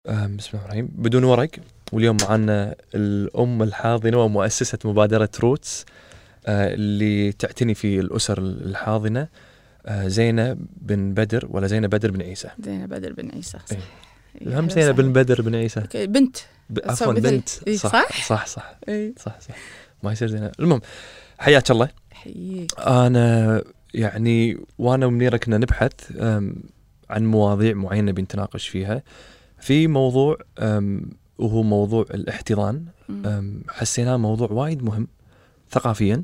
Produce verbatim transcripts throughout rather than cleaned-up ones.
بسم الله الرحمن الرحيم. بدون ورق. واليوم معنا الأم الحاضنة ومؤسسة مبادرة روتس اللي تعتني في الأسر الحاضنة، زينة بن بدر ولا زينة بدر بن عيسى؟ زينة بدر بن عيسى صح. الهم زينة بن بدر بن عيسى بنت ب... عفوا بنت إيه صح صح صح صح, إيه؟ صح صح ما يصير زينة. المهم حياك الله. حييك. أنا يعني وأنا ومنيرة كنا نبحث عن مواضيع معينة بنتناقش فيها في موضوع وهو موضوع الاحتضان. حسيناه موضوع وايد مهم ثقافيا،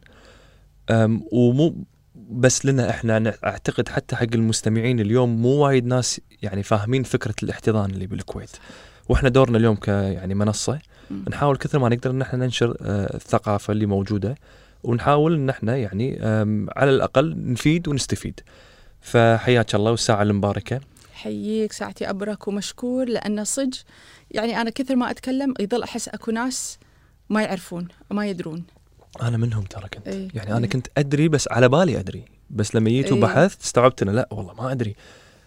ومو بس لنا احنا، اعتقد حتى حق المستمعين اليوم مو وايد ناس يعني فاهمين فكرة الاحتضان اللي بالكويت. واحنا دورنا اليوم ك يعني منصة نحاول كثر ما نقدر ان احنا ننشر الثقافة اللي موجودة، ونحاول ان احنا يعني على الاقل نفيد ونستفيد. فحياك الله والساعة المباركة. حييك، ساعتي أبرك ومشكور، لأن صج يعني أنا كثر ما أتكلم يظل أحس أكو ناس ما يعرفون وما يدرون. أنا منهم ترى كنت ايه يعني ايه. أنا كنت أدري بس على بالي أدري، بس لما جيت ايه. وبحثت استوعبت أنا لا والله ما أدري.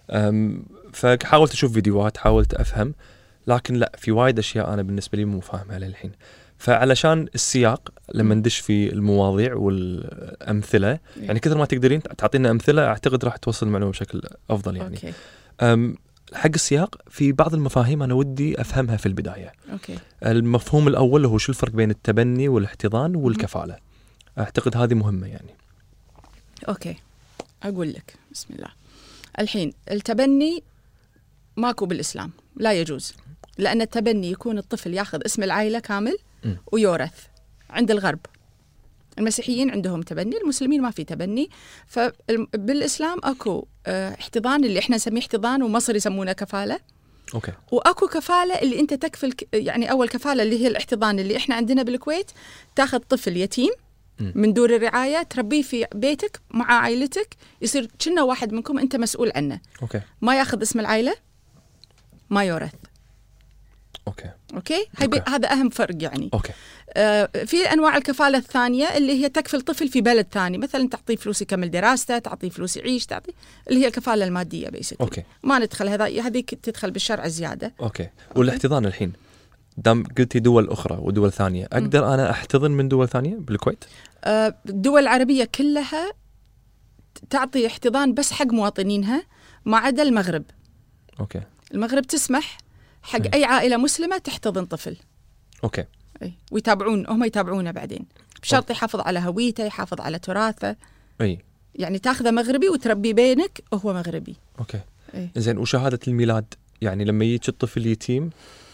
فحاولت أشوف فيديوهات، حاولت أفهم، لكن لا، في وايد أشياء أنا بالنسبة لي مو فاهمها للحين. فعلشان السياق لما ندش في المواضيع والأمثلة، يعني كثر ما تقدرين تعطينا أمثلة أعتقد راح توصل المعلومة بشكل أفضل يعني. أوكي. حق السياق في بعض المفاهيم أنا ودي أفهمها في البداية. أوكي. المفهوم الأول هو شو الفرق بين التبني والاحتضان والكفالة. أعتقد هذه مهمة يعني. أوكي أقول لك بسم الله. الحين التبني ماكو بالإسلام، لا يجوز، لأن التبني يكون الطفل ياخذ اسم العائلة كامل م. ويورث. عند الغرب المسيحيين عندهم تبني، المسلمين ما في تبني. فبالإسلام أكو اه احتضان اللي احنا نسميه احتضان، ومصر يسمونه كفالة. أوكي. وأكو كفالة اللي أنت تكفل، يعني أول كفالة اللي هي الاحتضان اللي احنا عندنا بالكويت، تاخذ طفل يتيم م. من دور الرعاية، تربيه في بيتك مع عائلتك، يصير كنا واحد منكم أنت مسؤول عنه. أوكي. ما ياخذ اسم العائلة، ما يورث. أوكي. أوكي. أوكي. هذا أهم فرق يعني. أوكي. آه في أنواع الكفالة الثانية اللي هي تكفل طفل في بلد ثاني، مثلا تعطيه فلوس يكمل دراسته، تعطيه فلوس يعيش، تعطيه اللي هي الكفالة المادية بيسكلي. أوكي. ما ندخل هذا، هذه تدخل بالشرع زيادة. أوكي. والاحتضان الحين دام قلتي دول أخرى ودول ثانية، أقدر م. أنا أحتضن من دول ثانية بالكويت؟ آه الدول العربية كلها تعطي احتضان بس حق مواطنينها ما عدا المغرب. أوكي. المغرب تسمح حق أي. أي عائلة مسلمة تحتضن طفل. أوكي. أي. ويتابعون، هم يتابعونه بعدين بشرط يحافظ على هويته، يحافظ على تراثه. أي. يعني تاخذه مغربي وتربي بينك وهو مغربي. أوكي. أي. زين، وشهادة الميلاد يعني لما يجي الطفل يتيم،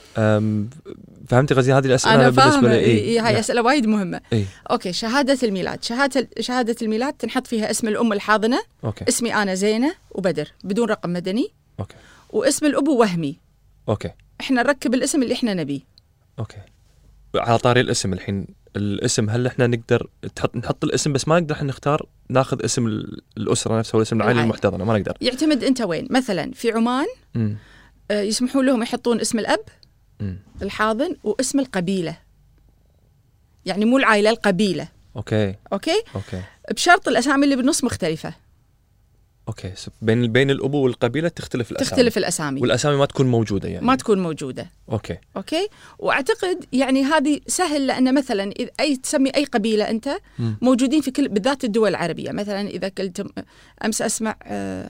فهمت غزي هذه الأسئلة؟ أنا بالنسبة لي إيه إيه هاي أسئلة وايد مهمة. إيه؟ أوكي. شهادة الميلاد، شهادة شهادة الميلاد تنحط فيها اسم الأم الحاضنة. أوكي. اسمي أنا زينة وبدر بدون رقم مدني. أوكي. واسم الأبو وهمي. أوكي. إحنا نركب الاسم اللي إحنا نبيه. أوكي. على طاري الاسم الحين، الاسم هل إحنا نقدر تحط نحط الاسم بس ما نقدر إحنا نختار ناخذ اسم الأسرة نفسها والاسم العائلة المحتضنة؟ ما نقدر. يعتمد أنت وين. مثلا في عمان آه يسمحوا لهم يحطون اسم الأب م. الحاضن واسم القبيلة، يعني مو العائلة، القبيلة. أوكي. أوكي. أوكي. بشرط الأسامي اللي بالنص مختلفة. اوكي. بين بين الابو والقبيله تختلف الاسامي. تختلف الاسامي والاسامي ما تكون موجوده يعني. ما تكون موجوده. اوكي. اوكي. واعتقد يعني هذه سهل، لان مثلا اذا اي تسمي اي قبيله انت م. موجودين في كل، بالذات الدول العربيه. مثلا اذا قلت امس اسمع آه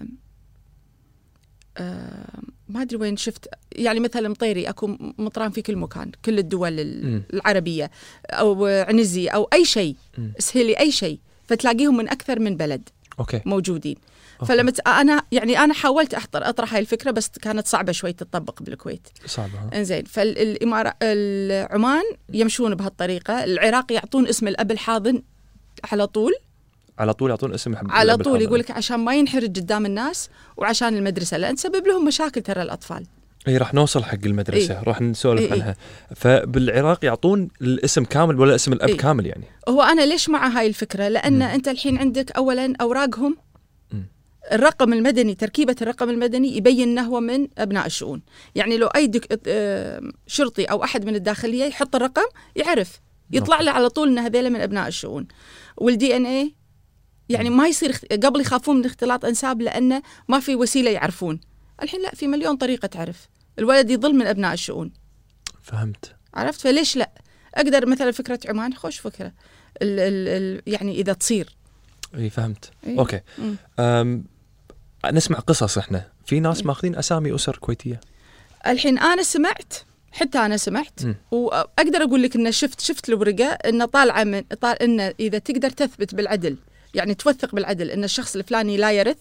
آه ما ادري وين شفت، يعني مثلا مطيري اكو مطران في كل مكان، كل الدول م. العربيه، او عنزي او اي شيء، سهلي اي شيء، فتلاقيهم من اكثر من بلد. أوكي. موجودين. فلما انا يعني انا حاولت احضر اطرح هاي الفكره، بس كانت صعبه شوي تطبق بالكويت. صعبه. انزين. فالاماره العمان يمشون بهالطريقه. العراق يعطون اسم الاب الحاضن على طول على طول يعطون اسم الاب على طول، يقول لك عشان ما ينحرج قدام الناس، وعشان المدرسه، لان تسبب لهم مشاكل ترى الاطفال. اي راح نوصل حق المدرسه. إيه؟ راح نسولف إيه؟ عنها. فبالعراق يعطون الاسم كامل ولا اسم الاب؟ إيه؟ كامل يعني. هو انا ليش مع هاي الفكره؟ لان م. انت الحين عندك اولا اوراقهم، الرقم المدني، تركيبة الرقم المدني يبين أنه هو من أبناء الشؤون. يعني لو أي دك... شرطي أو أحد من الداخلية يحط الرقم يعرف، يطلع له على طول أن هذيلا من أبناء الشؤون. والدي إن إيه يعني ما يصير قبل يخافون من اختلاط أنساب، لأنه ما في وسيلة يعرفون. الحين لا، في مليون طريقة تعرف. الولد يظل من أبناء الشؤون. فهمت. عرفت؟ فليش لا؟ أقدر مثلا فكرة عمان خوش فكرة ال ال ال يعني إذا تصير. اي فهمت. إيه؟ اوكي. أم نسمع قصص احنا في ناس إيه؟ ماخذين اسامي اسر كويتيه. الحين انا سمعت، حتى انا سمعت م. واقدر اقول لك ان شفت شفت الورقه ان طالعه من طال ان اذا تقدر تثبت بالعدل، يعني توثق بالعدل ان الشخص الفلاني لا يرث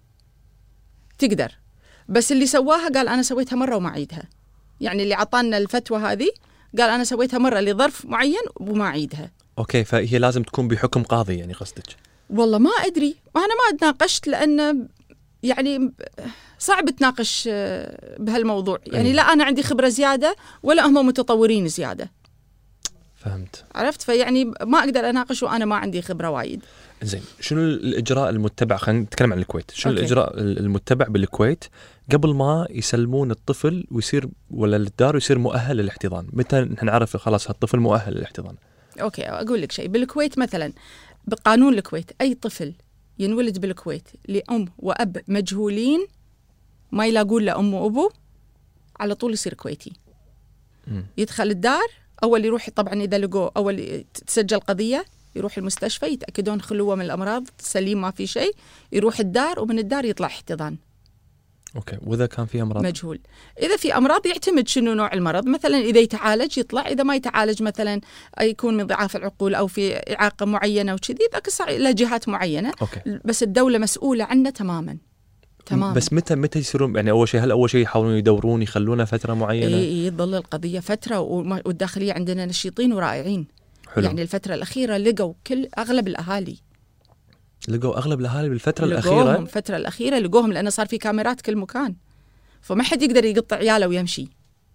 تقدر. بس اللي سواها قال انا سويتها مره وما اعيدها. يعني اللي عطانا الفتوى هذه قال انا سويتها مره لظرف معين وما اعيدها. اوكي، فهي لازم تكون بحكم قاضي يعني قصدك؟ والله ما ادري، انا ما تناقشت لان يعني صعب تناقش بهالموضوع. يعني لا أنا عندي خبرة زيادة ولا هم متطورين زيادة. فهمت. عرفت؟ فيعني ما أقدر أناقش وأنا ما عندي خبرة وايد. زين، شنو الإجراء المتبع؟ خلينا نتكلم عن الكويت. شنو أوكي. الإجراء المتبع بالكويت قبل ما يسلمون الطفل ويصير ولا للدار ويصير مؤهل للاحتضان؟ متى نحن نعرف خلاص هالطفل مؤهل للاحتضان؟ أوكي، أقول لك شيء. بالكويت مثلا بقانون الكويت أي طفل ينولد بالكويت لأم وأب مجهولين ما يلاقون له أم وأبو على طول يصير كويتي. م. يدخل الدار، أول يروح طبعا إذا لقوه أول تسجل قضية، يروح المستشفى يتأكدون خلوه من الأمراض سليم ما في شيء، يروح الدار ومن الدار يطلع احتضان. أوكي. وإذا كان في أمراض؟ مجهول. إذا في أمراض يعتمد شنو نوع المرض. مثلا إذا يتعالج يطلع، إذا ما يتعالج مثلا يكون من ضعاف العقول أو في إعاقة معينة وكذي ذاك له جهات معينة. أوكي. بس الدولة مسؤولة عنه تماما تماما. بس متى متى يصيرون يعني أول شيء هل أول شيء يحاولون يدورون يخلونه فترة معينة؟ إيه إيه تظل القضية فترة، والداخلية عندنا نشيطين ورائعين. حلو. يعني الفترة الأخيرة لقوا كل أغلب الأهالي لقوا أغلب الأهالي بالفترة لقوهم الأخيرة. الفترة الأخيرة لقوهم لأنه صار في كاميرات كل مكان، فما حد يقدر يقطع عياله ويمشي.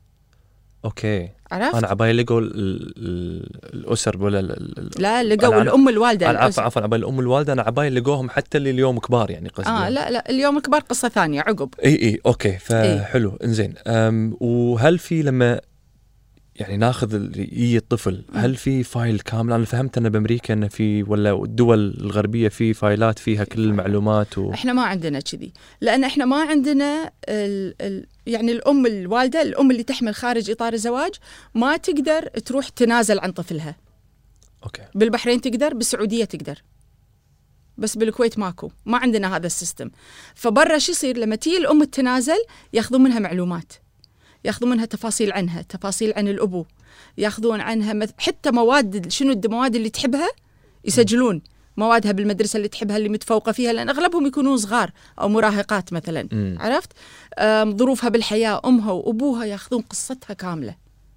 أوكي. عرفت؟ أنا عبالي لقوا ال- ال- الأسر ولا ال- ال- لا لقوا أنا- الأم الوالدة. عفوا عفوا عبالي الأم الوالدة. أنا عبالي لقوهم حتى اللي اليوم كبار يعني قصدي. آه لا لا اليوم الكبار قصة ثانية عقب. اي اي اوكي فحلو. انزين أم وهل في لما يعني ناخذ يجي الطفل هل في فايل كامل؟ انا فهمت ان بامريكا انه في ولا الدول الغربيه في فايلات فيها كل المعلومات و... احنا ما عندنا كذي، لان احنا ما عندنا ال ال يعني الام الوالده الام اللي تحمل خارج اطار الزواج ما تقدر تروح تنازل عن طفلها. اوكي. بالبحرين تقدر، بالسعوديه تقدر، بس بالكويت ماكو، ما عندنا هذا السيستم. فبرا شو يصير لما تيجي الام تنازل؟ ياخذون منها معلومات، ياخذون منها تفاصيل عنها، تفاصيل عن الأبو، ياخذون عنها مث... حتى مواد شنو المواد اللي تحبها يسجلون موادها بالمدرسة اللي تحبها اللي متفوقة فيها، لأن أغلبهم يكونون صغار أو مراهقات مثلا. م. عرفت؟ ظروفها بالحياة، أمها وأبوها ياخذون قصتها كاملة.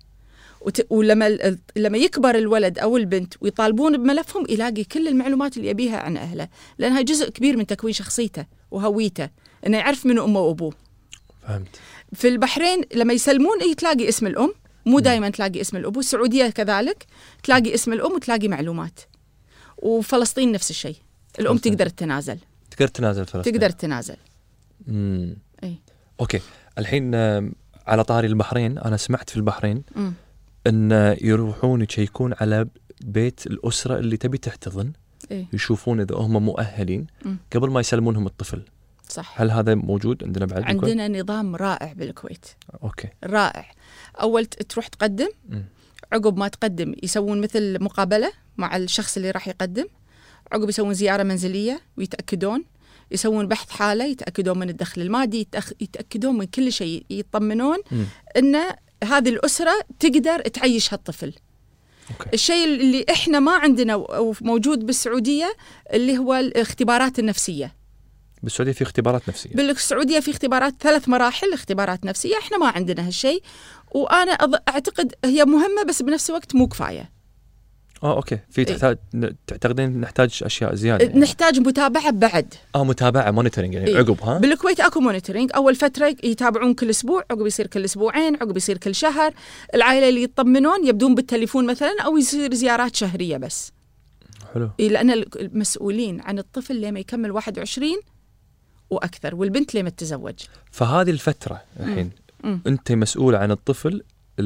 وت... ولما ال... لما يكبر الولد أو البنت ويطالبون بملفهم يلاقي كل المعلومات اللي يبيها عن أهله، لأنها جزء كبير من تكوين شخصيته وهويته، إنه يعرف منو أمه وأبوه. فهمت. في البحرين لما يسلمون اي تلاقي اسم الأم، مو دائما تلاقي اسم الأبو. السعودية كذلك تلاقي اسم الأم وتلاقي معلومات. وفلسطين نفس الشيء، الأم فلسطين. تقدر تتنازل. تقدر تنازل فلسطين. تقدر تتنازل. امم اي اوكي. الحين على طاري البحرين، انا سمعت في البحرين م. ان يروحون يشيكون على بيت الأسرة اللي تبي تحتضن، إيه؟ يشوفون اذا هم مؤهلين م. قبل ما يسلمونهم الطفل. صح. هل هذا موجود عندنا بعد؟ عندنا بالكويت؟ نظام رائع بالكويت. اوكي. رائع. اول تروح تقدم، م. عقب ما تقدم يسوون مثل مقابلة مع الشخص اللي راح يقدم، عقب يسوون زيارة منزلية ويتأكدون، يسوون بحث حالة، يتأكدون من الدخل المادي، يتأخ... يتأكدون من كل شيء، يطمنون م. ان هذه الأسرة تقدر تعيش هالطفل. أوكي. الشيء اللي احنا ما عندنا وموجود بالسعودية اللي هو الاختبارات النفسية. بالسعودية في اختبارات نفسية؟ بالسعودية في اختبارات ثلاث مراحل اختبارات نفسية، احنا ما عندنا هالشيء، وأنا أعتقد هي مهمة بس بنفس الوقت مو كفاية. اه اوكي. في تحتاج إيه؟ تعتقدين نحتاج اشياء زياده يعني. نحتاج متابعه بعد. اه متابعه مونيتورنج يعني. إيه؟ عقب ها بالكويت اكو مونيتورنج، اول فتره يتابعون كل اسبوع، عقب يصير كل اسبوعين، عقب يصير كل شهر. العائله اللي يطمنون يبدون بالتليفون مثلا، او يصير زيارات شهريه بس. حلو. إيه لان المسؤولين عن الطفل لما يكمل واحد وعشرين واكثر، والبنت لما تتزوج. فهذه الفتره الحين انت مسؤول عن الطفل،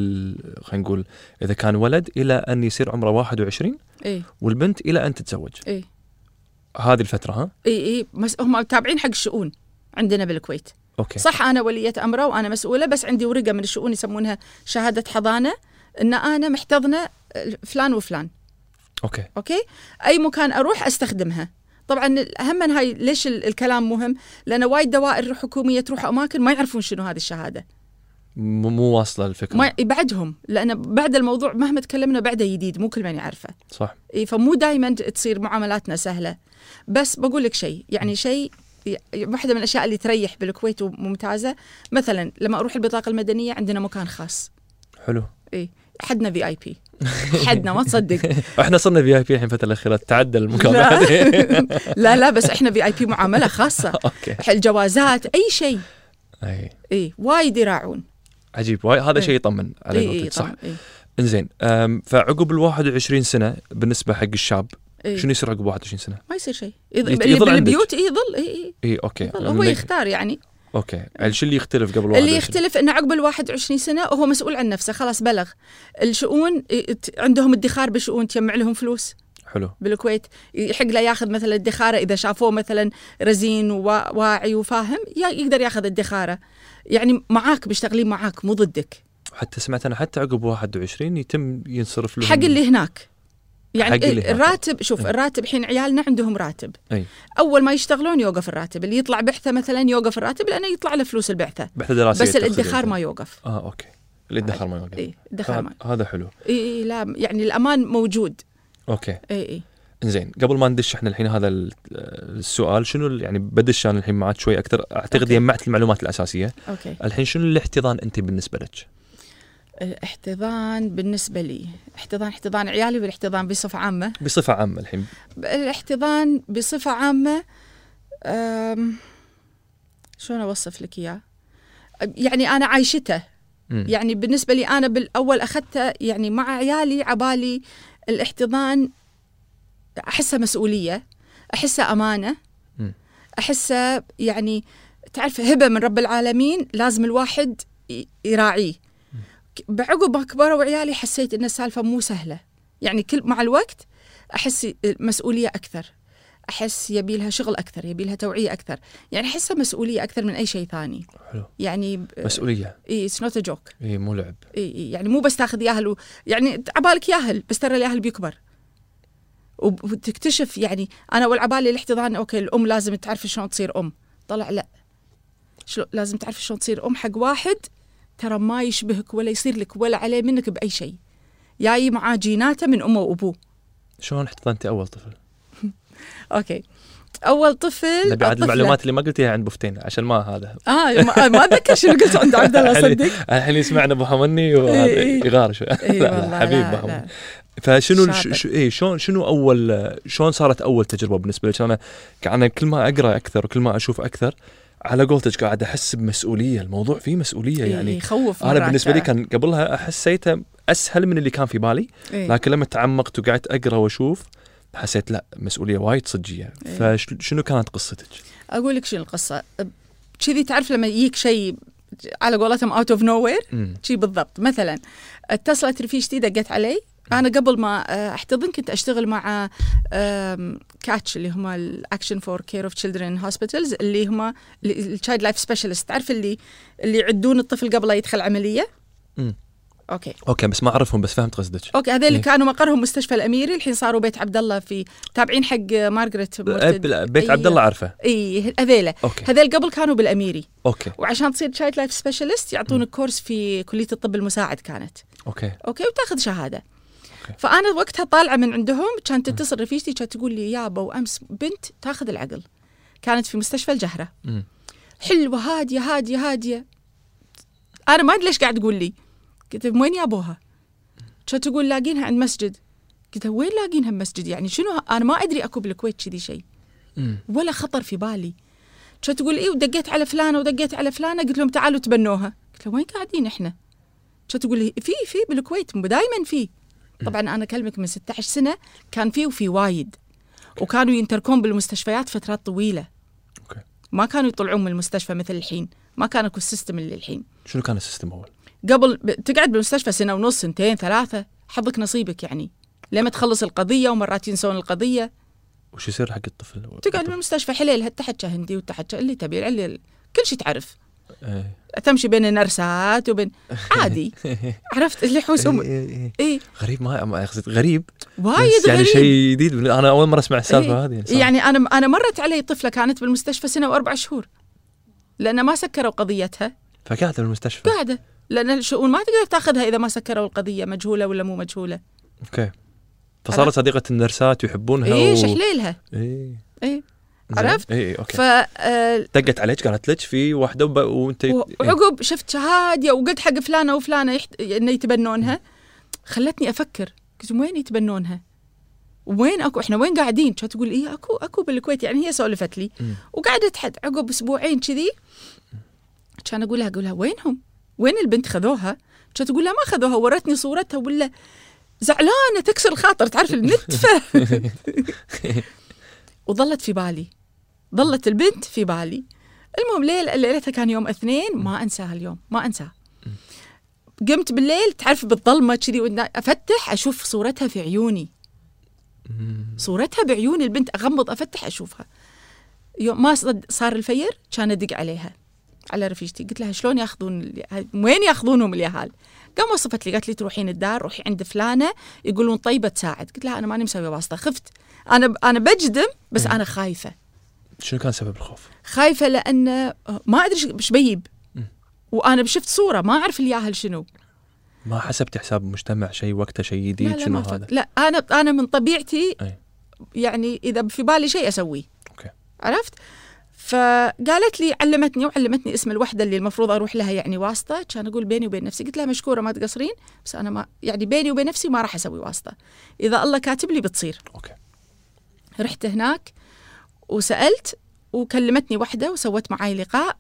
خلينا نقول إذا كان ولد إلى أن يصير عمره واحد وعشرين. إيه؟ والبنت إلى أن تتزوج. إيه؟ هذه الفترة ها؟ إيه إيه مس... هم تابعين حق الشؤون عندنا بالكويت. أوكي. صح أنا ولية أمره وأنا مسؤولة، بس عندي ورقة من الشؤون يسمونها شهادة حضانة إن أنا محتضنة فلان وفلان. أوكي. أوكي. أي مكان أروح أستخدمها. طبعا أهم من هاي ليش الكلام مهم؟ لأن وايد دوائر حكومية تروح أماكن ما يعرفون شنو هذه الشهادة، مو واصلة الفكرة، ما بعدهم، لأن بعد الموضوع مهما تكلمنا بعده جديد مو كل من يعرفه. صح. إيه، فمو دايما تصير معاملاتنا سهلة. بس بقول لك شيء، يعني شيء واحدة من الأشياء اللي تريح بالكويت وممتازة، مثلا لما أروح البطاقة المدنية عندنا مكان خاص. حلو. إيه، حدنا في آي بي، حدنا ما تصدق. احنا صرنا في اي بي الحين الفترة الأخيرة، تعدى المكان. لا. لا لا بس احنا في اي بي معاملة خاصة. اوكي. الجوازات أي شيء. اي. إيه، وايد يراعون. عجيب، وايد هذا إيه. شيء يطمن على إيه قولتك. إيه صح. طبعاً. إيه. انزين، أم، فعقب الواحد وعشرين سنة بالنسبة حق الشاب، إيه. شنو يصير عقب واحد وعشرين سنة؟ ما يصير شيء، يضل يت- اللي يظل عندك. بالبيوت يظل. إيه إيه اي اوكي. يظل. هو من- يختار يعني. اوكي، يعني شو اللي يختلف قبل واحد اللي وعشرين؟ يختلف انه عقب الواحد وعشرين سنة هو مسؤول عن نفسه، خلاص بلغ. الشؤون ت- عندهم ادخار بالشؤون، تجمع لهم فلوس. حلو. بالكويت يحق له ياخذ مثلا الدخارة إذا شافوه مثلا رزين وواعي وفاهم، يقدر ياخذ الدخارة. يعني معاك، بيشتغلين معاك مو ضدك. حتى سمعت انا حتى عقب واحد وعشرين يتم ينصرف لهم حق اللي هناك. يعني حق اللي هناك. الراتب، شوف أي. الراتب الحين عيالنا عندهم راتب. اي. أول ما يشتغلون يوقف الراتب، اللي يطلع بعثة مثلا يوقف الراتب لأنه يطلع له فلوس البعثة، بحث دراسية بس تقصد الادخار أنت. ما يوقف. اه اوكي، الادخار ما يوقف. إيه الادخار ما. هذا حلو. إيه لا يعني الأمان موجود. اوكي. إيه إيه. زين، قبل ما ندش احنا الحين هذا ال- السؤال، شنو ال- يعني بدش انا الحين معك شوي اكثر، اعتقد أوكي. جمعت المعلومات الاساسيه. أوكي. الحين شنو الاحتضان انت بالنسبه لك؟ الاحتضان بالنسبة لي، احتضان احتضان عيالي والاحتضان بصفة عامة. بصفه عامه الحين. الاحتضان بصفة عامة، أم، شلون أوصف لك إياه؟ يعني أنا عايشته. مم. يعني بالنسبة لي أنا بالأول أخذته يعني مع عيالي، عبالي الاحتضان أحسه مسؤولية، أحسه أمانة، مم. أحسه يعني تعرف هبة من رب العالمين لازم الواحد ي- يراعيه. بعقب ما كبروا عيالي حسيت إن السالفة مو سهلة. يعني كل مع الوقت أحس مسؤولية أكثر، أحس يبيلها شغل أكثر، يبيلها توعية أكثر، يعني أحسها مسؤولية أكثر من أي شيء ثاني. حلو. يعني ب- مسؤوليه. إيه it's not a joke. اي مو لعب. إيه إيه يعني مو بس تاخذ ياهل و... يعني عبالك ياهل، بس ترى الياهل بيكبر وب- وتكتشف. يعني أنا والعبالي الاحتضان أوكي الأم لازم تعرف شلون تصير أم، طلع لا، شلون لازم تعرف شلون تصير أم حق واحد ترى ما يشبهك ولا يصير لك ولا عليه منك بأي شيء، جاي معاه جيناته من أمه وأبوه. شلون احتضنتي اول طفل؟ أوكي، أول طفل نبي عاد الطفلة- المعلومات اللي ما قلتيها عند بفتين عشان ما هذا. آه ما, ما أتذكر شنو قلت عند عبد الله صدق. الحين يسمعنا ابو حمني وهذا إيه. يغار شوي. إيه لا، والله، حبيب لا، ابو لا. حمني. فشنو ش- شاطر. ش- ايه شلون شنو اول شلون صارت اول تجربه بالنسبه لك؟ انا انا كل ما اقرا اكثر وكل ما اشوف اكثر على قولتك قاعد احس بمسؤوليه، الموضوع فيه مسؤوليه إيه يعني. يخوف انا مرات بالنسبه لي ترى. كان قبلها احسيته اسهل من اللي كان في بالي، إيه. لكن لما تعمقت وقعدت اقرا واشوف حسيت لا، مسؤوليه وايد صجيه. إيه. فشنو كانت قصتك؟ أقول لك شنو القصة. كذي تعرف لما يجيك شيء على قولتهم out of nowhere، امم شيء بالضبط. مثلا اتصلت رفيجتي دقت علي، أنا قبل ما أحتضن كنت أشتغل مع كاتش اللي هم الأكشن فور كير أوف تشيلدرن هوسبيتالز، اللي هم التشايلد لايف سبيشالست، تعرف اللي اللي يعدون الطفل قبل لا يدخل عملية. امم أوكي اوكي، بس ما اعرفهم، بس فهمت قصدك. أوكي هذول اللي إيه. كانوا مقرهم مستشفى الأميري، الحين صاروا بيت عبد الله، في تابعين حق مارغريت مرتد. بيت عبد الله عارفه. اي هذيلا، اوكي هذول قبل كانوا بالأميري، اوكي وعشان تصير تشايلد لايف سبيشالست يعطونك كورس في كلية الطب المساعد كانت. اوكي اوكي وتاخذ شهادة. أوكي. فأنا وقتها طالعة من عندهم، كانت تتصل رفيجتي كانت تقول لي يابا وأمس بنت تاخذ العقل، كانت في مستشفى الجهرة، امم حلوة هادية هادية هادية. أنا ما أدري ليش قاعد تقول لي، قلت وين يا أبوها؟ كانت تقول لاقينها عند مسجد. قلت وين لاقينها بمسجد؟ يعني شنو؟ أنا ما أدري أكو بالكويت كذي شيء امم ولا خطر في بالي. كانت تقول إيه ودقيت على فلانة ودقيت على فلانة، قلت لهم تعالوا تبنوها. قلت له وين قاعدين إحنا؟ كانت تقول لي في في بالكويت دائما في. طبعا أنا أكلمك من ستة عشر سنة كان في وفي وايد، وكانوا ينتركون بالمستشفيات فترات طويلة. اوكي، ما كانوا يطلعون من المستشفى مثل الحين، ما كان اكو السيستم اللي الحين. شنو كان السيستم اول؟ قبل ب- تقعد بالمستشفى سنة ونص، سنتين، ثلاثة، حظك نصيبك يعني لما تخلص القضية، ومرات ينسون القضية. وش يصير حق الطفل؟ تقعد بالمستشفى حليلها تحت شهندي وتحت اللي تبي اللي كل شيء تعرف إيه. تمشي بين النرسات وبين عادي. عرفت اللي حوسهم إيه إيه. إيه غريب، ما ما أقصد غريب وايد يعني غريب. شيء جديد، أنا أول مرة أسمع السالفة إيه. هذه يعني, يعني أنا أنا مرت علي طفلة كانت بالمستشفى سنة وأربع شهور لأن ما سكروا قضيتها، فقاعدة بالمستشفى قاعدة لأن الشؤون ما تقدر تأخذها إذا ما سكروا القضية مجهولة ولا مو مجهولة. أوكي. فصارت صديقة النرسات ويحبونها إيه و... شحليلها إيه إيه عرفت. إيه أوكي. ف آه دقت عليك قالت لك في واحدة وب... وأنت وعقب شفت هادية وقلت حق فلانة وفلانة يحت... إنه يتبنونها، خلتني أفكر قلت وين يتبنونها وين أكو إحنا وين قاعدين؟ كانت تقول إيه أكو أكو بالكويت يعني. هي سولفت لي وقعدت حد عقب أسبوعين كذي كان أقول لها أقول لها وينهم؟ وين البنت خذوها؟ كانت تقول لها ما خذوها، ورتني صورتها ولا زعلانة تكسر الخاطر تعرف النتفة. وظلت في بالي، ظلت البنت في بالي. المهم ليلة ليلتها كان يوم اثنين ما أنساها اليوم ما أنساها. قمت بالليل تعرف بالظلمة كذي أفتح أشوف صورتها في عيوني، صورتها بعيون البنت، أغمض أفتح أشوفها. يوم ما صار الفير كان أدق عليها على رفيجتي قلت لها شلون ياخذون وين ياخذونهم اليهال؟ قام وصفت لي قالت لي تروحين الدار روحي عند فلانة يقولون طيبة تساعد. قلت لها أنا ماني مسوية واسطة، خفت أنا أنا بجدم بس أنا خايفة. شنو كان سبب الخوف؟ خايفة لأن ما أدري إيش بيجيب وأنا شفت صورة ما أعرف الياهل شنو. ما حسبت حساب المجتمع شيء وقته شيء جديد لا شنو لا هذا؟ لا أنا أنا من طبيعتي أي. يعني إذا في بالي شيء أسويه. أوكي. عرفت؟ فقالت لي علمتني وعلمتني اسم الوحدة اللي المفروض أروح لها يعني واسطة. كان أقول بيني وبين نفسي قلت لها مشكورة ما تقصرين بس أنا ما يعني بيني وبين نفسي ما راح أسوي واسطة، إذا الله كاتب لي بتصير. أوكي. رحت هناك وسألت وكلمتني وحدة وسوت معاي لقاء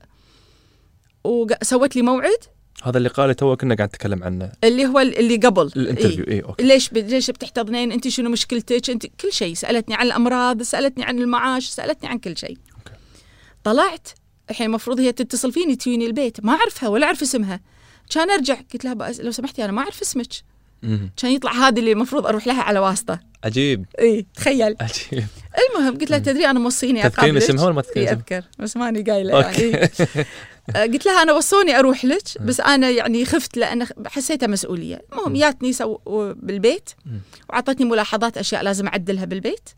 وسوت لي موعد. هذا اللقاء اللي تو كنا قاعد نتكلم عنه اللي هو اللي قبل الانترفيو. إيه؟ إيه أوكي. ليش ب... ليش بتحتضنين أنت؟ شنو مشكلتك أنت؟ كل شيء سألتني عن الأمراض، سألتني عن المعاش، سألتني عن كل شيء. أوكي. طلعت الحين المفروض هي تتصل فيني تجيني البيت، ما أعرفها ولا أعرف اسمها. كان أرجع قلت لها بأس... لو سمحتي أنا ما أعرف اسمك. كان يطلع هذه اللي المفروض أروح لها على واسطة. عجيب. إيه تخيل. عجيب. المهم قلت لها تدري أنا موصيني أقابلك. تذكرين اسمها ولا ما تذكرين اسمها؟ أذكر بس ماني قايلة يعني. قلت لها أنا وصوني أروح لك بس أنا يعني خفت لأن حسيتها مسؤولية. المهم جاتني سو بالبيت وعطتني ملاحظات أشياء لازم أعدلها بالبيت،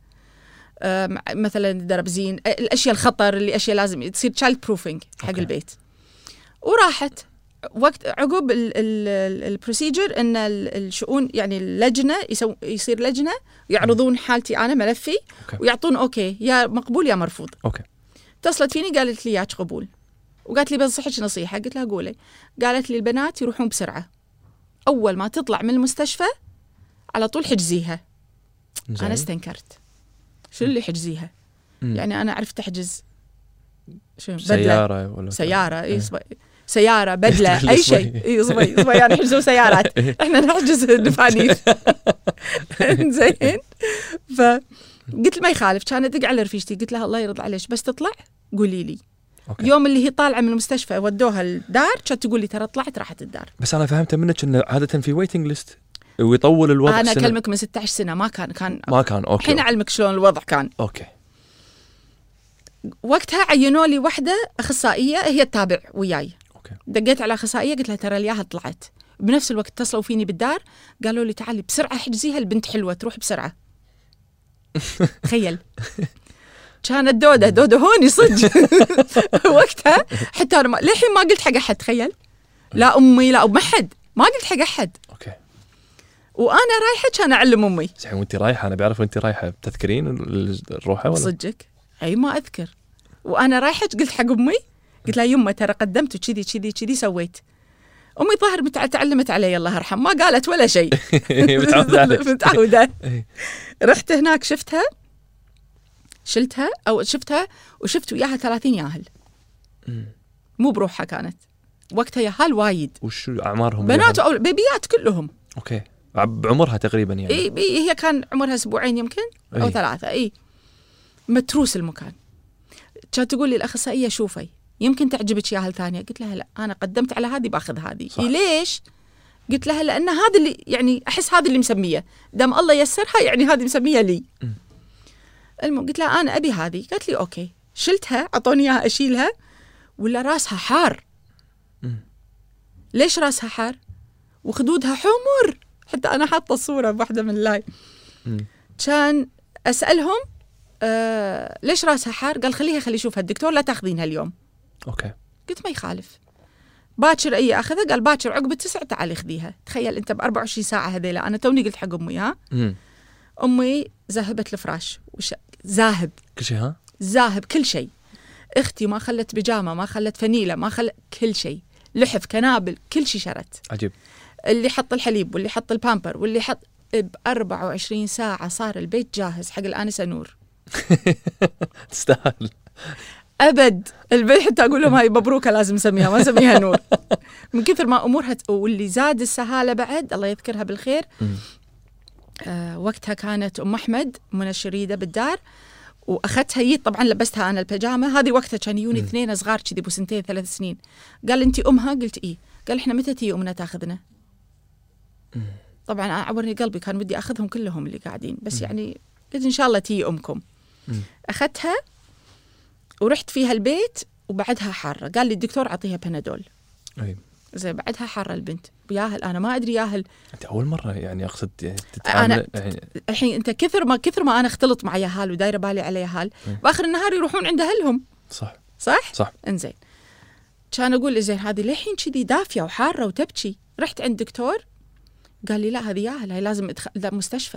مثلا درب زين الأشياء الخطر اللي أشياء لازم تصير child proofing حق أوكي. البيت. وراحت وقت عقب البروسيجر ان الشؤون يعني اللجنه يسو يصير لجنه يعرضون حالتي انا ملفي أوكي. ويعطون اوكي يا مقبول يا مرفوض. اوكي. اتصلت فيني قالت لي ياك قبول وقالت لي بنصحك نصيحه. قلت لها قولي. قالت لي البنات يروحون بسرعه، اول ما تطلع من المستشفى على طول حجزيها. زي. انا استنكرت شو اللي حجزيها؟ مم. يعني انا عرفت احجز شو سياره ولا سياره اي إيه. سيارة بدلة أي شيء. إيه صبي صبي يعني حجزوا سيارات إحنا نحجز دفانيس. زين. فقلت ما يخالف. كان أدق على رفيجتي قلت لها الله يرضى عليك بس تطلع قولي لي. أوكي. يوم اللي هي طالعة من المستشفى ودوها الدار كانت تقول لي ترى طلعت راحت الدار. بس أنا فهمت منك إنه عادة في ويتنج ليست ويطول الوضع. أنا أكلمك من ستة عشر سنة ما كان كان ما كان أوكي. الحين أعلمك شلون الوضع كان. أوكي. وقتها عينوا لي واحدة أخصائية هي تتابع وياي. دقيت على أخصائية قلت لها ترى الياها طلعت. بنفس الوقت اتصلوا فيني بالدار قالوا لي تعالي بسرعة حجزيها البنت حلوة تروح بسرعة. تخيل. كانت دودة دودة هوني صدق. وقتها حتى أنا للحين ما قلت حق أحد. تخيل. لا أمي لا أم أحد ما قلت حق أحد. أوكي. وأنا رايحة كان أعلم أمي. زين وأنت رايحة أنا بعرف وأنت رايحة بتذكرين الروحة ولا؟ صدقك. أي ما أذكر. وأنا رايحة قلت حق أمي قلت لها يمه ترى قدمت وكذي كذي كذي سويت. أمي ظاهر تعلمت علي الله يرحم ما قالت ولا شيء. متعودة عليك. متعودة. رحت هناك شفتها شلتها أو شفتها وشفت وياها ثلاثين ياهل مو بروحها كانت وقتها ياهل وايد. وش أعمارهم؟ بنات أو بيبيات كلهم. أوكي. بعمرها تقريبا يعني. إيه هي كان عمرها أسبوعين يمكن أو أي. ثلاثة. إيه متروس المكان. كانت تقول لي الأخصائية شوفي يمكن تعجبك ياهل ثانية. قلت لها لا أنا قدمت على هذه باخذ هذه. إيه ليش؟ قلت لها لأن هذا اللي يعني أحس هذا اللي مسمية دام الله يسرها يعني هذه مسمية لي. المهم قلت لها أنا أبي هذه. قالت لي أوكي. شلتها عطوني إياها أشيلها ولا راسها حار ليش راسها حار وخدودها حمر، حتى أنا حاطة الصورة بواحدة من اللايف. كان أسألهم آه ليش راسها حار؟ قال خليها خلي يشوفها الدكتور، لا تاخذينها اليوم. أوكي. قلت ما يخالف. باكر أي أخذها؟ قال باكر عقب التسع تعالي خذيها. تخيل أنت ب أربعة وعشرين ساعة هذيلا. أنا توني قلت حق أمي ها مم. أمي ذهبت الفراش وش... ذاهب كل شيء ها ذاهب كل شيء. أختي ما خلت بيجامة، ما خلت فنيلة، ما خلت كل شيء، لحف كنابل كل شيء شرت. عجيب. اللي حط الحليب واللي حط البامبر واللي حط ب أربعة وعشرين ساعة صار البيت جاهز حق الآنسة نور. تستاهل. أبد البيت حتى أقول لهم هاي مبروكة لازم نسميها، ما نسميها نور من كثر ما أمورها. واللي زاد السهالة بعد الله يذكرها بالخير آه وقتها كانت أم أحمد من الشريدة بالدار، وأخذتها هي طبعا لبستها أنا البيجامة هذه. وقتها كان يوني اثنين صغار كذي بسنتين ثلاث سنين. قال أنتي أمها؟ قلت إيه. قال إحنا متى تيجي أمنا تاخذنا؟ طبعا أنا عبرني قلبي، كان بدي أخذهم كلهم اللي قاعدين، بس يعني قلت إن شاء الله تيجي أمكم. أخذتها ورحت فيها البيت وبعدها حارة. قال لي الدكتور أعطيها بنادول. أي. زي بعدها حارة البنت وياهل. أنا ما أدري ياهل. أنت أول مرة يعني أقصد يعني تتعامل أنا يعني... الحين أنت كثر ما كثر ما أنا اختلط مع ياهل ودايرة بالي على ياهل، بآخر النهار يروحون عند أهلهم. صح صح صح. إنزين كان أقول زين هذه للحين كذي دافية وحارة وتبكي. رحت عند دكتور قال لي لا هذه ياهل، هاي لازم ادخل مستشفى.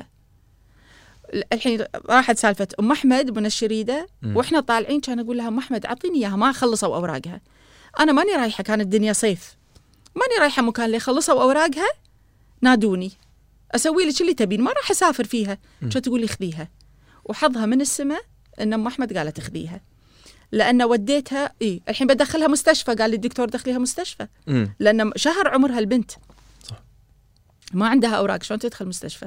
الحين راحت سالفة أم أحمد من الشريدة م. وإحنا طالعين كان أقول لها أم أحمد أعطيني إياها، ما خلصوا أوراقها. أنا ماني رايحة، كانت الدنيا صيف، ماني رايحة مكان اللي خلصوا أوراقها نادوني أسوي لك اللي تبين، ما راح أسافر فيها. شو تقول لي خذيها؟ وحظها من السماء إن أم أحمد قالت خذيها، لأن وديتها إيه الحين بدخلها مستشفى. قال لي الدكتور دخليها مستشفى م. لأن شهر عمرها البنت صح. ما عندها أوراق، شلون تدخل مستشفى؟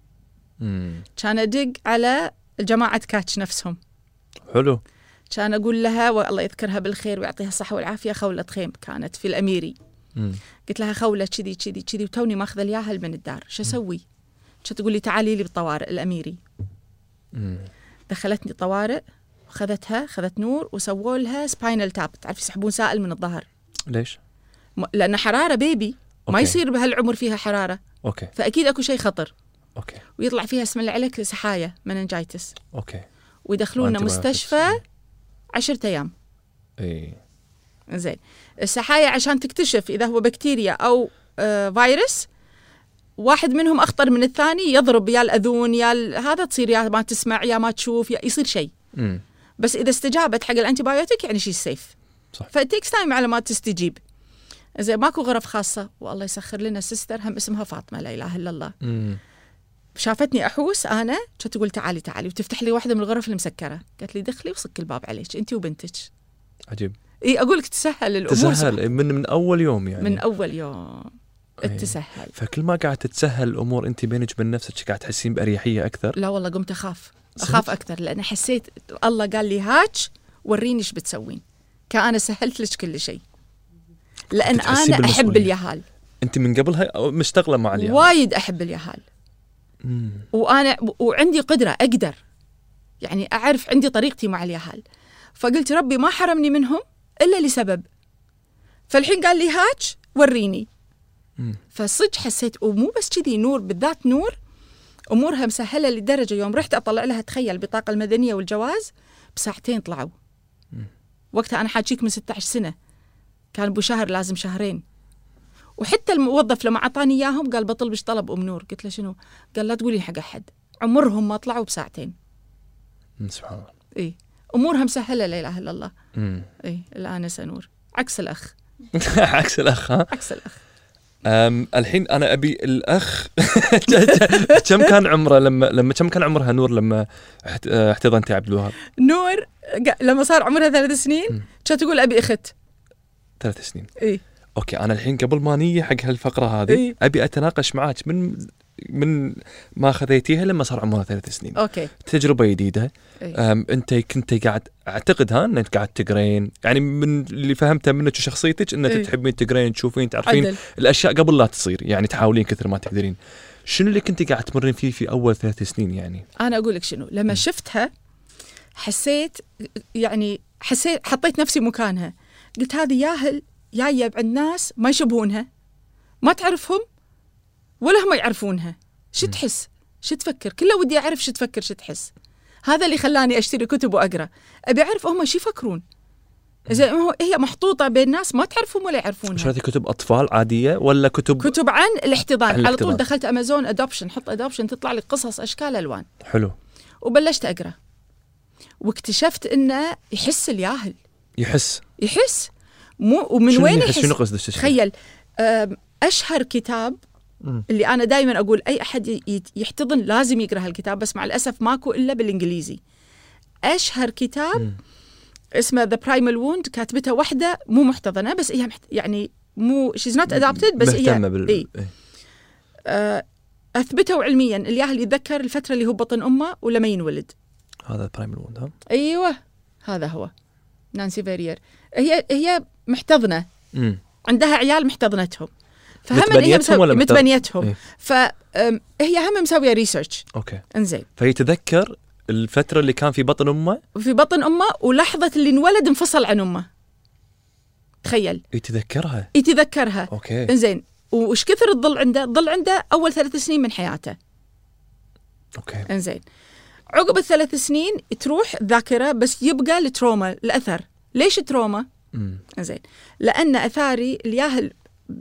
مم. كان أدق على الجماعة كاتش نفسهم. حلو. كان أقول لها والله يذكرها بالخير ويعطيها الصحة والعافية، خولة خيم كانت في الأميري. مم. قلت لها خولة كذي كذي كذي وتوني ماخذة الياهل من الدار، شو أسوي؟ شو تقول لي تعالي لي بالطوارئ الأميري. مم. دخلتني طوارئ وخذتها، خذت نور وسووا لها سباينال تاب. تعرف يسحبون سائل من الظهر. ليش؟ م... لأن حرارة بيبي أوكي. ما يصير بهالعمر فيها حرارة. أوكي. فأكيد أكو شيء خطر. أوكي. ويطلع فيها اسم العلك سحايا مننجايتس. أوكي. ويدخلونا مستشفى عشرة أيام. إيه. زين. السحايا عشان تكتشف إذا هو بكتيريا أو آه فيروس، واحد منهم أخطر من الثاني، يضرب يا الأذون يا هذا، تصير يا ما تسمع يا ما تشوف يا يصير شيء. مم. بس إذا استجابت حق الأنتيبيوتيك يعني شيء سيف. صح. فالتيكس تايم على ما تستجيب. زين ماكو غرف خاصة، والله يسخر لنا سيستر هم اسمها فاطمة لا إله إلا الله. مم. شافتني أحوس أنا تقول تعالي تعالي وتفتح لي واحدة من الغرف المسكرة. قالت لي دخلي وصك الباب عليك أنت وبنتك. عجيب. إيه أقولك تسهل الأمور. تسهل من من أول يوم يعني. من أول يوم تسهل. فكل ما قاعد تتسهل الأمور أنت بينك وبين نفسك قاعد تحسين بأريحية أكثر. لا والله قمت أخاف أخاف أكثر، لأن حسيت الله قال لي هاتش وريني إيش بتسوين، كأنا سهلت لك كل شيء، لأن أنا أحب اليهال. أنت من قبلها مشتغلة مع اليهال؟ وايد أحب اليهال. مم. وأنا وعندي قدرة أقدر يعني أعرف عندي طريقتي مع اليهال. فقلت ربي ما حرمني منهم إلا لسبب، فالحين قال لي هاتش وريني. مم. فصدق حسيت، ومو بس كذي، نور بالذات نور أمورها مسهلة لدرجة يوم رحت أطلع لها تخيل البطاقة المدنية والجواز بساعتين طلعوا. مم. وقتها أنا حاجيك من ستة عشر سنة، كان أبو شهر لازم شهرين. وحتى الموظف لما أعطاني إياهم قال بطل بش طلب أم نور. قلت له شنو؟ قال لا تقولي حق أحد، عمرهم ما طلعوا بساعتين. سبحان الله. إيه أمورها مسهلة لا إله إلا الله. مم. إيه الآنسة نور عكس الأخ. عكس الأخ ها؟ عكس الأخ. أم الحين أنا أبي الأخ كم كان عمره لما لما كم كان عمرها نور لما احتضنتي عبد الوهاب؟ نور لما صار عمرها ثلاث سنين كانت تقول أبي أخت. ثلاث سنين. إيه. أوكي أنا الحين قبل ما نيجي حق هالفقرة هذه إيه؟ أبي أتناقش معك من من ما خذيتيها لما صار عمرها ثلاث سنين. أوكي. تجربة جديدة. إيه؟ أم أنت كنت قاعد أعتقد ها أنك قاعد تقرين، يعني من اللي فهمته منك وشخصيتك أنك إيه؟ تحبين تقرين تشوفين تعرفين عدل. الأشياء قبل لا تصير، يعني تحاولين كثر ما تقدرين. شنو اللي كنت قاعد تمرين فيه في أول ثلاث سنين يعني؟ أنا أقول لك شنو، لما م. شفتها حسيت يعني حسيت حطيت نفسي مكانها، قلت هذه ياهل جايه عند ناس ما يشبهونها، ما تعرفهم ولا هم يعرفونها. شو تحس؟ شو تفكر؟ كله ودي أعرف شو تفكر شو تحس. هذا اللي خلاني أشتري كتب وأقرأ، أبي أعرف هم شو يفكرون. إذا هي محطوطة بين ناس ما تعرفهم ولا يعرفونها. مش هذه كتب أطفال عادية ولا كتب كتب عن الاحتضان؟ عن على الاحتضان. طول دخلت أمازون أدوبشن، حط أدوبشن تطلع لي قصص أشكال ألوان. حلو. وبلشت أقرأ واكتشفت إنه يحس الياهل. يحس يحس مو ومن وين يحس؟ شنو قصدك؟ تخيل أشهر كتاب م. اللي أنا دايما أقول أي أحد يحتضن لازم يقرأ هالكتاب، بس مع الأسف ماكو إلا بالإنجليزي. أشهر كتاب م. اسمه The Primal Wound، كاتبتها واحدة مو محتضنة بس هي محت... يعني مو she's not adopted بس هي بال... إيه؟ آه أثبتوا علميا الياهل يتذكر الفترة اللي هو بطن أمه ولما ينولد. هذا Primal Wound. ها أيوة هذا هو نانسي فيرير. هي هي محتضنة م. عندها عيال محتضنتهم، فهم متبنيتهم ولا متبنيتهم إيه؟ فهي هم مسوية ريسيرش. أوكي. إنزين. فهي تذكر الفترة اللي كان في بطن أمه في بطن أمه ولحظة اللي انولد انفصل عن أمه. تخيل. يتذكرها. يتذكرها. أوكي. إنزين. وش كثر الظل عنده؟ الظل عنده أول ثلاث سنين من حياته. أوكي. إنزين. عقب الثلاث سنين تروح الذاكرة بس يبقى التروما الأثر. ليش تروما؟ إنزين. لأن أثاري الياهل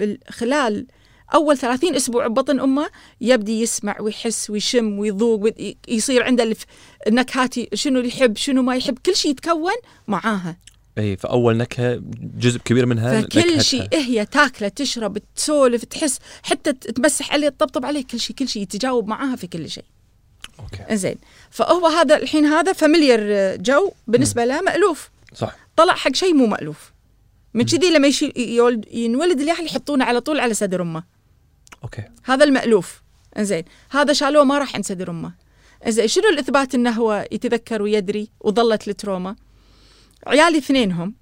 خلال أول ثلاثين أسبوع ببطن أمه يبدي يسمع ويحس ويشم ويذوق ويصير عنده النكهات، شنو اللي يحب شنو ما يحب، كل شيء يتكون معاها. أي فأول نكهة جزء كبير منها فكل شيء هي تاكله تشرب تسولف تحس حتى تمسح عليه تطبطب عليه، كل شيء كل شيء يتجاوب معاها في كل شيء. أوكي. إنزين. فهو هذا الحين هذا فاميليار جو بالنسبة له مألوف. صح. طلع حق شيء مو مألوف. من كذي لما يشي ينولد الياهل يحطونه على طول على صدر أمه. أوكي. هذا المألوف. إنزين. هذا شالوه ما راح عند صدر أمه. إنزين. شنو الإثبات إنه هو يتذكر ويدري وظلت التروما؟ عيالي اثنينهم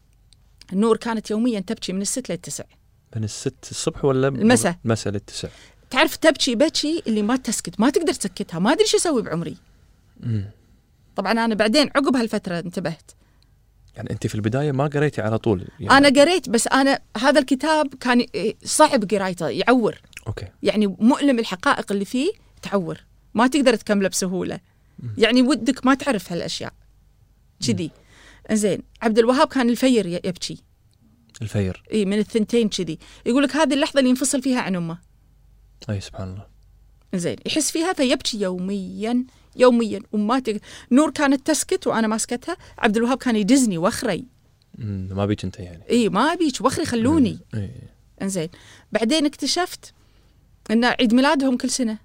النور كانت يوميا تبكي من الست للتسع. من الست الصبح ولا المساء؟ المساء للتسع. تعرف تبكي بكي اللي ما تسكت، ما تقدر تسكتها، ما أدري شو أسوي بعمري. مم. طبعا أنا بعدين عقب هالفترة انتبهت. يعني أنت في البداية ما قريتي على طول؟ يعني أنا قريت بس أنا هذا الكتاب كان صعب قرايته، يعور. أوكي. يعني مؤلم، الحقائق اللي فيه تعور، ما تقدر تكمله بسهولة. م. يعني ودك ما تعرف هالأشياء كذي. إنزين. عبد الوهاب كان الفير يبكي. الفير. إيه من الثنتين كذي، يقولك هذه اللحظة اللي ينفصل فيها عن أمه. أي سبحان الله. إنزين. يحس فيها فيبكي يوميا يوميا وما تق... نور كانت تسكت وأنا ماسكتها، عبد الوهاب كان يدزني وخري. امم ما بيك أنت يعني. إيه ما بيك وخري خلوني. إيه. إنزين. بعدين اكتشفت إن عيد ميلادهم كل سنة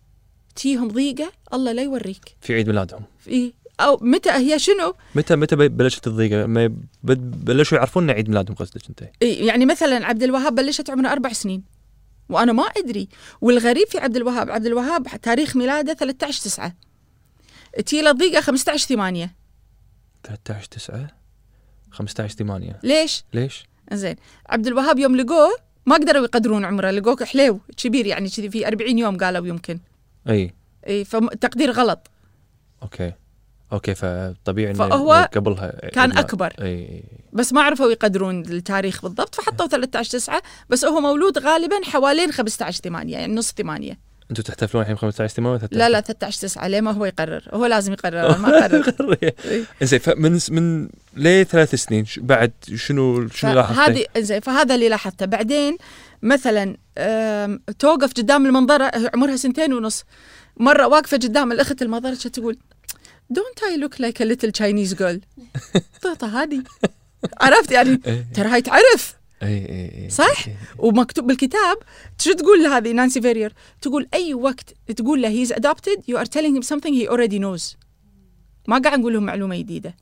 تيهم ضيقة الله لا يوريك. في عيد ميلادهم. إيه أو متى هي شنو؟ متى متى بلشت الضيقة؟ ما بلشوا يعرفون عيد ميلادهم قصدك أنت؟ إيه يعني مثلا عبد الوهاب بلشت عمره أربع سنين وأنا ما أدري. والغريب في عبد الوهاب، عبد الوهاب تاريخ ميلاده ثلاثة عشر تسعة، تيله ضيقة خمسة عشر ثمانية. ثلاثة عشر تسعة خمسة عشر ثمانية. ليش؟ ليش؟ زين. عبد الوهاب يوم لقوه ما قدروا يقدرون عمره، لقوه حليو كبير يعني كذي في أربعين يوم قالوا يمكن. أي. إيه فتقدير غلط. أوكي. أوكي فطبيعي فهو قبلها كان أكبر. أي. بس ما عرفوا يقدرون التاريخ بالضبط فحطوا ثلاثة عشر تسعة، بس هو مولود غالبا حوالين خمسة عشر ثمانية يعني نص ثمانية. أنتوا تحتفلون الحين خمسة عشر ثمانية؟ لا لا ثلاثة عشر تسعة ليه؟ ما هو يقرر، هو لازم يقرر ما قرر. إنزين فمن من ليه ثلاث سنين بعد شنو شنو لاحظته؟ هذه إنزين فهذا اللي لاحظته. بعدين مثلا توقف قدام المنظرة عمرها سنتين ونص، مرة واقفة قدام الأخت المنظرة تقول Don't I look like a little Chinese girl؟ طيطة هذه عرفت يعني ترى هاي تعرف. اي اي صح. ومكتوب بالكتاب شو تقول هذه نانسي فيرير؟ تقول أي وقت تقول له he's adopted you are telling him something he already knows. ما قاعد نقول لهم معلومة جديدة.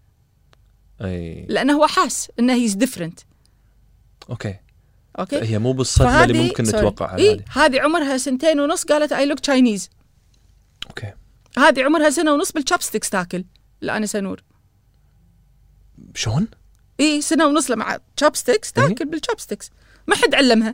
اي لأنه هو حاس إنه he's different. اوكي اوكي. هي مو بالصدمة اللي ممكن نتوقعها. إيه هذه عمرها سنتين ونص قالت I look Chinese. اوكي. هذه عمرها سنة ونص بالشابستكس تاكل. لا أنا سنور. شلون؟ إيه سنة ونص مع شابستكس تاكل إيه؟ بالشابستكس ما حد علمها.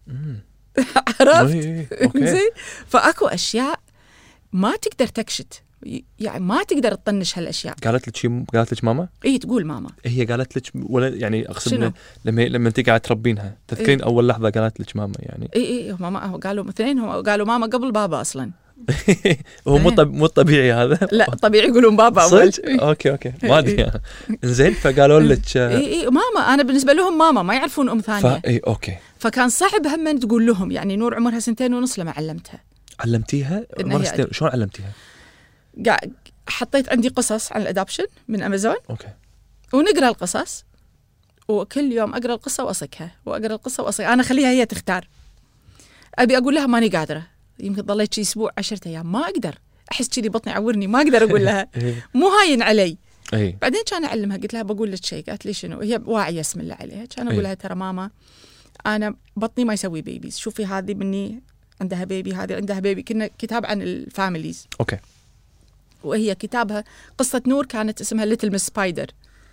عرفت؟ إيه. أوكي. زين. فأكو أشياء ما تقدر تكشت يعني ما تقدر تطنش هالاشياء. قالت لك شيء؟ قالت لك ماما؟ اي تقول ماما. هي قالت لك ولا يعني اقصد شنو؟ لما لما انت قاعد تربينها تذكرين إيه؟ اول لحظه قالت لك ماما يعني؟ اي اي ماما قالوا اثنين، هم قالوا ماما قبل بابا اصلا. هو مو طب... مو طبيعي هذا. لا طبيعي يقولون بابا اول. اوكي اوكي ما ادري. زين فقالوا لك اي اي ماما. انا بالنسبه لهم ماما، ما يعرفون ام ثانيه. اي اوكي. فكان صعب هم تقول لهم. يعني نور عمرها سنتين ونص لما علمتها. علمتيها عمرها سنتين؟ شلون علمتيها؟ قاعد حطيت عندي قصص عن الادابشن من امازون. اوكي. ونقرا القصص، وكل يوم اقرا القصه واصكها، واقرا القصه واصكها. انا اخليها هي تختار. ابي اقول لها ماني قادره، يمكن ضليت شي اسبوع عشرة ايام ما اقدر، احس كذي بطني يعورني، ما اقدر اقول لها. مو هاين علي. أي. بعدين كان اعلمها، قلت لها بقول لك شيء. قالت لي شنو؟ هي واعيه اسم الله عليها. كان اقول لها ترى ماما انا بطني ما يسوي بيبيز، شوفي هذه مني عندها بيبي، هذه عندها بيبي. كنا كتاب عن الفاميليز. اوكي. وهي كتابها قصه نور كانت اسمها ليتل مس سبايدر.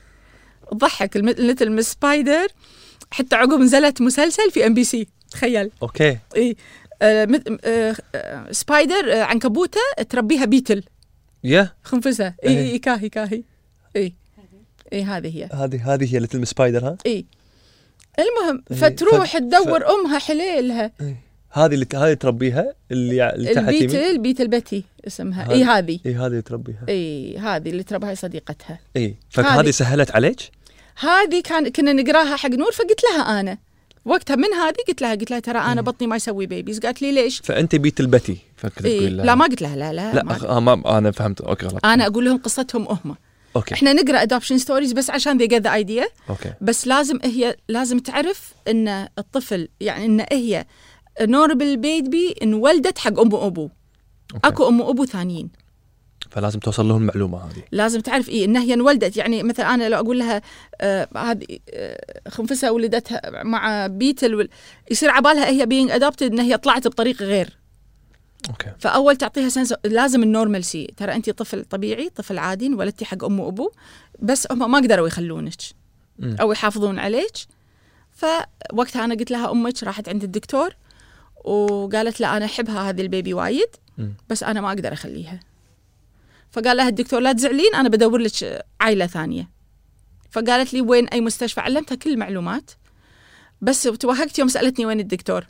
ضحك ليتل مس سبايدر، حتى عقب نزلت مسلسل في ام بي سي. تخيل. اوكي. اي آه آه آه سبايدر آه عنكبوته تربيها بيتل. يا yeah. خنفسه. اي اي كاهي كاهي. اي اي هذه هي. هذه هذه هي ليتل سبايدر. ها. اي المهم فتروح ف... تدور ف... امها حليلها. إيه. هذه اللي هذه تربيها اللي اللي تحت يمين. البيتل بيتل بتي اسمها. اي هذه. اي هذه اللي تربيها. اي هذه اللي تربيها صديقتها. اي فهذه سهلت عليك؟ هذه كان كنا نقراها حق نور، فقلت لها انا وقتها من هذه قلت لها قلت لها ترى انا بطني ما يسوي بيبيز. قالت لي ليش؟ فانت بيتل بتي فكنت إيه؟ تقول لها. لا ما قلت لها لا لا لا ما, آه ما انا فهمت. اوكي غلط. انا اقول لهم قصتهم هم. اوكي. احنا نقرا ادوبشن ستوريز بس عشان they get the idea. اوكي. بس لازم هي لازم تعرف ان الطفل يعني ان هي نوربل بيبي انولدت حق ام وابوه. اكو ام وابو ثانيين، فلازم توصل لهم المعلومه هذه. لازم تعرف ايه انها هي انولدت. يعني مثلا انا لو اقول لها آه هذه آه خنفسه ولدتها مع بيتل وال... يصير عبالها هي being adopted ان هي طلعت بطريق غير. اوكي. فاول تعطيها سنس. لازم النورمال سي، ترى انت طفل طبيعي، طفل عادي، انولدتي حق ام وابو، بس هم ما قدروا يخلونك م. او يحافظون عليك. فوقتها انا قلت لها امك راحت عند الدكتور وقالت لا انا احبها هذه البيبي وايد، م. بس انا ما اقدر اخليها. فقال لها الدكتور لا تزعلين انا بدور لك عائله ثانيه. فقالت لي وين اي مستشفى؟ علمتها كل المعلومات، بس توهقت يوم سالتني وين الدكتور.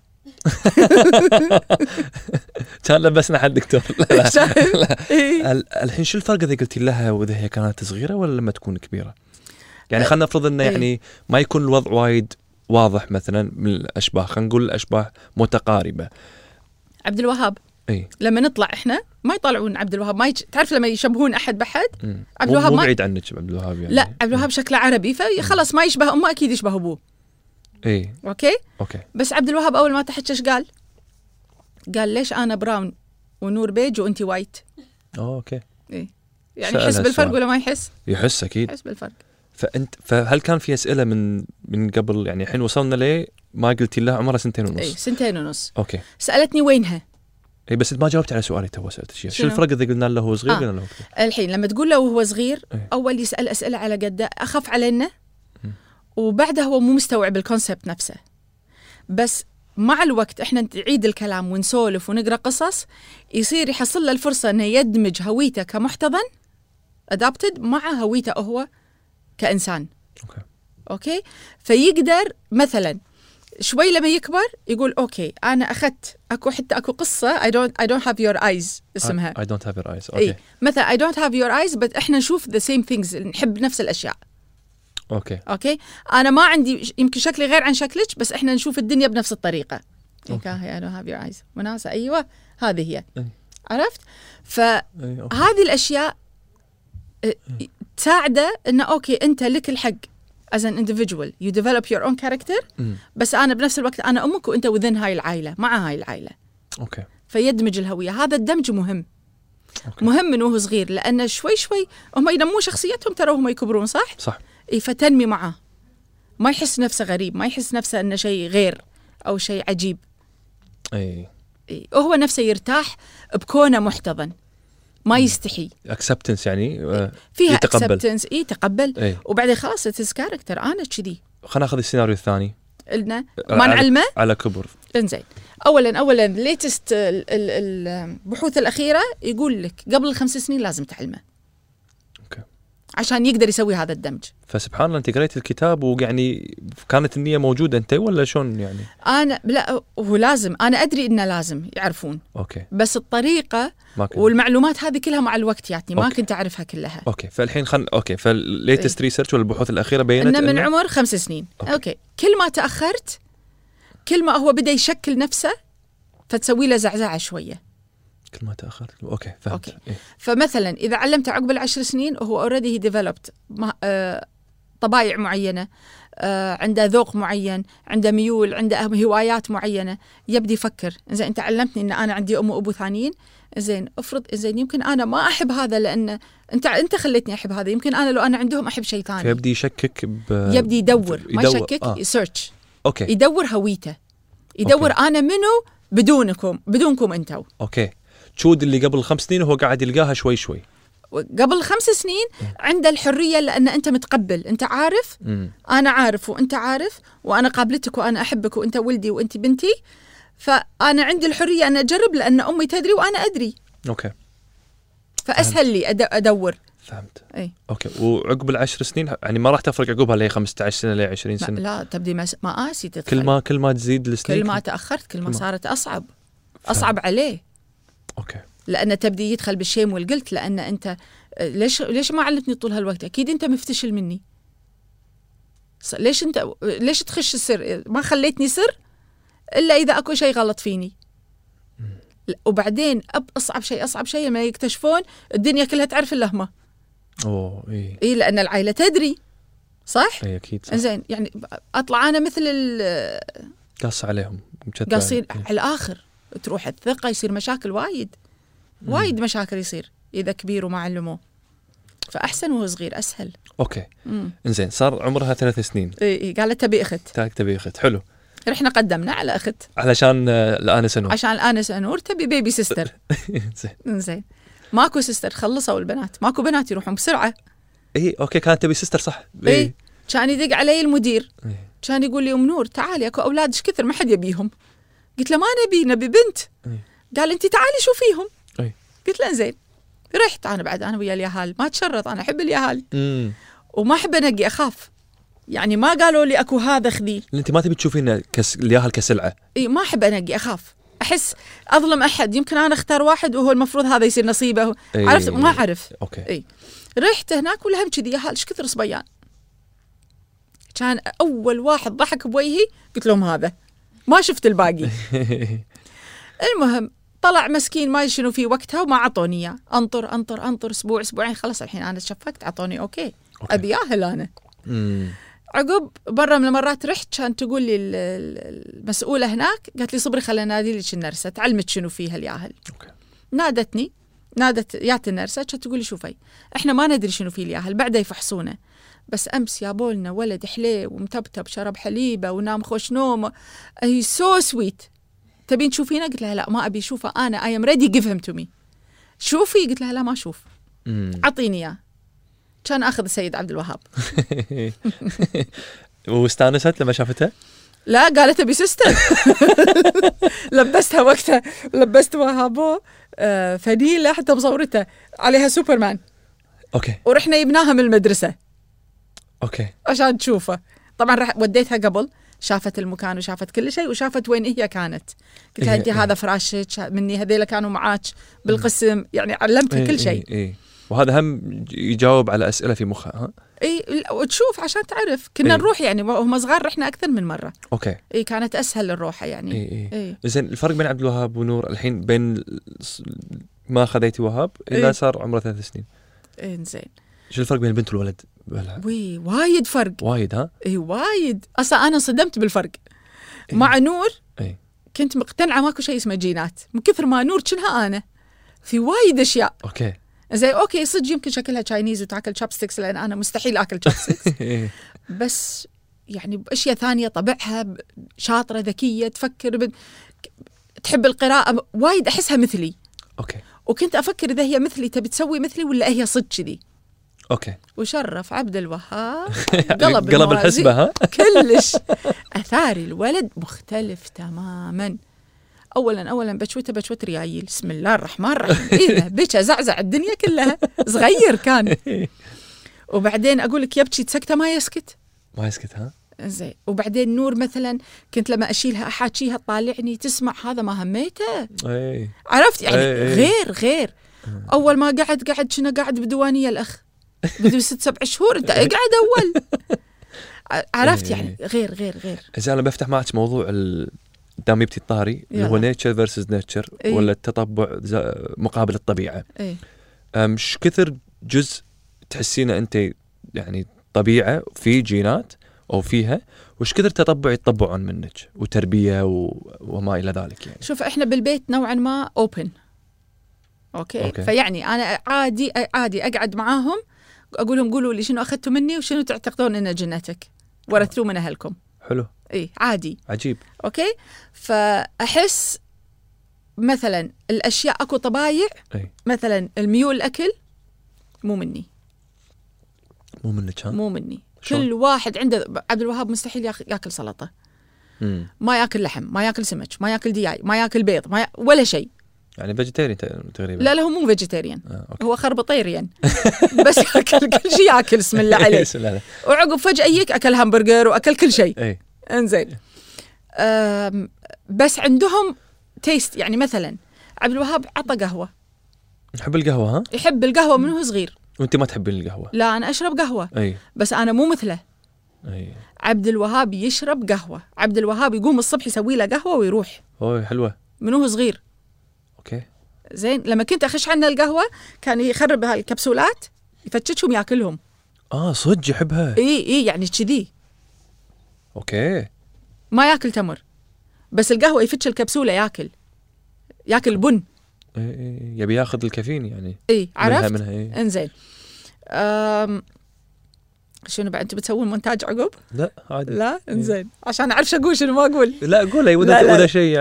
كان لبسنا حد دكتور. لا لا, لا. الحين شو الفرق اذا قلتي لها واذا هي كانت صغيره ولا لما تكون كبيره؟ يعني خلينا نفرض انه يعني ما يكون الوضع وايد واضح مثلا من الاشباه، خلينا نقول الاشباه متقاربه. عبد الوهاب اي لما نطلع احنا ما يطالعون عبد الوهاب، ما يج... تعرف لما يشبهون احد بحد. مم. عبد الوهاب مو بعيد ما... عنك عبد الوهاب يعني. لا عبد الوهاب شكله عربي فخلص ما يشبه امه اكيد يشبه ابوه. اي اوكي اوكي. بس عبد الوهاب اول ما تحكي ايش قال؟ قال ليش انا براون ونور بيج وانتي وايت؟ اوه اوكي. اي يعني يحس بالفرق ولا ما يحس؟ يحس اكيد يحس بالفرق. فانت فهل كان في اسئله من من قبل يعني الحين وصلنا ليه ما قلتي لها عمرها سنتين ونص؟ اي سنتين ونص. اوكي. سالتني وينها؟ اي بس انت ما جاوبت على سؤالي تو سالت شيء. شو الفرق اذا قلنا له هو صغير قلنا آه. له كده. الحين لما تقول له وهو صغير أي. اول يسال اسئله على قده اخف علينا، وبعدها هو مو مستوعب الكونسبت نفسه. بس مع الوقت احنا نعيد الكلام ونسولف ونقرا قصص يصير يحصل له الفرصه انه يدمج هويته كمحتضن ادابتد مع هويته هو كانسان. اوكي اوكي فيقدر مثلا شوي لما يكبر يقول اوكي انا اخذت اكو حتى اكو قصه I don't I don't have your eyes اسمها. I don't have your eyes. اوكي إيه؟ مثلا I don't have your eyes بس احنا نشوف the same things، نحب نفس الاشياء. اوكي اوكي انا ما عندي يمكن شكلي غير عن شكلك بس احنا نشوف الدنيا بنفس الطريقه. اوكي I don't have your eyes وناسه ايوه هذه هي. أي. عرفت؟ فهذه الاشياء تساعده انه اوكي انت لك الحق as an individual you develop your own character م. بس انا بنفس الوقت انا امك وانت within هاي العائله مع هاي العائله. اوكي فيدمج الهويه. هذا الدمج مهم. أوكي. مهم من وهو صغير لان شوي شوي هم ينموا شخصيتهم ترى هم يكبرون صح صح. اي فتنمي معه ما يحس نفسه غريب، ما يحس نفسه انه شيء غير او شيء عجيب. اي اي وهو نفسه يرتاح بكونه محتضن ما يستحي. acceptance يعني آه فيها يتقبل. acceptance اي تقبل. أي. وبعدين خلاص it's his character انا كذي. خلينا ناخذ السيناريو الثاني. قلنا ما نعلمه على كبر. انزين اولا اولا ليتست البحوث الاخيره يقول لك قبل الخمس سنين لازم تعلمه اوكي عشان يقدر يسوي هذا الدمج. فسبحان الله انت قريت الكتاب ويعني كانت النيه موجوده انت ولا شلون يعني؟ انا لا هو لازم، انا ادري انه لازم يعرفون اوكي بس الطريقه والمعلومات هذه كلها مع الوقت يعني ما أوكي. كنت اعرفها كلها. اوكي فالحين خل اوكي فالليتست إيه؟ ريسيرش والبحوث الاخيره بينت انه من عمر خمس سنين. أوكي. اوكي كل ما تاخرت كل ما هو بدا يشكل نفسه فتسوي له زعزعه شويه. كل ما تاخرت اوكي فهمت. أوكي. إيه؟ فمثلا اذا علمته عقب العشر سنين هو اوريدي هي ديفلوبت آه طبايع معينه، آه عنده ذوق معين، عنده ميول، عنده هوايات معينه، يبدي يفكر زين انت علمتني ان انا عندي ام وابو ثانيين، زين افرض زين يمكن انا ما احب هذا لان انت انت خليتني احب هذا، يمكن انا لو انا عندهم احب شيء ثاني. فيبدي يشكك ب... يبدي يدور, يدور. ما يشكك آه. يسيرش. اوكي يدور هويته، يدور أوكي. انا منو بدونكم بدونكم انتو. اوكي تشود اللي قبل خمس سنين وهو قاعد يلقاها شوي شوي. قبل خمس سنين عنده الحرية لأن أنت متقبل، أنت عارف م. أنا عارف وأنت عارف وأنا قابلتك وأنا أحبك وأنت ولدي وأنت بنتي، فأنا عندي الحرية أن أجرب لأن أمي تدري وأنا أدري. أوكي فأسهل فهمت. لي أدور. فهمت. أي. أوكي وعقب العشر سنين يعني ما راح تفرق عقبها لي خمسة عشر سنة لي عشرين سنة؟ لا تبدي مآسي تدخل. كل ما كل ما تزيد السنين كل ما تأخرت كل ما, كل ما صارت أصعب أصعب فهم. عليه. أوكي لأن تبدي يدخل بالشيم والقلت لأن أنت ليش ليش ما علمتني طول هالوقت؟ أكيد أنت مفتشل مني. ليش أنت ليش تخش السر؟ ما خليتني سر إلا إذا أكو شيء غلط فيني. وبعدين أب أصعب شيء أصعب شيء ما يكتشفون الدنيا كلها تعرف إلا هم. أوه إيه. إيه لأن العائلة تدري صح؟ إيه أكيد صح. زين يعني أطلع أنا مثل ال قاص عليهم. قاصين على الآخر تروح الثقة يصير مشاكل وايد. وايد مشاكل يصير إذا كبير وما علموه. فأحسن وهو صغير أسهل. أوكي. إنزين صار عمرها ثلاث سنين. إيه قالت تبي أخت. تاك تبي أخت حلو. رحنا قدمنا على أخت. علشان الآنسة نور. عشان الآنسة نور تبي بيبي سيستر. إنزين. إنزين. ماكو سيستر خلصوا البنات، ماكو بنات يروحون بسرعة. إيه أوكي كانت تبي سيستر صح. إيه. إيه. كان يدق علي المدير. إيه. كان يقول لي أم نور تعالي أكو أولاد إيش كثر ما حد يبيهم. قلت له ما نبي نبي بنت. إيه. قال أنت تعالي شوفيهم. إيه. قلت له زين. رحت أنا بعد أنا ويا اليهال ما تشرط أنا أحب اليهال امم وما أحب أنقي أخاف يعني ما قالوا لي أكو هذا خذي. أنت ما تبي تشوفين كس... اليهال كسلعة. إيه ما أحب أنقي أخاف أحس أظلم أحد يمكن أنا أختار واحد وهو المفروض هذا يصير نصيبه. إيه. عرفت ما أعرف. أوكي. إيه رحت هناك ولهم كذي يهال إيش كثر صبيان. كان أول واحد ضحك بوجهي قلت لهم هذا ما شفت الباقي. المهم طلع مسكين ما شنو في وقتها وما عطوني اياه. انطر انطر انطر اسبوع اسبوعين خلص الحين انا تشفقت عطوني اوكي, أوكي. ابي اهل انا. مم. عقب مره من المرات رحت كانت تقول لي المسؤوله هناك قالت لي صبري خلينا نادي لك النرسه تعلمت شنو فيها الياهل. أوكي. نادتني نادت يات النرسه كانت تقول لي شوفي احنا ما ندري شنو فيه الياهل بعده يفحصونه بس امس جابوا لنا ولد حليه ومتبتب شرب حليبه ونام خوش نوم هي سو سويت تبين تشوفينه؟ قلت لها لا ما أبي أشوفه أنا I am ready give him to me. شوفي؟ قلت لها لا ما أشوف عطيني إياه. كان أخذ السيد عبد الوهاب. واستانست لما شافتها؟ لا قالت أبي سيستر. لبستها وقتها لبست وهابو آه فنيلة حتى بصورتها عليها سوبرمان. أوكي. ورحنا يبناها من المدرسة. أوكي. عشان تشوفه. طبعا رح وديتها قبل شافت المكان وشافت كل شيء وشافت وين هي كانت. قلت لها أنت إيه هذا فراشك مني هذيلا كانوا معاك بالقسم يعني علمتها إيه كل شيء. إيه إيه. وهذا هم يجاوب على أسئلة في مخها ها؟ إيه وتشوف عشان تعرف كنا إيه. نروح يعني وهم صغار رحنا أكثر من مرة. أوكي. إيه كانت أسهل الروحة يعني. إيه إيه. إيه. زين الفرق بين عبد الوهاب ونور الحين بين ما خذيتي وهاب إلى إيه. صار عمره ثلاث سنين. إيه زين. شو الفرق بين البنت والولد؟ وي وايد فرق. وايد ها؟ إيه وايد أصلا أنا صدمت بالفرق. إيه. مع نور إيه. كنت مقتنعة ماكو شيء اسمه جينات من كثر ما نور كنها أنا في وايد أشياء. أوكي. زي أوكي صدق يمكن شكلها تشاينيز وتاكل شابستكس لأن أنا مستحيل أكل شابستكس. بس يعني بأشياء ثانية طبعها شاطرة ذكية تفكر ب... تحب القراءة وايد أحسها مثلي. أوكي. وكنت أفكر إذا هي مثلي تبي تسوي مثلي ولا هي صدق كذي. اوكي وشرف عبد الوهاب قلب قلب الحسبة ها كلش. أثاري الولد مختلف تماما. أولا أولا بشوته بشوت ريايل، بسم الله الرحمن الرحيم، إيه بكى زعزع الدنيا كلها، صغير كان. وبعدين أقول لك يبكي تسكته ما يسكت ما يسكت ها. زين. وبعدين نور مثلا كنت لما أشيلها أحاكيها تطالعني تسمع، هذا ما هميته. أي. عرفت يعني أي. غير غير. أول ما قعد قعد شنا قاعد بديوانية الأخ بدو ست سبع شهور أنت اقعد أول. عرفت يعني غير غير غير. إذا أنا بفتح معك موضوع ال دام يبتي الطاري اللي هو نيتشر فيرسز نيتشر ولا التطبع مقابل الطبيعة. ايه. مش كثر جزء تحسينه أنت يعني طبيعة في جينات أو فيها، وش كثر تطبع يتطبعون منك وتربية و... وما إلى ذلك يعني. شوف إحنا بالبيت نوعا ما أوبن. أوكي. أوكي. فيعني أنا عادي عادي أقعد معاهم أقول لهم قولوا لي شنو أخذتوا مني وشنو تعتقدون إنه جنتك ورثتوه من أهلكم. حلو. إيه عادي. عجيب. أوكي. فأحس مثلا الأشياء أكو طبايع. أي. مثلا الميول الأكل مو مني. مو منك ها؟ مو مني. شون؟ كل واحد عنده. عبد الوهاب مستحيل ياكل سلطة. مم. ما ياكل لحم، ما ياكل سمك، ما ياكل دياي، ما ياكل بيض، ما ي... ولا شيء. يعني فيجيتيريان تقريبا. لا لا هو مو فيجيتيريان. آه، هو خربطيريان. بس ياكل كل شيء ياكل بسم الله عليه. وعقب فجأة يجيك أكل همبرجر وأكل كل شيء. اي. انزين. بس عندهم تيست. يعني مثلا عبد الوهاب عطى قهوة. يحب القهوة ها؟ يحب القهوة من هو صغير. وانت ما تحبين القهوة؟ لا أنا أشرب قهوة. أي. بس أنا مو مثله. أي. عبد الوهاب يشرب قهوة. عبد الوهاب يقوم الصبح يسوي له قهوة ويروح. اوه حلوة. من هو صغير. اوكي. زين. لما كنت أخش عنه القهوة كان يخرب هالكبسولات يفتشهم ياكلهم. اه صدق يحبها. اي اي يعني كذي. اوكي. ما ياكل تمر بس القهوة يفتش الكبسولة ياكل. ياكل بن. اي اي يبي ياخذ الكافيين يعني. اي عرفت. منها منها اي. انزين. أم... شنو بعد انتم بتسوون مونتاج عقب؟ لا عادي. لا انزين عشان اعرف اقول شنو ما اقول. لا قولي ولا ولا شيء.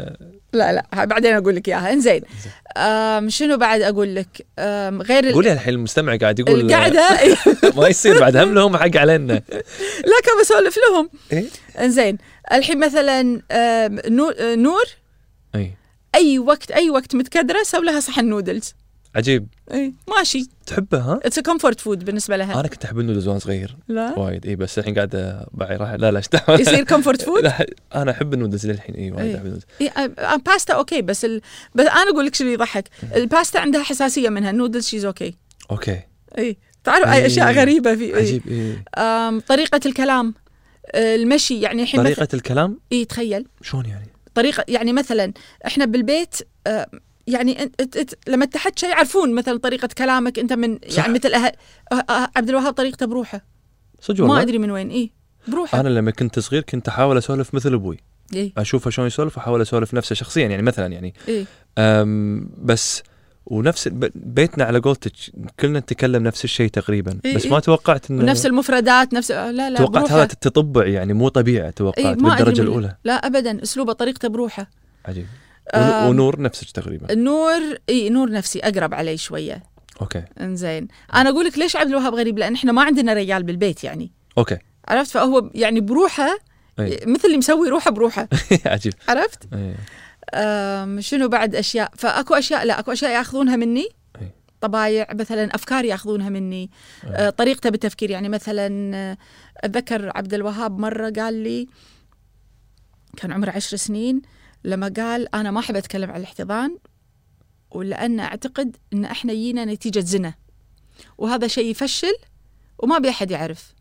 لا لا بعدين اقول لك اياها. انزين. أم شنو بعد اقول لك؟ أم غير قولي الحين المستمع قاعد يقول القعده. ما يصير بعد هم لهم حق علينا. لا كان بسولف لهم. إيه؟ انزين الحين مثلا نور اي اي وقت اي وقت متكدره سوي لها صحن نودلز. عجيب. اي ماشي تحبها ها؟ اتس كومفورت فود بالنسبه لها. انا كنت احب النودلز وانا صغير. لا وايد اي بس الحين قاعد باعي راح. لا لا استحمل. يصير كومفورت فود. لا انا احب النودلز للحين. اي وايد احب النودلز. اي باستا اوكي بس ال... بس انا اقول لك شو يضحك. الباستا عندها حساسيه منها. النودلز شيز اوكي. اوكي. اي تعرف اي اشياء غريبه في. عجيب. اي أم طريقه الكلام المشي يعني الحين طريقه مثل... الكلام. اي تخيل شلون يعني؟ طريقه يعني مثلا احنا بالبيت أه يعني انت ات ات لما تحكي يعرفون مثلا طريقه كلامك انت من صح. يعني مثل أه أه عبد الوهاب طريقته بروحه. صدق والله ما ادري من وين. اي بروحه. انا لما كنت صغير كنت احاول اسولف مثل ابوي. إيه؟ اشوفه شلون يسولف واحاول اسولف نفسه شخصيا يعني مثلا يعني. إيه؟ أم بس ونفس بيتنا على قولتك كلنا نتكلم نفس الشيء تقريبا. إيه؟ بس إيه؟ ما توقعت انه ونفس المفردات نفس لا لا توقعت بروحه. هذا التطبع يعني مو طبيعي. توقعت إيه؟ بالدرجه الاولى. لا ابدا اسلوبه طريقته بروحه. عجيب. ونور نفسك تقريبا. النور اي نور نفسي اقرب علي شويه. اوكي. انزين انا اقول لك ليش عبد الوهاب غريب لان احنا ما عندنا رجال بالبيت يعني. اوكي. عرفت فهو يعني بروحه. أي. مثل اللي مسوي روحه بروحه. عجيب. عرفت. أي. أم شنو بعد اشياء فاكو اشياء لا اكو اشياء ياخذونها مني. أي. طبايع مثلا افكار ياخذونها مني. أه طريقته بالتفكير يعني مثلا اتذكر عبد الوهاب مره قال لي كان عمره عشر سنين لما قال أنا ما أحب أتكلم عن الاحتضان ولأن أعتقد أن إحنا جينا نتيجة زنا وهذا شيء يفشل وما بيحد يعرف.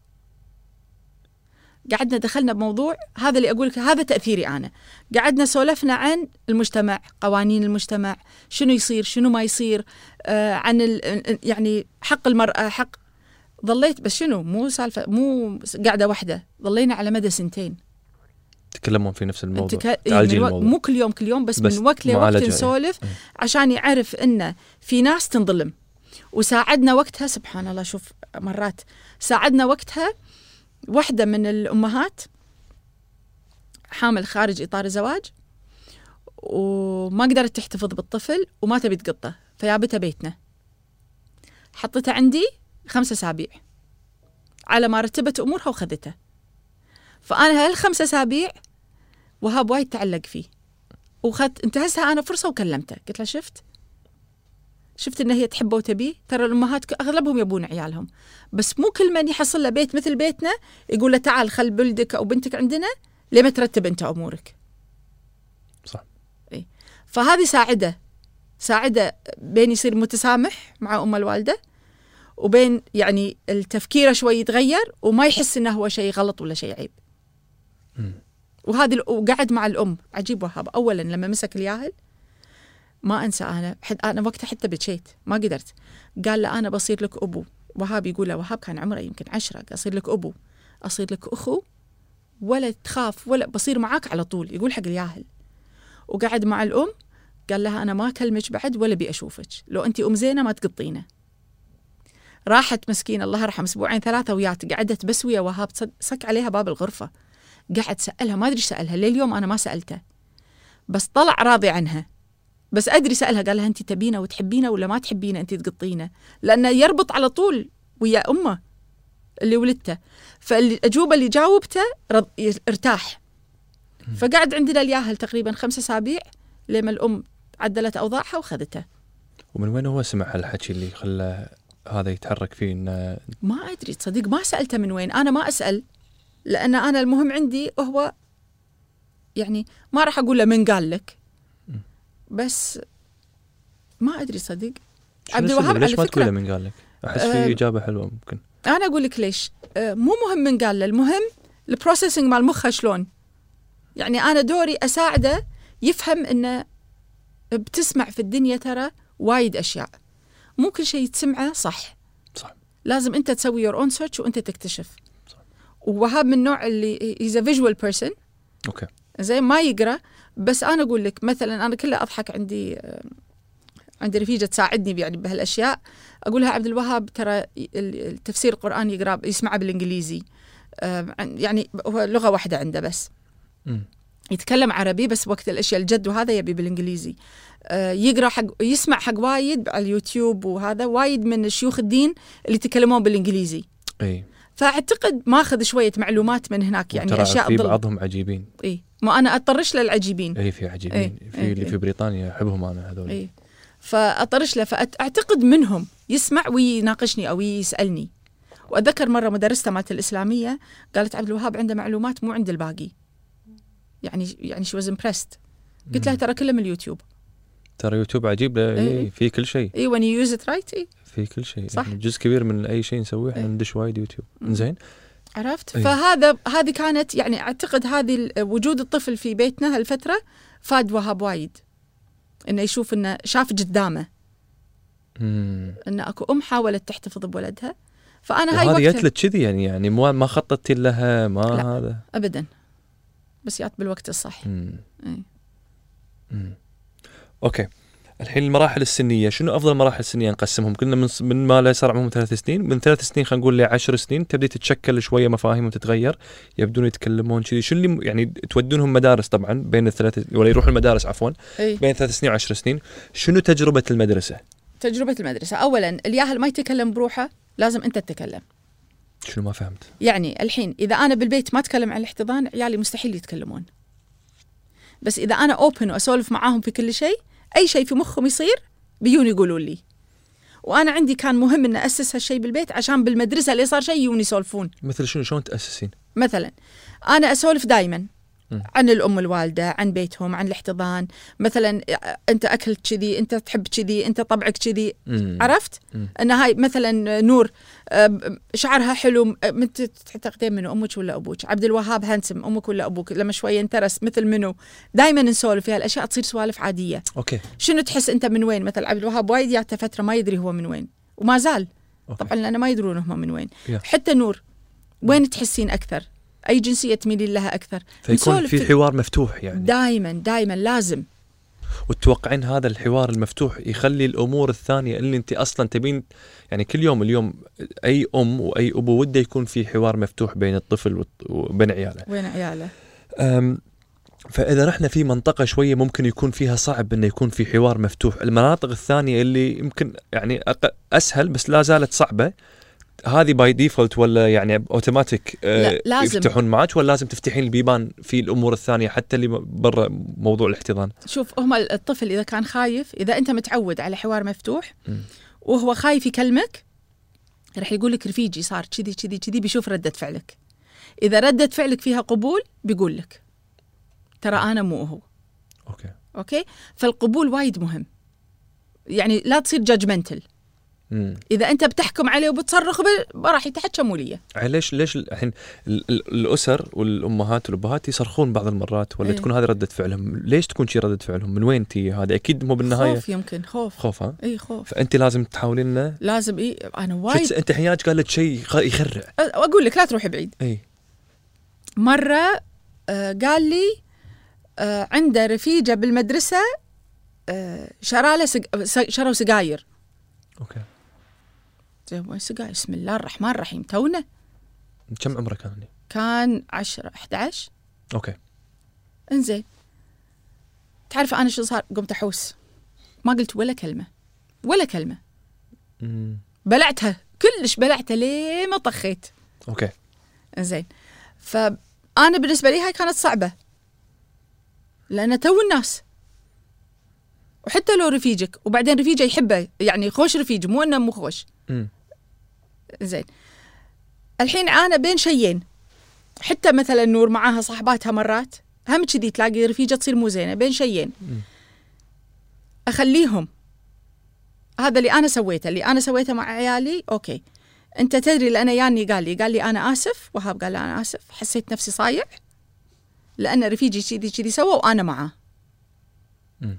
قعدنا دخلنا بموضوع هذا اللي أقولك هذا تأثيري أنا. قعدنا سولفنا عن المجتمع قوانين المجتمع شنو يصير شنو ما يصير آه عن ال يعني حق المرأة حق. ظليت بس شنو مو سالفة مو قاعدة واحدة ظلينا على مدى سنتين تكلمون في نفس الموضوع. تك... الموضوع مو كل يوم كل يوم بس, بس من وقت لوقت نسولف ايه. عشان يعرف إنه في ناس تنظلم وساعدنا وقتها سبحان الله. شوف مرات ساعدنا وقتها واحدة من الأمهات حامل خارج إطار الزواج وما قدرت تحتفظ بالطفل وما تبي تقطه فيابتها بيتنا حطتها عندي خمسة أسابيع على ما رتبت أمورها وخذتها. فأنا هالخمسة أسابيع وهاب وايد تعلق فيه، وخذت انتهزها أنا فرصة وكلمته، قلت له شفت شفت إن هي تحبه وتبيه. ترى الأمهات أغلبهم يبون عيالهم، بس مو كل من يحصل له بيت مثل بيتنا يقول له تعال خل بلدك أو بنتك عندنا لما ترتب أنت أمورك. صح. إيه. فهذه ساعدة ساعدة بين يصير متسامح مع أم الوالدة، وبين يعني التفكير شوي يتغير وما يحس إنه هو شيء غلط ولا شيء عيب. م. وهذا وقعد مع الأم عجيب وهاب. أولا لما مسك الياهل ما أنسى، أنا حد أنا وقتها حتى بكيت ما قدرت. قال له أنا بصير لك أبو. وهاب يقول له، وهاب كان عمره يمكن عشرة، أصير لك أبو، أصير لك أخو، ولا تخاف ولا بصير معاك على طول. يقول حق الياهل. وقعد مع الأم قال لها أنا ما أكلمك بعد ولا بي أشوفك، لو أنتي أم زينة ما تقطينه. راحت مسكين الله يرحم أسبوعين ثلاثة ويات، قعدت بس ويا وهاب، صك عليها باب الغرفة، قعد سألها ما أدري سألها لليوم أنا ما سألته، بس طلع راضي عنها. بس أدري سألها قال لها أنت تبينه وتحبينه ولا ما تحبينه أنت تقطينه، لأنه يربط على طول ويا أمه اللي ولدته. فالأجوبة اللي جاوبته ارتاح. فقعد عندنا الياهل تقريبا خمسة أسابيع لما الأم عدلت أوضاعها وخذته. ومن وين هو سمع هالحكي اللي خلى هذا يتحرك فيه؟ إنه ما أدري تصدق، ما سألته من وين. أنا ما أسأل، لأن أنا المهم عندي هو يعني ما راح أقول له من قال لك، بس ما أدري صدق. عبد الوهاب ليش ما تقول له من قال لك؟ أحس في أه إجابة حلوة ممكن. أنا أقول لك ليش. أه مو مهم من قال له، المهم البروسيسنج مال مخه شلون. يعني أنا دوري أساعده يفهم إنه بتسمع في الدنيا ترى وايد أشياء، مو كل شيء تسمعه صح. صح. لازم أنت تسوي your own search وأنت تكتشف. صح. ووهاب من النوع اللي he's a visual person. أوكي. زي ما يقرأ. بس أنا أقول لك مثلا أنا كله أضحك، عندي عندي رفيجة تساعدني يعني بهالأشياء، أقولها عبد الوهاب ترى التفسير القرآن يقرأ يسمعه بالإنجليزي، يعني هو لغة واحدة عنده بس. م. يتكلم عربي بس وقت الأشياء الجد وهذا يبي بالإنجليزي. يقرأ حق يسمع حق وايد على اليوتيوب، وهذا وايد من شيوخ الدين اللي يتكلمون بالإنجليزي. أي. فأعتقد ماخذ شوية معلومات من هناك، يعني أشياء في بعضهم عجيبين. إيه ما أنا أطرش للعجيبين. إيه في عجيبين. إيه في اللي إيه في بريطانيا أحبهم أنا هذول. إيه فأطرش له، فأعتقد منهم يسمع ويناقشني أو يسألني. وأذكر مرة مدرسة مالت الإسلامية قالت عبد الوهاب عنده معلومات مو عند الباقي، يعني يعني she was impressed. قلت لها ترى كله من اليوتيوب. ترى يوتيوب عجيب. إيه في كل شيء. إيه when you use it right. إيه في كل شيء. صح. يعني جزء كبير من أي شيء نسويه إحنا ندش وايد يوتيوب. إنزين. عرفت. أيه. فهذا هذه كانت يعني أعتقد هذه وجود الطفل في بيتنا هالفترة فاد وهاب وايد، إنه يشوف إنه شاف قدامه إن أكو أم حاولت تحتفظ بولدها. فأنا هاي وقتها هذه جت كذي يعني يعني مو ما خططت لها ما لا. هذا أبدا، بس جات بالوقت الصح. مم. أي. مم. أوكي. الحين المراحل السنية، شنو أفضل مراحل السنية نقسمهم؟ قلنا من من ما لا يصير عمرهم ثلاث سنين، من ثلاث سنين خلينا نقول لعشر سنين تبدأ تتشكل شوية مفاهيم وتتغير، يبدون يتكلمون كذي. شو اللي يعني تودونهم مدارس طبعا بين الثلاث ولا يروحوا المدارس عفوا أي. بين ثلاث سنين وعشر سنين. شنو تجربة المدرسة؟ تجربة المدرسة أولا الياهل ما يتكلم بروحه، لازم أنت تتكلم. شنو ما فهمت؟ يعني الحين إذا أنا بالبيت ما أتكلم عن الاحتضان عيالي مستحيل يتكلمون، بس إذا أنا أوبن وأسولف معاهم في كل شيء، أي شيء في مخهم يصير بيون يقولوا لي. وأنا عندي كان مهم أن أسس هالشيء بالبيت عشان بالمدرسة اللي صار شيء يون يسولفون. مثل شنو؟ شلون تأسسين؟ مثلا أنا أسولف دايما عن الأم الوالدة، عن بيتهم، عن الاحتضان. مثلا أنت أكلت كذي، أنت تحب كذي، أنت طبعك كذي. عرفت؟ مم. أن هاي مثلا نور شعرها حلو، أنت تعتقدين منه أمك ولا أبوك؟ عبد الوهاب هانسم، أمك ولا أبوك؟ لما شوية انترس مثل منه. دايما نسولف في هالأشياء تصير سوالف عادية. أوكي. شنو تحس أنت من وين؟ مثلا عبد الوهاب وايد جاته فترة ما يدري هو من وين، وما زال. أوكي. طبعا لأنه ما يدرون هم من وين. yeah. حتى نور وين تحسين أكثر؟ أي جنسية تميلين لها أكثر؟ فيكون في حوار مفتوح يعني. دائما دائما لازم. وتتوقعين هذا الحوار المفتوح يخلي الأمور الثانية اللي أنت أصلا تبين يعني كل يوم اليوم أي أم وأي أبو وده يكون في حوار مفتوح بين الطفل وبين عياله. وين عياله؟ فإذا رحنا في منطقة شوية ممكن يكون فيها صعب إنه يكون في حوار مفتوح. المناطق الثانية اللي يمكن يعني أسهل بس لا زالت صعبة، هذه باي ديفولت ولا يعني اوتوماتيك لا، لازم. يفتحون معك ولا لازم تفتحين البيبان في الامور الثانيه حتى اللي برا موضوع الاحتضان؟ شوف، هم الطفل اذا كان خايف، اذا انت متعود على حوار مفتوح م. وهو خايف يكلمك، رح يقول لك رفيجي صار كذي كذي كذي، بيشوف ردة فعلك. اذا ردة فعلك فيها قبول بيقول لك ترى انا مو هو. اوكي اوكي، فالقبول وايد مهم، يعني لا تصير جادجمنتل. مم. اذا انت بتحكم عليه وبتصرخ ما راح يتحكموا لي. ليش ليش الحين الاسر والامهات والابهات يصرخون بعض المرات ولا ايه؟ تكون هذه رده فعلهم؟ ليش تكون شي رده فعلهم؟ من وين تي هذا؟ اكيد مو بالنهايه خوف، يمكن خوف خوف. ها اي خوف. فانت لازم تحاولين انه لازم اي انا وايد. انت حياج قال لك شيء يخرع. اقول لك لا تروح بعيد. اي مره آه قال لي آه عنده رفيجه بالمدرسه آه شراله سج... شروا سجاير. اوكي وين سجاير؟ بسم الله الرحمن الرحيم، تونا. كم عمره كان؟ كان عشرة أحد عشر. اوكي انزين، تعرف انا شو صار؟ قمت احوس، ما قلت ولا كلمه ولا كلمه. مم. بلعتها كلش، بلعتها ليه ما طخيت. اوكي انزين، فانا بالنسبه لي هاي كانت صعبه، لان تو الناس، وحتى لو رفيجك وبعدين رفيجه يحبه، يعني خوش رفيج، مو انه مو خوش. مم. زين، الحين انا بين شيئين. حتى مثلا نور معاها صاحباتها مرات هم كذي، تلاقي رفيجه تصير مو زينه، بين شيئين. مم. اخليهم، هذا اللي انا سويته اللي انا سويته مع عيالي. اوكي انت تدري، لأنا ياني قال لي قال لي انا اسف، وهاب قال لي انا اسف، حسيت نفسي صايع لان رفيجي كذي كذي سوى وانا معاه. مم.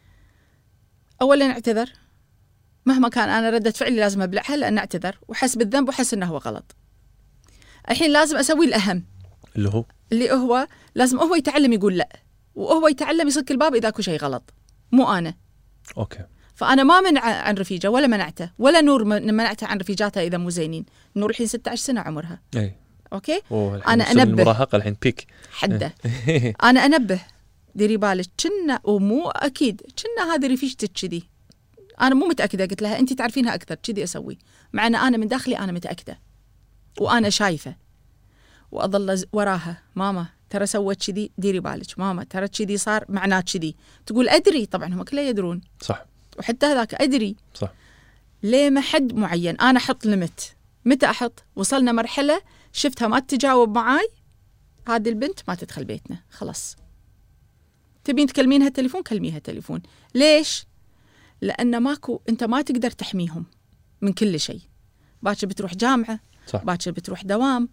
اولا اعتذر، مهما كان انا ردة فعلي لازم ابلعها، لان اعتذر وحس بالذنب وحس انه هو غلط. الحين لازم اسوي الاهم اللي هو اللي هو لازم هو يتعلم يقول لا، وهو يتعلم يصك الباب اذا اكو شيء غلط، مو انا. اوكي فانا ما منع عن رفيجه ولا منعته، ولا نور منعته عن رفيجاتها اذا مو زينين. نور الحين ستة عشر سنه عمرها. اي اوكي، انا انبه المراهقه الحين بيك حده. انا انبه، ديري بالك، كنا ومو اكيد كنا هذه رفيجتك كذي، انا مو متاكده. قلت لها انت تعرفينها اكثر، كذي اسوي، مع ان انا من داخلي انا متاكده وانا شايفه، واظل وراها. ماما ترى سوت كذي، ديري بالك. ماما ترى كذي صار، معناه كذي. تقول ادري، طبعا هم كله يدرون. صح، وحتى هذاك ادري. صح. ليه ما حد معين، انا احط ليمت. متى احط؟ وصلنا مرحله شفتها ما تتجاوب معاي، هذه البنت ما تدخل بيتنا، خلاص. تبين تكلمينها تليفون، كلميها تليفون. ليش؟ لان ماكو، انت ما تقدر تحميهم من كل شيء. باكر بتروح جامعه، صح. باكر بتروح دوام.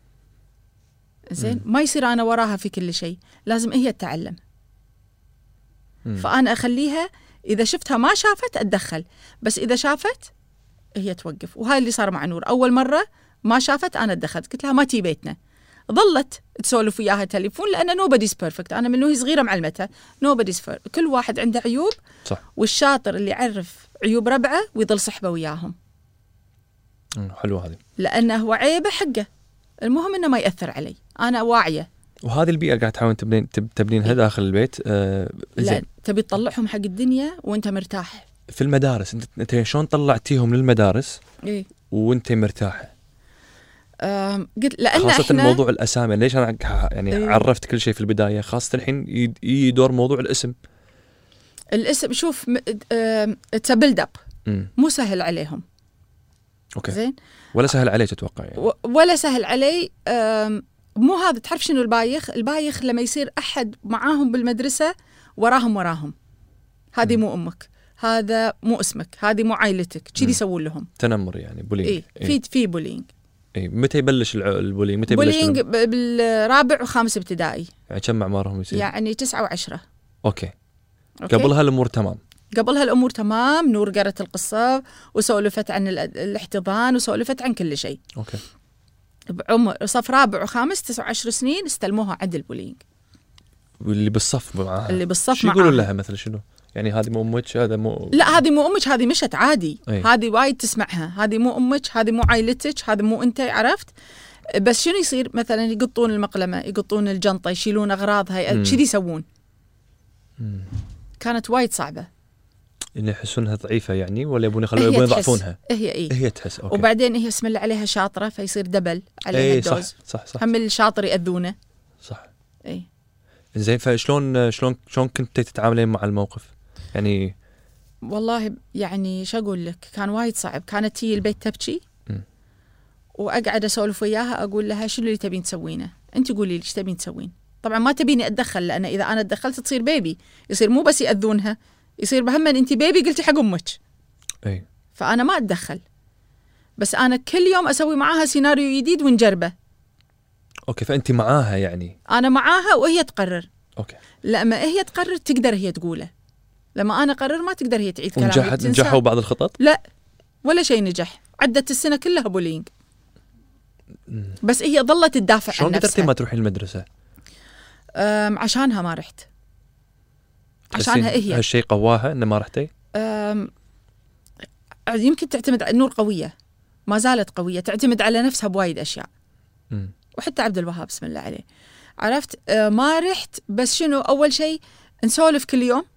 زين، ما يصير انا وراها في كل شيء، لازم هي تتعلم. مم. فانا اخليها، اذا شفتها ما شافت اتدخل، بس اذا شافت هي توقف. وهاي اللي صار مع نور. اول مره ما شافت انا اتدخلت، قلت لها ما تي بيتنا. ظلت تسولف وياها تليفون، لان نوبديز بيرفكت. انا من وهي صغيره معلمتها نوبديز بيرفكت، كل واحد عنده عيوب. صح. والشاطر اللي يعرف عيوب ربعه ويظل صحبه وياهم. حلو هذه، لانه هو عيبه حقه، المهم انه ما ياثر علي، انا واعيه. وهذه البيئه قاعد تحاول تبنين تبنينها داخل البيت. آه لا تبي تطلعهم حق الدنيا وانت مرتاح. في المدارس انت انت شلون طلعتيهم للمدارس ايه وانت مرتاحه؟ قلت لان خاصة احنا موضوع الاسامي، ليش انا يعني إيه؟ عرفت كل شيء في البدايه، خاصه الحين يجي دور موضوع الاسم. الاسم شوف اتس بيلد اب، مو سهل عليهم. اوكي زين، ولا سهل عليك اتوقع يعني. ولا سهل علي. مو هذا، تعرف شنو البايخ؟ البايخ لما يصير احد معاهم بالمدرسه وراهم وراهم، هذه مو امك، هذا مو اسمك، هذه مو عائلتك، كذي يسوون لهم تنمر يعني، بولينج. إيه؟ إيه؟ في في بولينج. اي متى يبلش البولينج؟ متى يبلش بولينج؟ بالرابع وخامس ابتدائي. يعني كم اعمارهم يصير؟ يعني تسعة وعشرة. أوكي. أوكي. قبلها الامور تمام. قبلها الامور تمام. نور قرت القصه وسولفت عن الاحتضان وسولفت عن كل شيء. اوكي. بعمر صف رابع وخامس تسعة وعشر سنين استلموها عدل بولينج. واللي بالصف معاها، اللي بالصف شو يقولون لها مثلا شنو؟ يعني هذه مو امك، هذا مو، لا هذه مو امك، هذه مشت عادي. أي. هذه وايد تسمعها، هذه مو امك، هذه مو عائلتك، هذا مو انت، عرفت؟ بس شنو يصير مثلا؟ يقطون المقلمه، يقطون الجنطه، يشيلون اغراضها، كذي يسوون. كانت وايد صعبه. اللي يحسونها ضعيفه يعني، ولا يبون يخلوها هي يبون تحس. يضعفونها؟ هي إيه هي تحس. أوكي. وبعدين هي اسم الله عليها شاطرة، فيصير دبل عليها ايه الدوز. صح صح صح هم الشاطر يأذونه. صح. اي زين، فشلون شلون شلون كنت تتعاملين مع الموقف يعني؟ والله يعني شو اقول لك، كان وايد صعب. كانت تيجي البيت تبكي م. واقعد اسولف وياها، اقول لها شنو اللي تبين تسوينه؟ انت قولي لي ايش تبين تسوين. طبعا ما تبيني اتدخل، لان اذا انا تدخلت تصير بيبي، يصير مو بس ياذونها، يصير بهم انت بيبي قلتي حق امك. اي فانا ما اتدخل، بس انا كل يوم اسوي معاها سيناريو جديد ونجربه. اوكي، فانت معاها يعني؟ انا معاها وهي تقرر. اوكي. لما هي تقرر تقدر هي تقوله، لما انا اقرر ما تقدر هي تعيد كلامي. نجحت نجحوا بعض الخطط؟ لا ولا شيء نجح، عدت السنه كلها بولينج، بس هي ظلت تدافع عن شلون نفسها. قدرتي ما تروحين المدرسه؟ أم عشانها ما رحت، عشانها هي. هالشيء قواها ان ما رحتي؟ أم يمكن تعتمد على النور، قويه ما زالت قويه، تعتمد على نفسها بوايد اشياء. م. وحتى عبد الوهاب بسم الله عليه، عرفت. أه ما رحت، بس شنو اول شيء نسولف كل يوم.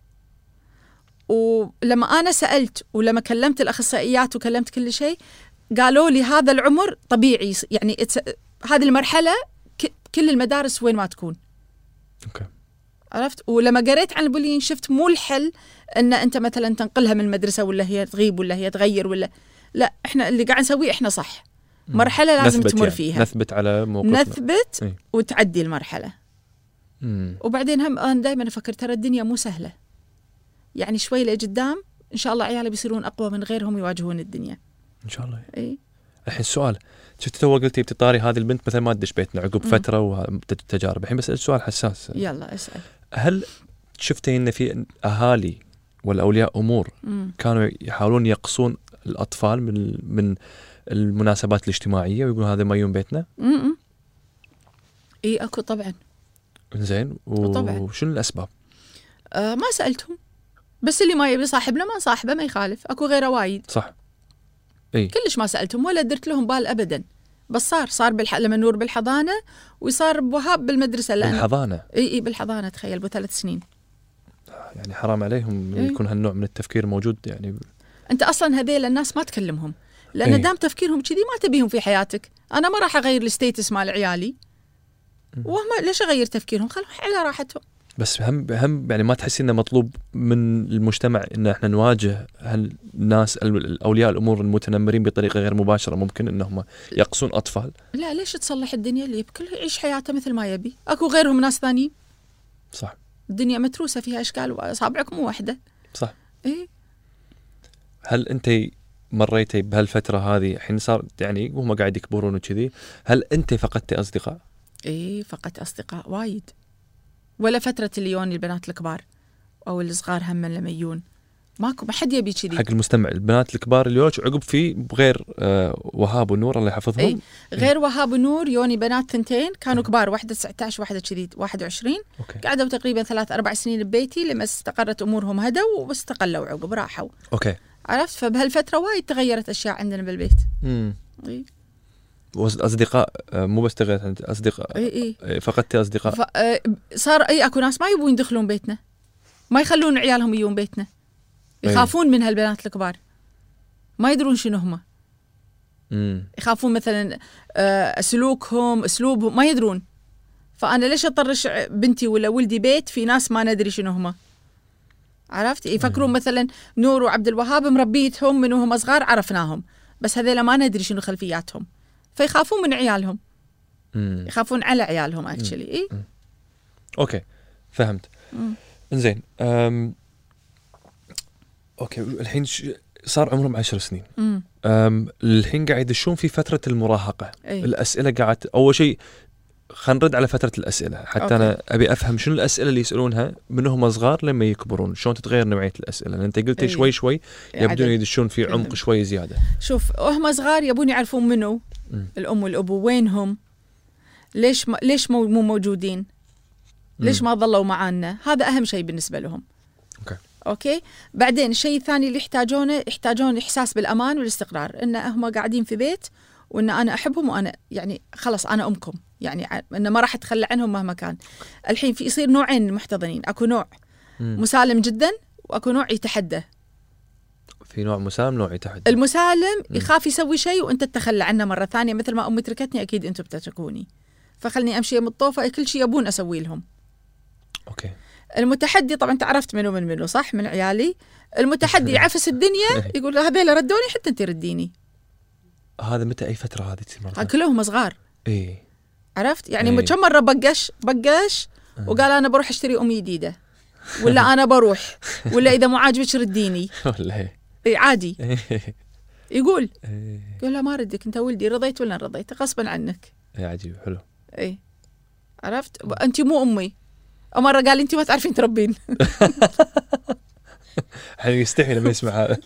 ولما انا سالت ولما كلمت الاخصائيات وكلمت كل شيء، قالوا لي هذا العمر طبيعي، يعني هذه المرحله كل المدارس وين ما تكون. اوكي. عرفت. ولما قريت عن البولينج شفت مو الحل ان انت مثلا تنقلها من المدرسه، ولا هي تغيب، ولا هي تغير، ولا لا، احنا اللي قاعد نسويه احنا صح. مرحله لازم تمر يعني. فيها، نثبت على موقفنا، نثبت ايه؟ وتعدي المرحله. مم. وبعدين هم انا دائما افكر ترى الدنيا مو سهله، يعني شوي لقدام ان شاء الله عيالي بيصيرون اقوى من غيرهم يواجهون الدنيا ان شاء الله. اي. الحين السؤال، شفت تو قلتي بتطاري هذه البنت مثلا ما تدش بيتنا عقب فتره وتجارب، الحين بس سؤال حساس. يلا اسال. هل شفتي ان في اهالي ولا اولياء امور مم. كانوا يحاولون يقصون الاطفال من من المناسبات الاجتماعيه ويقولون هذا ما يوم بيتنا؟ امم اي اكو طبعا. زين، وشنو الاسباب؟ آه ما سالتهم، بس اللي ما يبي صاحبنا ما صاحبه ما يخالف، اكو غيره وايد. صح. اي كلش ما سالتهم ولا درت لهم بال ابدا، بس صار صار بالح... لما نور بالحضانه، وصار بوهاب بالمدرسه. لأن بالحضانه؟ اي اي بالحضانه، تخيل بو ثلاث سنين. يعني حرام عليهم إيه؟ يكون هالنوع من التفكير موجود يعني. انت اصلا هذيل الناس ما تكلمهم، لان إيه؟ دام تفكيرهم كذي ما تبيهم في حياتك. انا ما راح اغير الستيتس مال عيالي، وهم ليش اغير تفكيرهم؟ خلهم على راحتهم. بس هم هم يعني ما تحسي انه مطلوب من المجتمع ان احنا نواجه هالناس اولياء الامور المتنمرين بطريقه غير مباشره، ممكن انهم يقصون اطفال؟ لا ليش تصلح الدنيا؟ اللي كله يعيش حياته مثل ما يبي، اكو غيرهم ناس ثانيين. صح. الدنيا متروسه فيها اشكال، واصابعك مو واحده. صح. ايه. هل انت مريتي بهالفتره هذه الحين صار يعني وهم قاعد يكبرون وكذي، هل انت فقدتي اصدقاء؟ ايه فقدت اصدقاء وايد، ولا فتره اللي يوني البنات الكبار او الصغار هم لما يجون ماكو، ما حد يبي كذي. حق المستمع، البنات الكبار اللي يوش عقب في غير آه وهاب ونور الله يحفظهم. ايه غير وهاب ونور يوني بنات ثنتين كانوا أيه. كبار، واحده تسعة عشر واحده كذي واحد وعشرين. أوكي. قعدوا تقريبا ثلاث اربع سنين ببيتي لما استقرت امورهم هدوا واستقلوا عقب راحوا. اوكي. عرفت. فبهالفتره وايد تغيرت اشياء عندنا بالبيت. امم ايه. واصدقاء مو بس تغيرت اصدقاء. اي اي فقدتي اصدقاء. ف... صار اي اكو ناس ما يبون يدخلون بيتنا، ما يخلون عيالهم يجون بيتنا، يخافون من هالبنات الكبار، ما يدرون شنو هم. امم يخافون مثلا سلوكهم اسلوبهم ما يدرون. فانا ليش اطرش بنتي ولا ولدي بيت في ناس ما ندري شنو هم؟ عرفت. يفكرون أيه. مثلا نور وعبد الوهاب مربيتهم من وهم صغار عرفناهم، بس هذيلا ما ندري شنو خلفياتهم، فيخافون من عيالهم. مم. يخافون على عيالهم اكشلي. اي اوكي فهمت. انزين أم... اوكي الحين ش... صار عمرهم عشر سنين. أم... الحين قاعد يدشون في فتره المراهقه. أي. الاسئله قاعد اول شيء خلينا نرد على فتره الاسئله حتى أوكي. انا ابي افهم شنو الاسئله اللي يسالونها من هم صغار لما يكبرون، شلون تتغير نوعيه الاسئله، لان انت قلتي شوي شوي يبدون يدشون في عمق شوي زياده. شوف وهم صغار يبون يعرفون منو م. الام والابو، وينهم، ليش ما ليش مو موجودين، ليش ما ظلوا معانا، هذا اهم شيء بالنسبه لهم. اوكي اوكي. بعدين الشيء الثاني اللي يحتاجونه يحتاجون احساس بالامان والاستقرار، ان هم قاعدين في بيت وان انا احبهم، وانا يعني خلص انا امكم، يعني ان ما راح اتخلى عنهم مهما كان. الحين في يصير نوعين محتضنين، اكو نوع م. مسالم جدا واكو نوع يتحدى في نوع مسالم نوع تحدي. المسالم يخاف يسوي شيء وانت تتخلى عنه مره ثانيه، مثل ما امي تركتني اكيد انتم بتتركوني، فخلني امشي من الطوفه كل شيء يبون اسوي لهم. اوكي. المتحدي طبعا تعرفت منه من منه صح، من عيالي. المتحدي يعفس الدنيا يقول هذيلا ردوني حتى انت رديني. هذا متى اي فتره هذه تصير؟ كلهم صغار. اي عرفت يعني كم مره بقش بقش وقال انا بروح اشتري امي جديده، ولا انا بروح، ولا اذا مو عاجبك رديني. والله اي عادي. يقول يقول لا ما ردك انت ولدي، رضيت ولا رضيت غصبا عنك. اي عجيب حلو. اي عرفت انت مو امي. مرة قال انت ما تعرفين تربين. الحين يستحي لما يسمع هذا.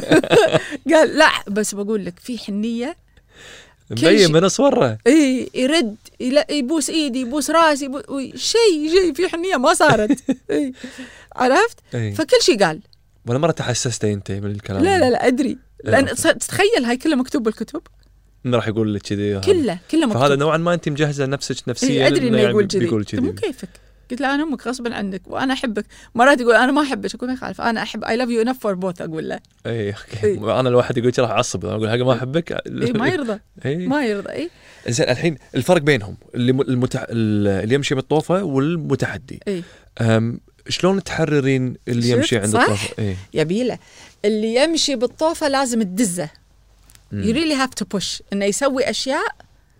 قال لا بس بقول لك في حنية مبين من صوره. اي يرد يبوس ايدي يبوس راسي يبوس شيء شيء في حنية ما صارت. اي عرفت. أي. فكل شيء قال. ولا مرة تحسست انت من الكلام؟ لا لا لا ادري، لان تتخيل هاي كلها مكتوب بالكتب. انه راح يقول لك كذي كله كله مكتوب. فهذا نوعا ما انت مجهزه نفسك نفسيا. إيه ادري انه يقول كذي. بيقول كذي مو كيفك. قلت له انا امك غصبا عنك وانا احبك. مرات يقول انا ما احبك، اقول ما يخالف انا احب اي لاف يو انف فور بوث اقول له. اي اوكي. إيه. انا الواحد يقول راح اعصب اقول حاجه ما احبك. اي ما يرضى. إيه؟ ما يرضى. اي زين الحين الفرق بينهم اللي المتع... اللي يمشي بالطوفه والمتحدي. اي شلون تحررين اللي يمشي عند الطوفه؟ اي يبيله اللي يمشي بالطوفه لازم تدزه. you really have to push انه يسوي اشياء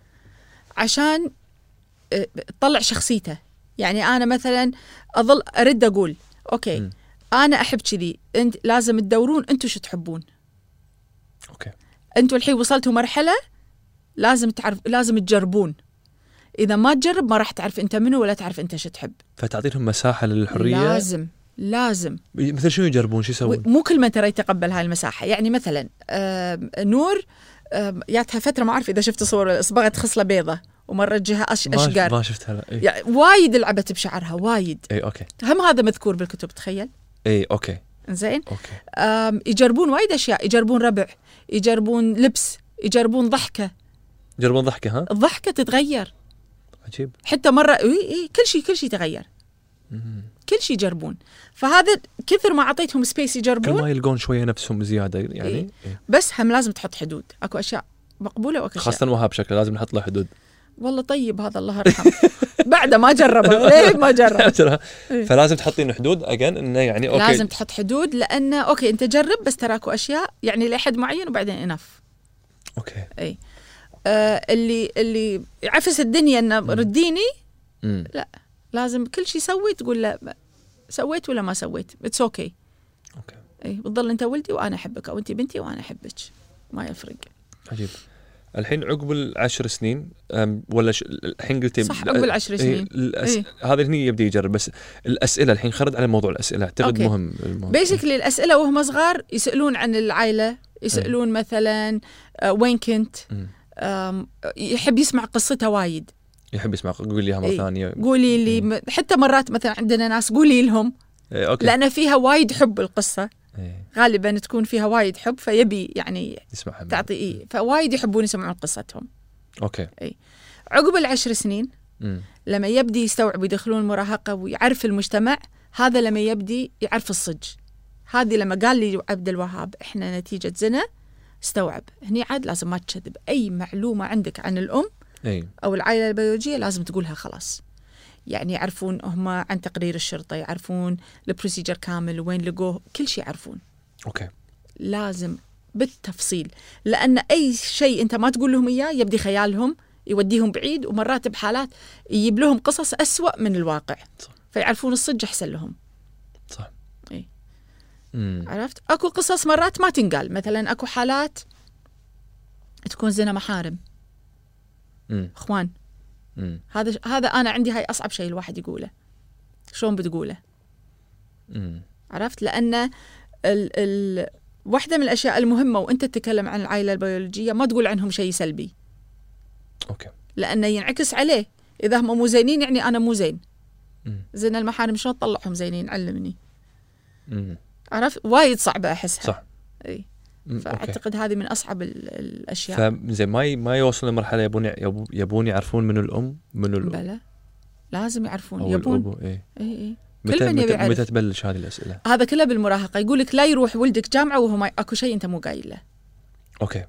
عشان تطلع شخصيته. يعني انا مثلا اظل ارد اقول اوكي م. انا احب كذي، انت لازم تدورون انتم شو تحبون. اوكي انتم الحين وصلتوا مرحله لازم تعرف، لازم تجربون. اذا ما تجرب ما راح تعرف انت منو ولا تعرف انت شو تحب. فتعطيهم مساحه للحريه. لازم لازم مثل شنو يجربون شو يسوون؟ مو كل من ترى يتقبل هاي المساحه. يعني مثلا نور جاتها فتره ما اعرف اذا شفت صور اصبغت خصله بيضه ومرة جهة أش أشقر. ما شفتها لا. إيه؟ يعني وايد لعبت بشعرها وايد. اي اوكي. هم هذا مذكور بالكتب تخيل. اي اوكي. زين. اوكي. يجربون وايد اشياء، يجربون ربع، يجربون لبس، يجربون ضحكة. يجربون ضحكة ها؟ الضحكة تتغير. عجيب. حتى مرة اي اي كل شيء كل شيء تغير. مم. كل شيء يجربون. فهذا كثر ما اعطيتهم سبيس يجربون كل ما يلقون شوية نفسهم زيادة يعني. إيه؟ إيه؟ بس هم لازم تحط حدود. اكو اشياء مقبولة واكو اشياء خاصة وهاب شكله لازم نحط له حدود. والله طيب هذا الله يرحمه. بعده ما جربه ليه ما جرب. فلازم تحطين حدود اجين انه يعني اوكي لازم تحط حدود لانه اوكي انت جرب بس تراكو اشياء يعني لحد معين وبعدين انف. اوكي. اي آه اللي اللي يعفس الدنيا انه رديني مم. لا لازم كل شيء سوي تقول له سويت ولا ما سويت اتس اوكي. اوكي. اي بتضل انت ولدي وانا احبك او انت بنتي وانا احبك ما يفرق. عجيب. الحين عقب العشر سنين ولا ش... الحين قلتي صح عقب العشر سنين الأس... إيه؟ هذا هني يبدأ يجرب. بس الأسئلة الحين خرد على موضوع الأسئلة اعتقد أوكي. مهم. بيسكلي الأسئلة وهم صغار يسألون عن العائلة، يسألون أيه. مثلا آه وين كنت، يحب يسمع قصتها وايد، يحب يسمع قولي لها مرة إيه؟ ثانية قولي لي م... حتى مرات مثلا عندنا ناس قولي لهم إيه؟ أوكي. لأن فيها وايد حب القصة إيه؟ غالبا تكون فيها وايد حب فيبي يعني يسمعها تعطي إيه؟ فوايد يحبون يسمعون قصتهم. اوكي. اي عقب العشر سنين مم. لما يبدي يستوعب يدخلون المراهقه ويعرف المجتمع، هذا لما يبدي يعرف الصج. هذه لما قال لي عبد الوهاب احنا نتيجه زنا استوعب هني عاد لازم ما تكذب اي معلومه عندك عن الام أي. او العائله البيولوجيه لازم تقولها خلاص. يعني يعرفون هم عن تقرير الشرطه، يعرفون البروسيجر كامل وين لقوه، كل شيء يعرفون. اوكي. لازم بالتفصيل لأن أي شيء أنت ما تقول لهم إياه يبدي خيالهم يوديهم بعيد، ومرات بحالات يجيب لهم قصص أسوأ من الواقع. صح. فيعرفون الصج أحسن لهم. صح. إيه. مم. عرفت أكو قصص مرات ما تنقال، مثلا أكو حالات تكون زنا محارم مم. إخوان. مم. هذا هذا أنا عندي هاي أصعب شيء الواحد يقوله. شلون بتقوله؟ مم. عرفت لأن ال ال واحدة من الأشياء المهمة وأنت تتكلم عن العائلة البيولوجية ما تقول عنهم شيء سلبي. أوكي. لأنه ينعكس عليه، إذا هم مو زينين يعني أنا مو زين. مم. زين المحارم شلون تطلعهم زينين علمني. مم. عرفت وايد صعبة أحسها. صح. إيه. فأعتقد هذه من أصعب الأشياء. فزين ما ما يوصل لمرحلة يبون يبون يعرفون من الأم من الأم. بلى لازم يعرفون يبون. إيه. إيه إيه. متى كل من يبي متى, يعرف. متى تبلش هذه الأسئلة؟ هذا كله بالمراهقة. يقولك لا يروح ولدك جامعة وهو ما أكو شيء أنت مو قايل له. أوكي.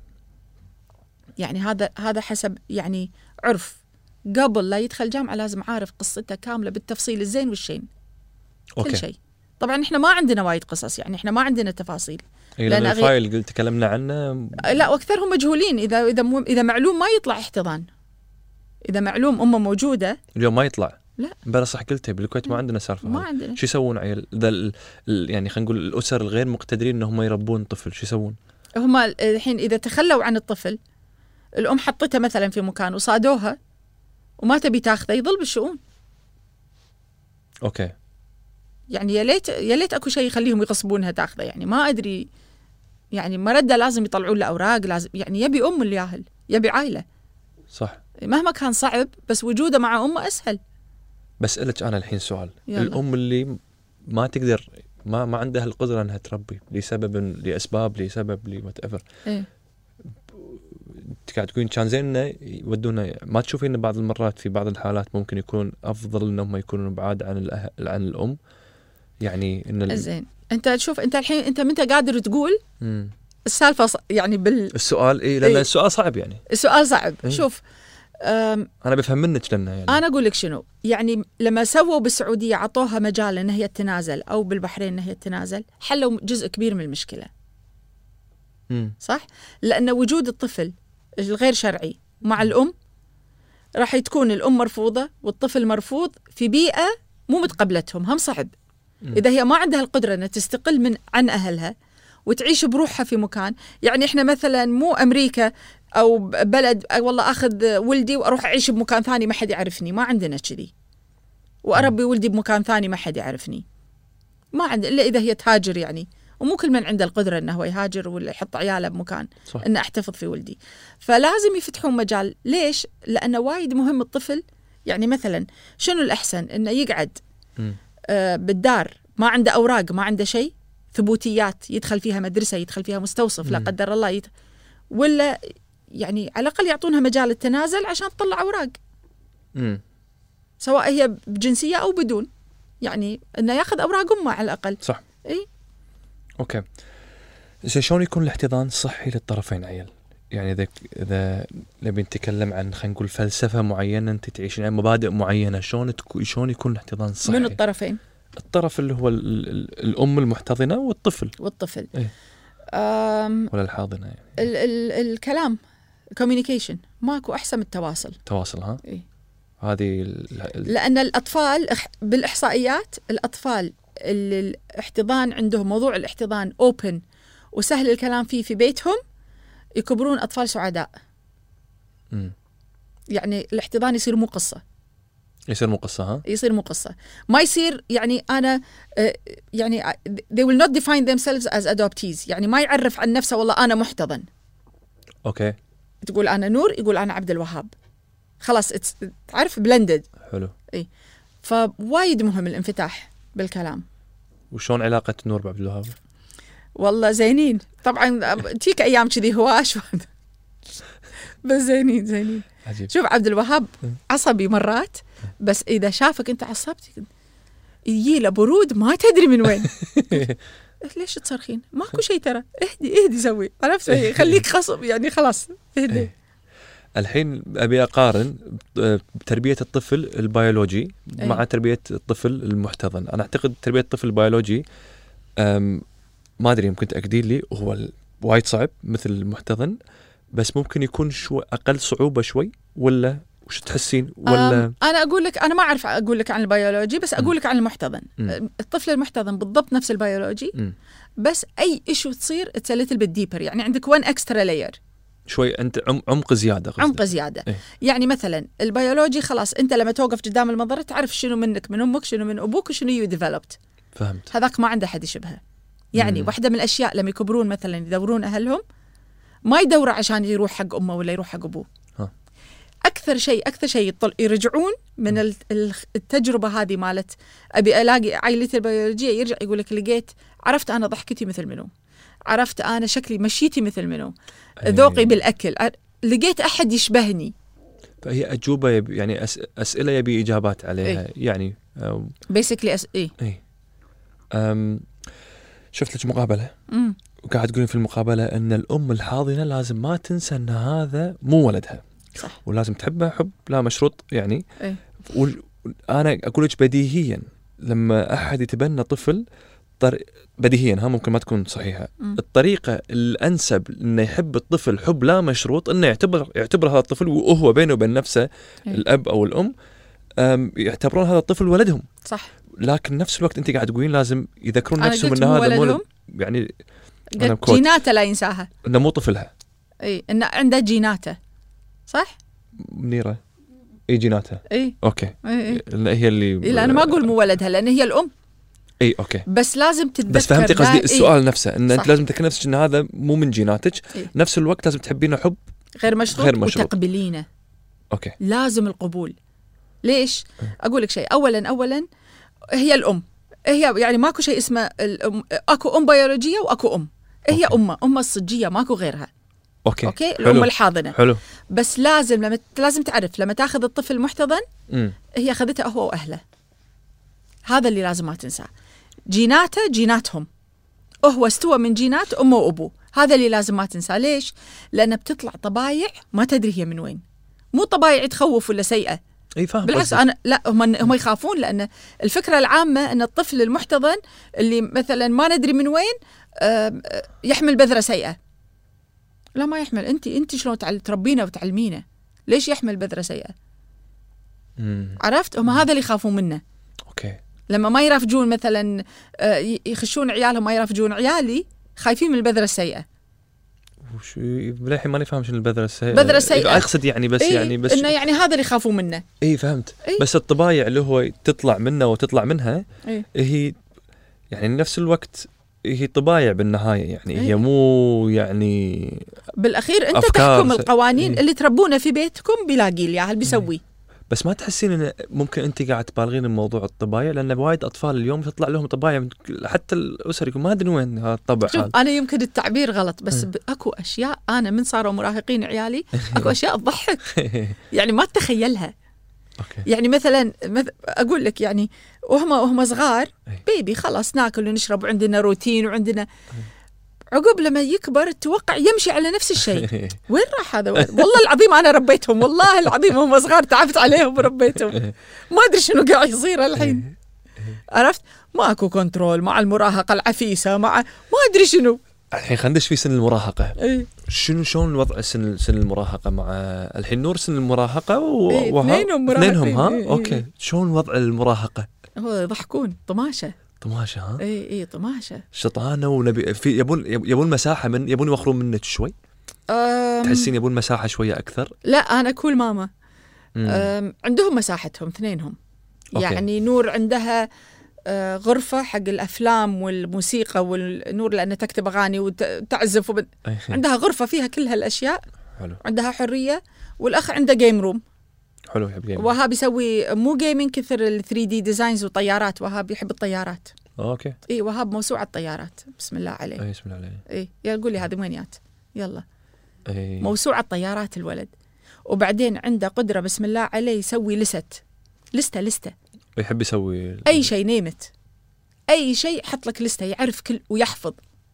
يعني هذا هذا حسب يعني عرف. قبل لا يدخل جامعة لازم عارف قصته كاملة بالتفصيل الزين والشين. أوكي. كل شيء. طبعا إحنا ما عندنا وايد قصص، يعني إحنا ما عندنا تفاصيل. لأن الفايل اللي تكلمنا عنه لا، وأكثرهم مجهولين. إذا إذا مو إذا معلوم ما يطلع احتضان. إذا معلوم أمه موجودة اليوم ما يطلع. لا. بلا صح قلتها بالكويت ما عندنا سالفة. ما عندنا. شو يسوون عيال ذا ال... يعني خلينا نقول الأسر الغير مقتدرين إنهم يربون طفل، شو يسوون؟ هم الحين إذا تخلوا عن الطفل، الأم حطتها مثلا في مكان وصادوها وما تبي تاخذه، يظل بالشؤون. أوكي. يعني يا ليت يا ليت اكو شيء يخليهم يغصبونها تاخذه، يعني ما ادري. يعني مرده لازم يطلعون له اوراق، لازم يعني يبي ام الياهل، يبي عائله. صح. مهما كان صعب بس وجوده مع امه اسهل. بسألك انا الحين سؤال. يلا. الام اللي ما تقدر ما ما عندها القدره انها تربي لسبب لاسباب لسبب لوات ايفر، ايه قاعد تقولين كان زين انه يودونا، ما تشوفين ان بعض المرات في بعض الحالات ممكن يكون افضل انهم يكونوا بعاد عن الأه... عن الام، يعني ان ال... زين. انت تشوف انت الحين انت متى قادر تقول مم. السالفه ص... يعني بال السؤال ايه لان إيه؟ السؤال صعب يعني. السؤال صعب. إيه؟ شوف أم... انا بفهم منك لانه يعني انا اقول لك شنو، يعني لما سووا بالسعوديه عطوها مجال ان هي تتنازل، او بالبحرين ان هي تتنازل، حلوا جزء كبير من المشكله. مم. صح؟ لأن وجود الطفل الغير شرعي مع الأم راح تكون الأم مرفوضة والطفل مرفوض في بيئة مو متقبلتهم، هم صعب. مم. إذا هي ما عندها القدرة أن تستقل من عن أهلها وتعيش بروحها في مكان، يعني إحنا مثلا مو أمريكا أو بلد والله أخذ ولدي وأروح أعيش بمكان ثاني ما حد يعرفني، ما عندنا كذي. وأربي ولدي بمكان ثاني ما حد يعرفني، ما عندنا إلا إذا هي تهاجر يعني. ومو كل من عنده القدرة أنه هو يهاجر ولا يحط عياله بمكان. صح. أنه أحتفظ في ولدي. فلازم يفتحون مجال. ليش؟ لأنه وايد مهم الطفل. يعني مثلا شنو الأحسن؟ أنه يقعد آه بالدار ما عنده أوراق، ما عنده شيء، ثبوتيات، يدخل فيها مدرسة، يدخل فيها مستوصف لا قدر الله يت... ولا يعني على الأقل يعطونها مجال التنازل عشان تطلع أوراق. مم. سواء هي بجنسية أو بدون، يعني أنه يأخذ أوراق أمه على الأقل. صح. إيه؟ اوكي. شلون يكون الاحتضان صحي للطرفين عيال؟ يعني اذا اذا نبي نتكلم عن خلينا نقول فلسفه معينه انت تعيشين عن مبادئ معينه، شلون تكون شلون يكون الاحتضان صحي؟ من الطرفين؟ الطرف اللي هو ال ال الام المحتضنه والطفل والطفل. إيه؟ أم ولا الحاضنه يعني. ال ال الكلام communication ماكو أحسن من التواصل. تواصل. ها إيه؟ هذه ال ال لأن الأطفال بالإحصائيات الأطفال اللي الاحتضان عندهم موضوع الاحتضان open وسهل الكلام فيه في بيتهم يكبرون أطفال سعداء. م. يعني الاحتضان يصير مو قصة، يصير مو قصة. ها يصير مو قصة، ما يصير يعني أنا يعني they will not define themselves as adoptees، يعني ما يعرف عن نفسه والله أنا محتضن. أوكي. تقول أنا نور، يقول أنا عبد الوهاب، خلاص تعرف بلندد. حلو. إيه. فوايد مهم الانفتاح بالكلام. وشون علاقة نور بعبد الوهاب؟ والله زينين طبعا، تيك أيام كذي هواش بس زينين زينين. عجيب. شوف عبد الوهاب عصبي مرات، بس إذا شافك أنت عصبتك يجي له برود ما تدري من وين. ليش تصرخين؟ ماكو شيء ترى، اهدي اهدي سوي عرفت، خليك خصب يعني خلاص اهدي. الحين أبي أقارن بتربية الطفل البيولوجي أي. مع تربية الطفل المحتضن. أنا أعتقد تربية الطفل البيولوجي ما أدري يمكن تأكدين لي هو وايد صعب مثل المحتضن، بس ممكن يكون شوي أقل صعوبة شوي، ولا وش تحسين؟ ولا أنا أقول لك أنا ما أعرف أقول لك عن البيولوجي، بس أقول لك عن المحتضن. م. الطفل المحتضن بالضبط نفس البيولوجي، م. بس أي إشو تصير it's a little bit deeper، يعني عندك one extra layer شوي، أنت عمق زيادة غزدك. عمق زيادة. إيه؟ يعني مثلا البيولوجي خلاص أنت لما توقف قدام المنظر تعرف شنو منك من أمك، شنو من أبوك، وشنو يو ديفلوبت. فهمت. هذاك ما عنده حد يشبهه. يعني مم. واحدة من الأشياء لما يكبرون مثلا يدورون أهلهم ما يدوروا عشان يروح حق أمه ولا يروح حق أبوه. ها. أكثر شيء أكثر شيء يرجعون من التجربة هذه مالت أبي ألاقي عائلتي البيولوجية، يرجع يقول لك لقيت عرفت أنا ضحكتي مثل منو، عرفت أنا شكلي مشيتي مثل منو، ذوقي بالأكل، لقيت أحد يشبهني. فهي اجوبه يبي يعني أس اسئله يبي اجابات عليها. إيه؟ يعني بيسكلي أس... ايه اي أم شفت لك مقابله امم وقاعد تقولين في المقابله ان الام الحاضنه لازم ما تنسى ان هذا مو ولدها، صح، ولازم تحبه حب لا مشروط يعني. إيه؟ وال... انا اقول لك بديهيا لما احد يتبنى طفل طر... بديهيا ها ممكن ما تكون صحيحه، مم. الطريقه الانسب انه يحب الطفل حب لا مشروط انه يعتبر يعتبر هذا الطفل وهو بينه وبين نفسه إيه؟ الاب او الام أم يعتبرون هذا الطفل ولدهم. صح. لكن نفس الوقت انت قاعد تقولين لازم يذكرون أنا نفسهم قلت ان مو هذا مو ولدهم؟ ولد- يعني أنا قلت كوت. جيناته لا ينساها، انه مو طفلها. اي انه عنده جيناته، صح؟ منيره اي جيناتها. اي اوكي اي اي لأن هي اللي إيه، لا انا ما اقول مو ولدها لان هي الام، اي اوكي بس لازم تتذكر. بس فهمتي دا- قصدي إيه؟ السؤال نفسه ان صح. انت لازم تذكر نفسك ان هذا مو من جيناتك. إيه؟ نفس الوقت لازم تحبينه حب غير مشروط, غير مشروط. وتقبلينه. اوكي لازم القبول. ليش؟ اقول لك شيء، اولا اولا هي الام، هي يعني ماكو شيء اسمه الأم. اكو ام بيولوجيه واكو ام، هي أوكي. امه امه الصجيه ماكو غيرها. اوكي اوكي حلو. الام الحاضنه. حلو. بس لازم لما لازم تعرف لما تاخذ الطفل محتضن امم هي اخذته هو واهله، هذا اللي لازم ما تنساه. جيناته جيناتهم، هو استوى من جينات امه وابوه، هذا اللي لازم ما تنساه. ليش؟ لأنه بتطلع طبايع ما تدري هي من وين، مو طبايع تخوف ولا سيئة، اي فاهم بالعكس. قصدك. أنا لا، هم هم يخافون، لأن الفكرة العامة أن الطفل المحتضن اللي مثلا ما ندري من وين آم، يحمل بذرة سيئة. لا ما يحمل. أنت أنت شلون تعل- تربينه وتعلمينه؟ ليش يحمل بذرة سيئة؟ مم. عرفت؟ هم هذا اللي يخافون منه. اوكي لما ما يرافجون مثلا آه، يخشون عيالهم ما يرافجون عيالي، خايفين من البذرة السيئة. وش للحين ماني فاهم شنو البذرة السيئة. بذرة السيئة. اقصد يعني بس إيه؟ يعني بس إنه يعني هذا اللي يخافون منه. اي فهمت. إيه؟ بس الطبايع اللي هو تطلع منه وتطلع منها إيه؟ هي يعني نفس الوقت هي طبايع بالنهاية يعني. إيه؟ هي مو يعني بالأخير أنت أفكار تحكم س- القوانين إيه؟ اللي تربونه في بيتكم بلاقي لي إياها اللي بيسويه. بس ما تحسين ان ممكن انت قاعد تبالغين بموضوع الطبايع؟ لان وايد اطفال اليوم تطلع لهم طبايع من حتى الاسر يقول ما ادري وين هذا الطبع شوف هذا. أنا يمكن التعبير غلط، بس ب- أكو أشياء أنا من صاروا مراهقين عيالي أكو أشياء تضحك يعني ما تتخيلها. اوكي يعني مثلا مث- أقول لك يعني وهم وهم صغار إيه. بيبي خلاص ناكل ونشرب وعندنا روتين وعندنا، عقب لما يكبر توقع يمشي على نفس الشيء. وين راح هذا ولد؟ والله العظيم أنا ربيتهم، والله العظيم هم صغار تعبت عليهم وربيتهم، ما أدري شنو قاعد يصير الحين. عرفت؟ ماكو كنترول مع المراهقة العفيسة، مع ما أدري شنو. الحين خلينا ندش في سن المراهقة. إيه؟ شنو شلون الوضع سن سن المراهقة مع الحين نور سن المراهقة و... إيه، وها- اثنينهم مراهقين. اثنينهم ها إيه، إيه. اوكي. شلون وضع المراهقة؟ هو يضحكون طماشة. طماشة ها إيه إيه طماشة. شطانة ونبي في يبون يبون مساحة من يبون يوخرون منك شوي. أم... تحسين يبون مساحة شوية أكثر. لا أنا كول ماما. مم. أم... عندهم مساحتهم اثنينهم. أوكي. يعني نور عندها آه، غرفة حق الأفلام والموسيقى، والنور لأنها تكتب أغاني وتعزف وب... أي. عندها غرفة فيها كل هالأشياء، حلو عندها حرية. والأخ عنده جيم روم. حلو يحب جيمنج. وهاب يسوي مو جيمين كثر ال ثري دي ديزاينز وطيارات، وهاب يحب الطيارات. اوكي إيه وهاب موسوعة طيارات بسم الله عليه. اي بسم الله عليه. إيه يقول لي هذه وينيات يلا اي موسوعة طيارات الولد. وبعدين عنده قدرة بسم الله عليه يسوي لست لستة لستة يحب يسوي أي شيء نيمت، أي شيء حط لك لستة يعرف كل ويحفظ.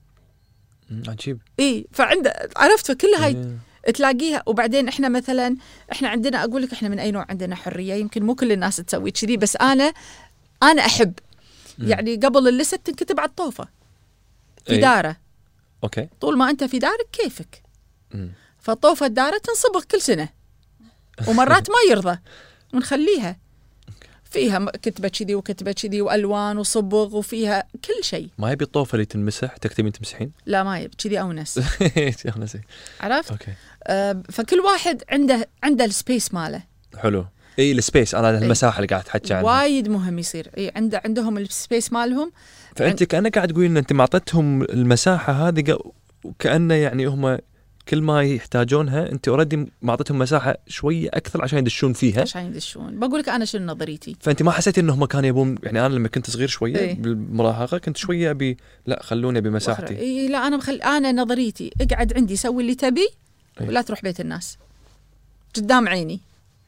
مم، عجيب. إيه فعنده عرفت كل هاي إيه. تلاقيها. وبعدين إحنا مثلا إحنا عندنا أقول لك إحنا من أي نوع عندنا حرية، يمكن مو كل الناس تسوي كذي بس أنا أنا أحب مم. يعني قبل اللست تنكتب على الطوفة في إيه. داره، اوكي طول ما أنت في دارك كيفك. مم. فطوفة الدارة تنصبغ كل سنة ومرات ما يرضى ونخليها فيها م- كتبة كذي وكتبة كذي وألوان وصبغ وفيها كل شيء. ما يبي الطوفة اللي تنمسح تكتبين تمسحين. لا ما يب كذي أونس. يا نسي. عرفت؟ اوكي آه فكل واحد عنده عنده السبيس ماله. حلو. اي السبيس انا المساحة اللي قاعد تحكي عنها وايد مهم يصير. اي عنده عندهم السبيس مالهم. فانت كانك قاعد تقولين ان انت معطتهم المساحه هذه وكانه يعني هم كل ما يحتاجونها انت اوريدي معطتهم مساحه شويه اكثر عشان يدشون فيها. عشان يدشون. بقول لك انا شنو نظريتي. فانت ما حسيتي انهم كانوا يبون يعني انا لما كنت صغير شويه إيه. بالمراهقه كنت شويه ابي لا خلوني بمساحتي. إيه لا انا مخل... انا نظريتي اقعد عندي سوي اللي تبي إيه. ولا تروح بيت الناس قدام عيني.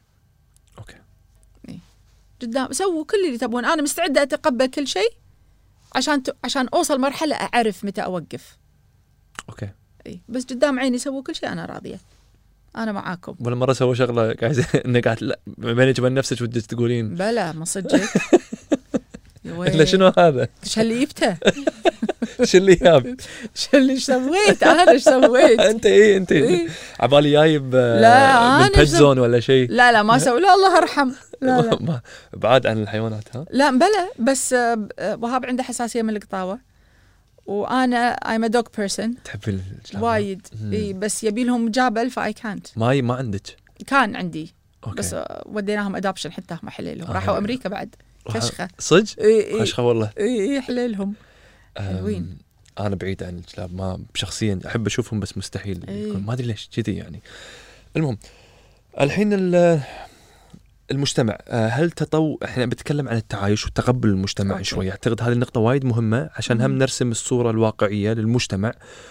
قدام سووا كل اللي تبون، انا مستعده اتقبل كل شيء عشان ت... عشان اوصل مرحله اعرف متى اوقف. اوكي اي بس قدام عيني سووا كل شيء انا راضيه، انا معاكم. ولا مره سووا شغله قاعد انك قاعد لا بينك وبين نفسك ودك تقولين بلا ما صدقك. الا شنو هذا؟ ايش اللي جبته؟ شو اللي جاب؟ شو اللي سويت انا؟ ايش سويت؟ انت ايه انت إيه؟ عبالي جايب لا من بيت زون ولا شيء. لا لا ما سوي، لا الله ارحم. لا لا بعاد عن الحيوانات. ها لا بلا، بس وهاب عنده حساسيه من القطاوه، وانا I'm a dog person تحب الكلاب وايد. اي بس يبي لهم جابل فاي كانت. ما ما عندك؟ كان عندي أوكي. بس وديناهم ادابشن حتى هم حليلهم. راحوا آه. امريكا بعد كشخه. صدق؟ اي كشخه والله. اي اي حليلهم حلوين. انا بعيد عن الكلاب، ما شخصيا احب اشوفهم بس مستحيل إيه. يكون، ما ادري ليش كذي يعني. المهم الحين المجتمع، هل تطو احنا بنتكلم عن التعايش وتقبل المجتمع أوكي. شوي اعتقد هذه النقطه وايد مهمه عشان هم نرسم الصوره الواقعيه للمجتمع،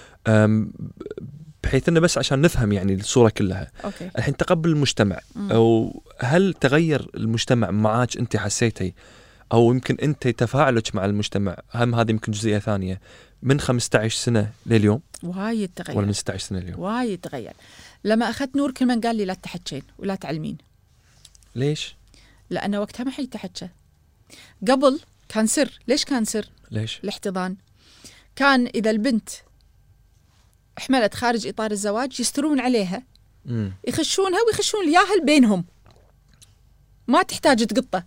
بحيث انه بس عشان نفهم يعني الصوره كلها. أوكي. الحين تقبل المجتمع، او هل تغير المجتمع معاك انت حسيتي، او يمكن انت تفاعلك مع المجتمع، هم هذه يمكن جزئيه ثانيه، من خمسة عشر سنه لليوم؟ وايد تغير. ولا من ستة عشر سنه لليوم؟ وايد تغير. لما اخذت نور كل من قال لي لا تحكين ولا تعلمين. ليش؟ لأنه وقتها ما حد تحكى. قبل كان سر. ليش كان سر؟ ليش؟ الاحتضان. كان إذا البنت حملت خارج إطار الزواج يسترون عليها، مم. يخشونها ويخشون الياهل بينهم، ما تحتاج تقطه،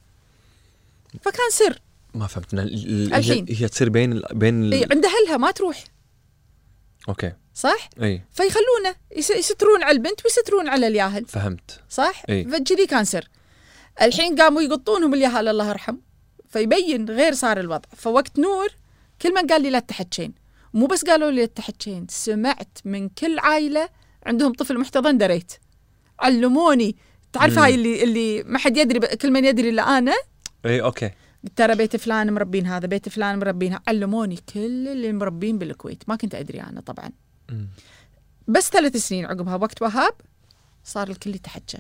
فكان سر. ما فهمت. ال... الحين هي تصير بين ال... بين ال... إيه عند أهلها ما تروح. اوكي صح؟ اي فيخلونه يس... يسترون على البنت ويسترون على الياهل. فهمت صح؟ اي. فكذي كان سر. الحين قاموا يقطونهم الياهل الله يرحم، فيبين غير صار الوضع. فوقت نور كل من قال لي لا تحكين، مو بس قالوا لي لا تحكين، سمعت من كل عائلة عندهم طفل محتضن دريت، علموني. تعرف هاي اللي اللي ما حد يدري، كل من يدري الا انا. اي اوكي. ترى بيت فلان مربين هذا، بيت فلان مربين هذا. علموني كل اللي مربين بالكويت، ما كنت ادري انا طبعا. مم. بس ثلاث سنين عقبها وقت وهاب صار الكل يتحكى.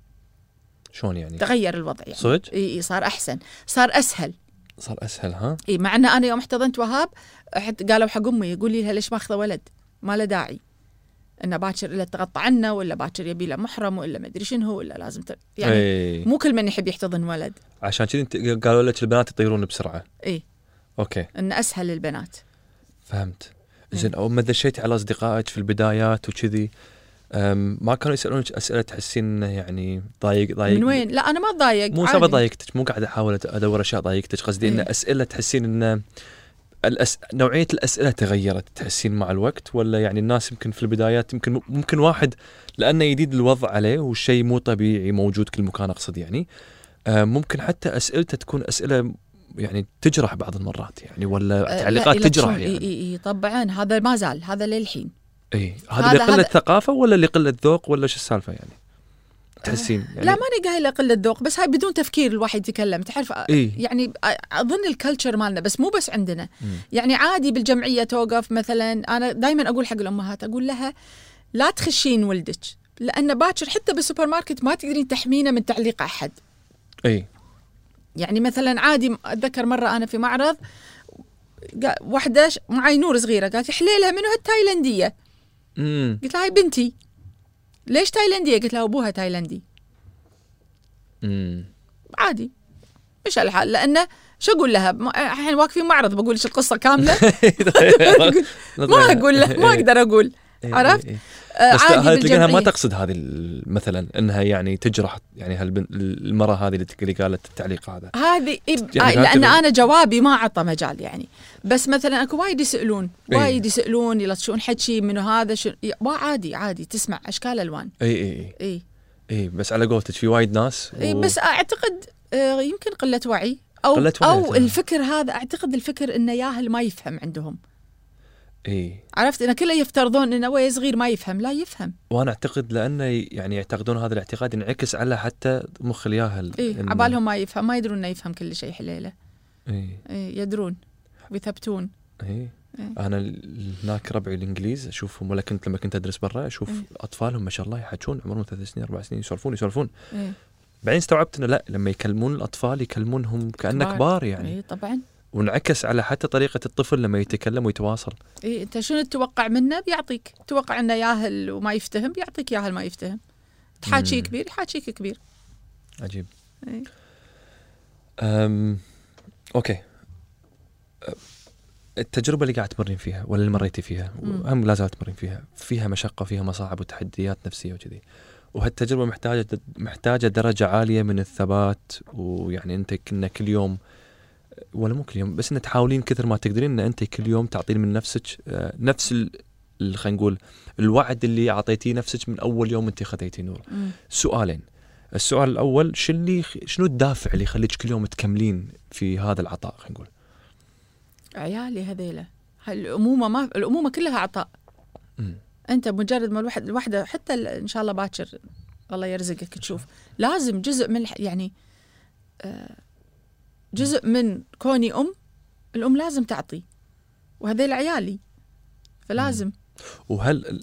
شلون يعني؟ تغير الوضع يعني. صدق؟ اي اي صار احسن، صار اسهل. صار اسهل. ها اي مع ان انا يوم احتضنت وهاب قالوا حق امي، يقول لي لها ليش ماخذه ولد؟ ما له داعي انه باكر الا تغطى عنه، ولا باكر يبي له محرم، ولا ما ادري شنو، ولا لازم ت... يعني أي. مو كل من يحب يحتضن ولد. عشان كذي انت قالوا لك البنات يطيرون بسرعه. اي اوكي. انه اسهل للبنات. فهمت. زين اول ما دشيتي على اصدقائك في البدايات وكذي، ما كانوا يسالونك اسئله تحسين يعني ضايق ضايق من وين؟ لا انا ما ضايق. مو سبب ضايقتك، مو قاعد احاول ادور اشياء ضايقتك، قصدي إيه؟ ان اسئله تحسين ان الأس... نوعيه الاسئله تغيرت تحسين مع الوقت، ولا يعني الناس يمكن في البدايات يمكن ممكن واحد لانه جديد الوضع عليه والشيء مو طبيعي موجود كل مكان، اقصد يعني ممكن حتى اسئلته تكون اسئله يعني تجرح بعض المرات يعني، ولا تعليقات تجرح يعني. اي اي طبعا هذا ما زال، هذا للحين. اي هذا لقله هذا... ثقافه ولا لقله ذوق ولا شو السالفه يعني؟ تحسين يعني؟ لا ماني قايله قله ذوق، بس هاي بدون تفكير الواحد يتكلم، تعرف إيه؟ يعني اظن الكلتشر مالنا، بس مو بس عندنا. م. يعني عادي بالجمعيه توقف مثلا، انا دائما اقول حق الامهات، اقول لها لا تخشين ولدك، لان باكر حتى بالسوبر ماركت ما تقدرين تحمينه من تعليق احد. اي يعني مثلا عادي اتذكر مره انا في معرض واحده معي نور صغيره قالت حليلها منو هالتايلنديه. امم قلت لها هاي بنتي. ليش تايلنديه؟ قلت لها ابوها تايلندي. امم عادي مش الحال، لانه شو اقول لها الحين واقفين معرض بقول لك القصه كامله. ما اقول لها، ما اقدر اقول. عرفت؟ بس هذه تلقاها ما تقصد هذه مثلا انها يعني تجرح يعني هالمراه هذه اللي قالت التعليق هذا، هذه يعني لان انا جوابي ما عطى مجال يعني. بس مثلا اكو وايد يسالون وايد يسالون يلطشون حكي منو هذا شو، عادي عادي تسمع اشكال الوان. اي اي اي اي بس على قولتك في وايد ناس و... اي بس اعتقد يمكن قله وعي او قلة وعي او الفكر هذا. اعتقد الفكر انه ياهل ما يفهم عندهم. اي عرفت ان كله يفترضون انه وي صغير ما يفهم، لا يفهم. وانا اعتقد لانه يعني يعتقدون هذا الاعتقاد ينعكس على حتى مخ الياهل. اي إن... عبالهم ما يفهم، ما يدرون انه يفهم كل شيء حليله. اي اي يدرون ويثبتون. اي إيه؟ انا هناك ربعي الانجليز اشوفهم، ولا كنت لما كنت ادرس برا اشوف إيه؟ اطفالهم ما شاء الله يحجون عمرهم ثلاث سنين اربع سنين يسولفون يسولفون إيه؟ بعدين استوعبت انه لا، لما يكلمون الاطفال يكلمونهم كأنه كبار. كبار يعني. اي طبعا. وانعكس على حتى طريقة الطفل لما يتكلم ويتواصل. اي انت شنو تتوقع منه بيعطيك، تتوقع انه ياهل وما يفتهم بيعطيك ياهل ما يفتهم، تحاكي كبير يحاكيك كبير. عجيب. اي. أم... اوكي، التجربة اللي قاعد تمرين فيها ولا اللي مريتي فيها وهم لا زالت تمرين فيها، فيها مشقة فيها مصاعب وتحديات نفسية وكذي، وهالتجربة محتاجة محتاجة درجة عالية من الثبات، ويعني أنت كنا كل يوم ولا مو كل يوم بس أن تحاولين كثر ما تقدرين أن أنت كل يوم تعطين من نفسك نفس ال خلينا نقول الوعد اللي أعطيتيه نفسك من أول يوم أنت خذيتي نور. مم. سؤالين. السؤال الأول، شو اللي شنو الدافع اللي يخليك كل يوم تكملين في هذا العطاء؟ خلينا نقول عيالي هذيلا، الأمومة ما الأمومة كلها عطاء. م. أنت مجرد ما الواحد الواحدة حتى إن شاء الله باكر الله يرزقك تشوف، لازم جزء من يعني جزء من كوني أم، الأم لازم تعطي، وهذيل عيالي فلازم. م. وهل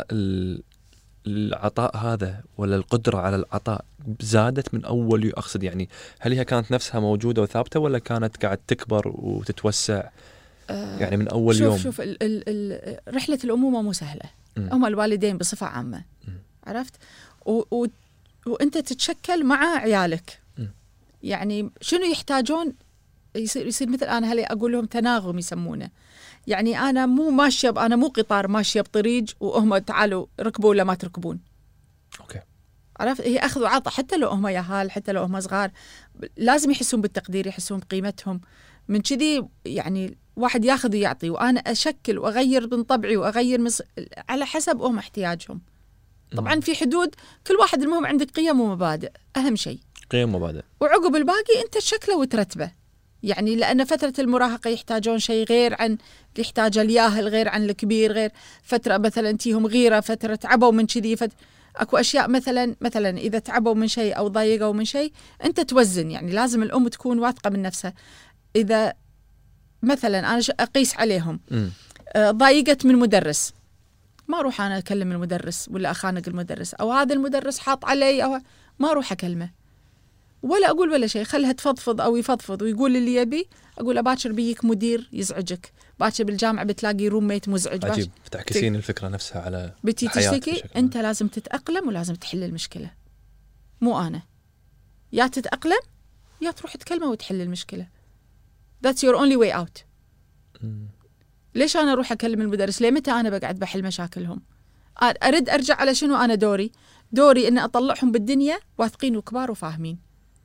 العطاء هذا ولا القدرة على العطاء زادت من أول أقصد يعني هل هي كانت نفسها موجودة وثابتة ولا كانت قاعد تكبر وتتوسع آه يعني من أول شوف يوم؟ شوف ال ال ال رحلة الأمومة مو سهلة، هم الوالدين بصفة عامة. م. عرفت؟ و و وأنت تتشكل مع عيالك. م. يعني شنو يحتاجون يصير يصير مثل أنا هلي أقول لهم تناغم يسمونه، يعني أنا مو ماشية أنا مو قطار ماشية بطريق وهم تعالوا ركبوا ولا ما تركبون. أوكي. عرفت؟ هي أخذ وعطى، حتى لو هم ياهال حتى لو هم صغار لازم يحسون بالتقدير، يحسون بقيمتهم. من كذي يعني واحد ياخذ ويعطي، وأنا أشكل وأغير من طبعي وأغير من على حسب هم احتياجهم. طبعا في حدود، كل واحد المهم عندك قيم ومبادئ، أهم شيء قيم ومبادئ، وعقب الباقي أنت تشكله وترتبه. يعني لأن فترة المراهقة يحتاجون شيء غير عن اللي يحتاج الياهل، غير عن الكبير، غير فترة مثلا تيهم غيرة، فترة تعبوا من كذي، فت... أكو أشياء مثلا مثلا إذا تعبوا من شيء أو ضايقوا من شيء أنت توزن. يعني لازم الأم تكون واثقة من نفسها. إذا مثلا أنا أقيس عليهم آه ضايقت من مدرس، ما أروح أنا أكلم المدرس ولا أخانق المدرس، أو هذا المدرس حاط علي، أو ما أروح أكلمه ولا أقول ولا شيء، خلها تفضفض أو يفضفض ويقول اللي يبي. أقول باكر بيك مدير يزعجك، باكر بالجامعة بتلاقي روميت مزعج. عجيب، بتعكسين الفكرة نفسها على بتي تشتكي، أنت لازم تتأقلم ولازم تحل المشكلة، مو أنا. يا تتأقلم يا تروح تكلمه وتحل المشكلة. That's your only way out. م. ليش أنا أروح أكلم المدرس؟ ليه متى أنا بقعد بحل مشاكلهم؟ أرد أرجع على شنو أنا دوري؟ دوري إن أطلعهم بالدنيا واثقين وكبار وفاهمين.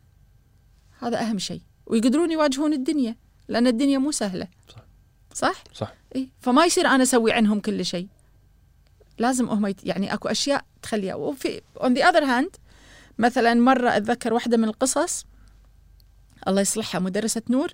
هذا أهم شيء، ويقدرون يواجهون الدنيا، لأن الدنيا مو سهلة. صح صح؟ صح. إيه؟ فما يصير أنا أسوي عنهم كل شيء، لازم هم يت... يعني أكو أشياء تخليها. وفي on the other hand مثلا مرة أتذكر واحدة من القصص الله يصلحها، مدرسة نور،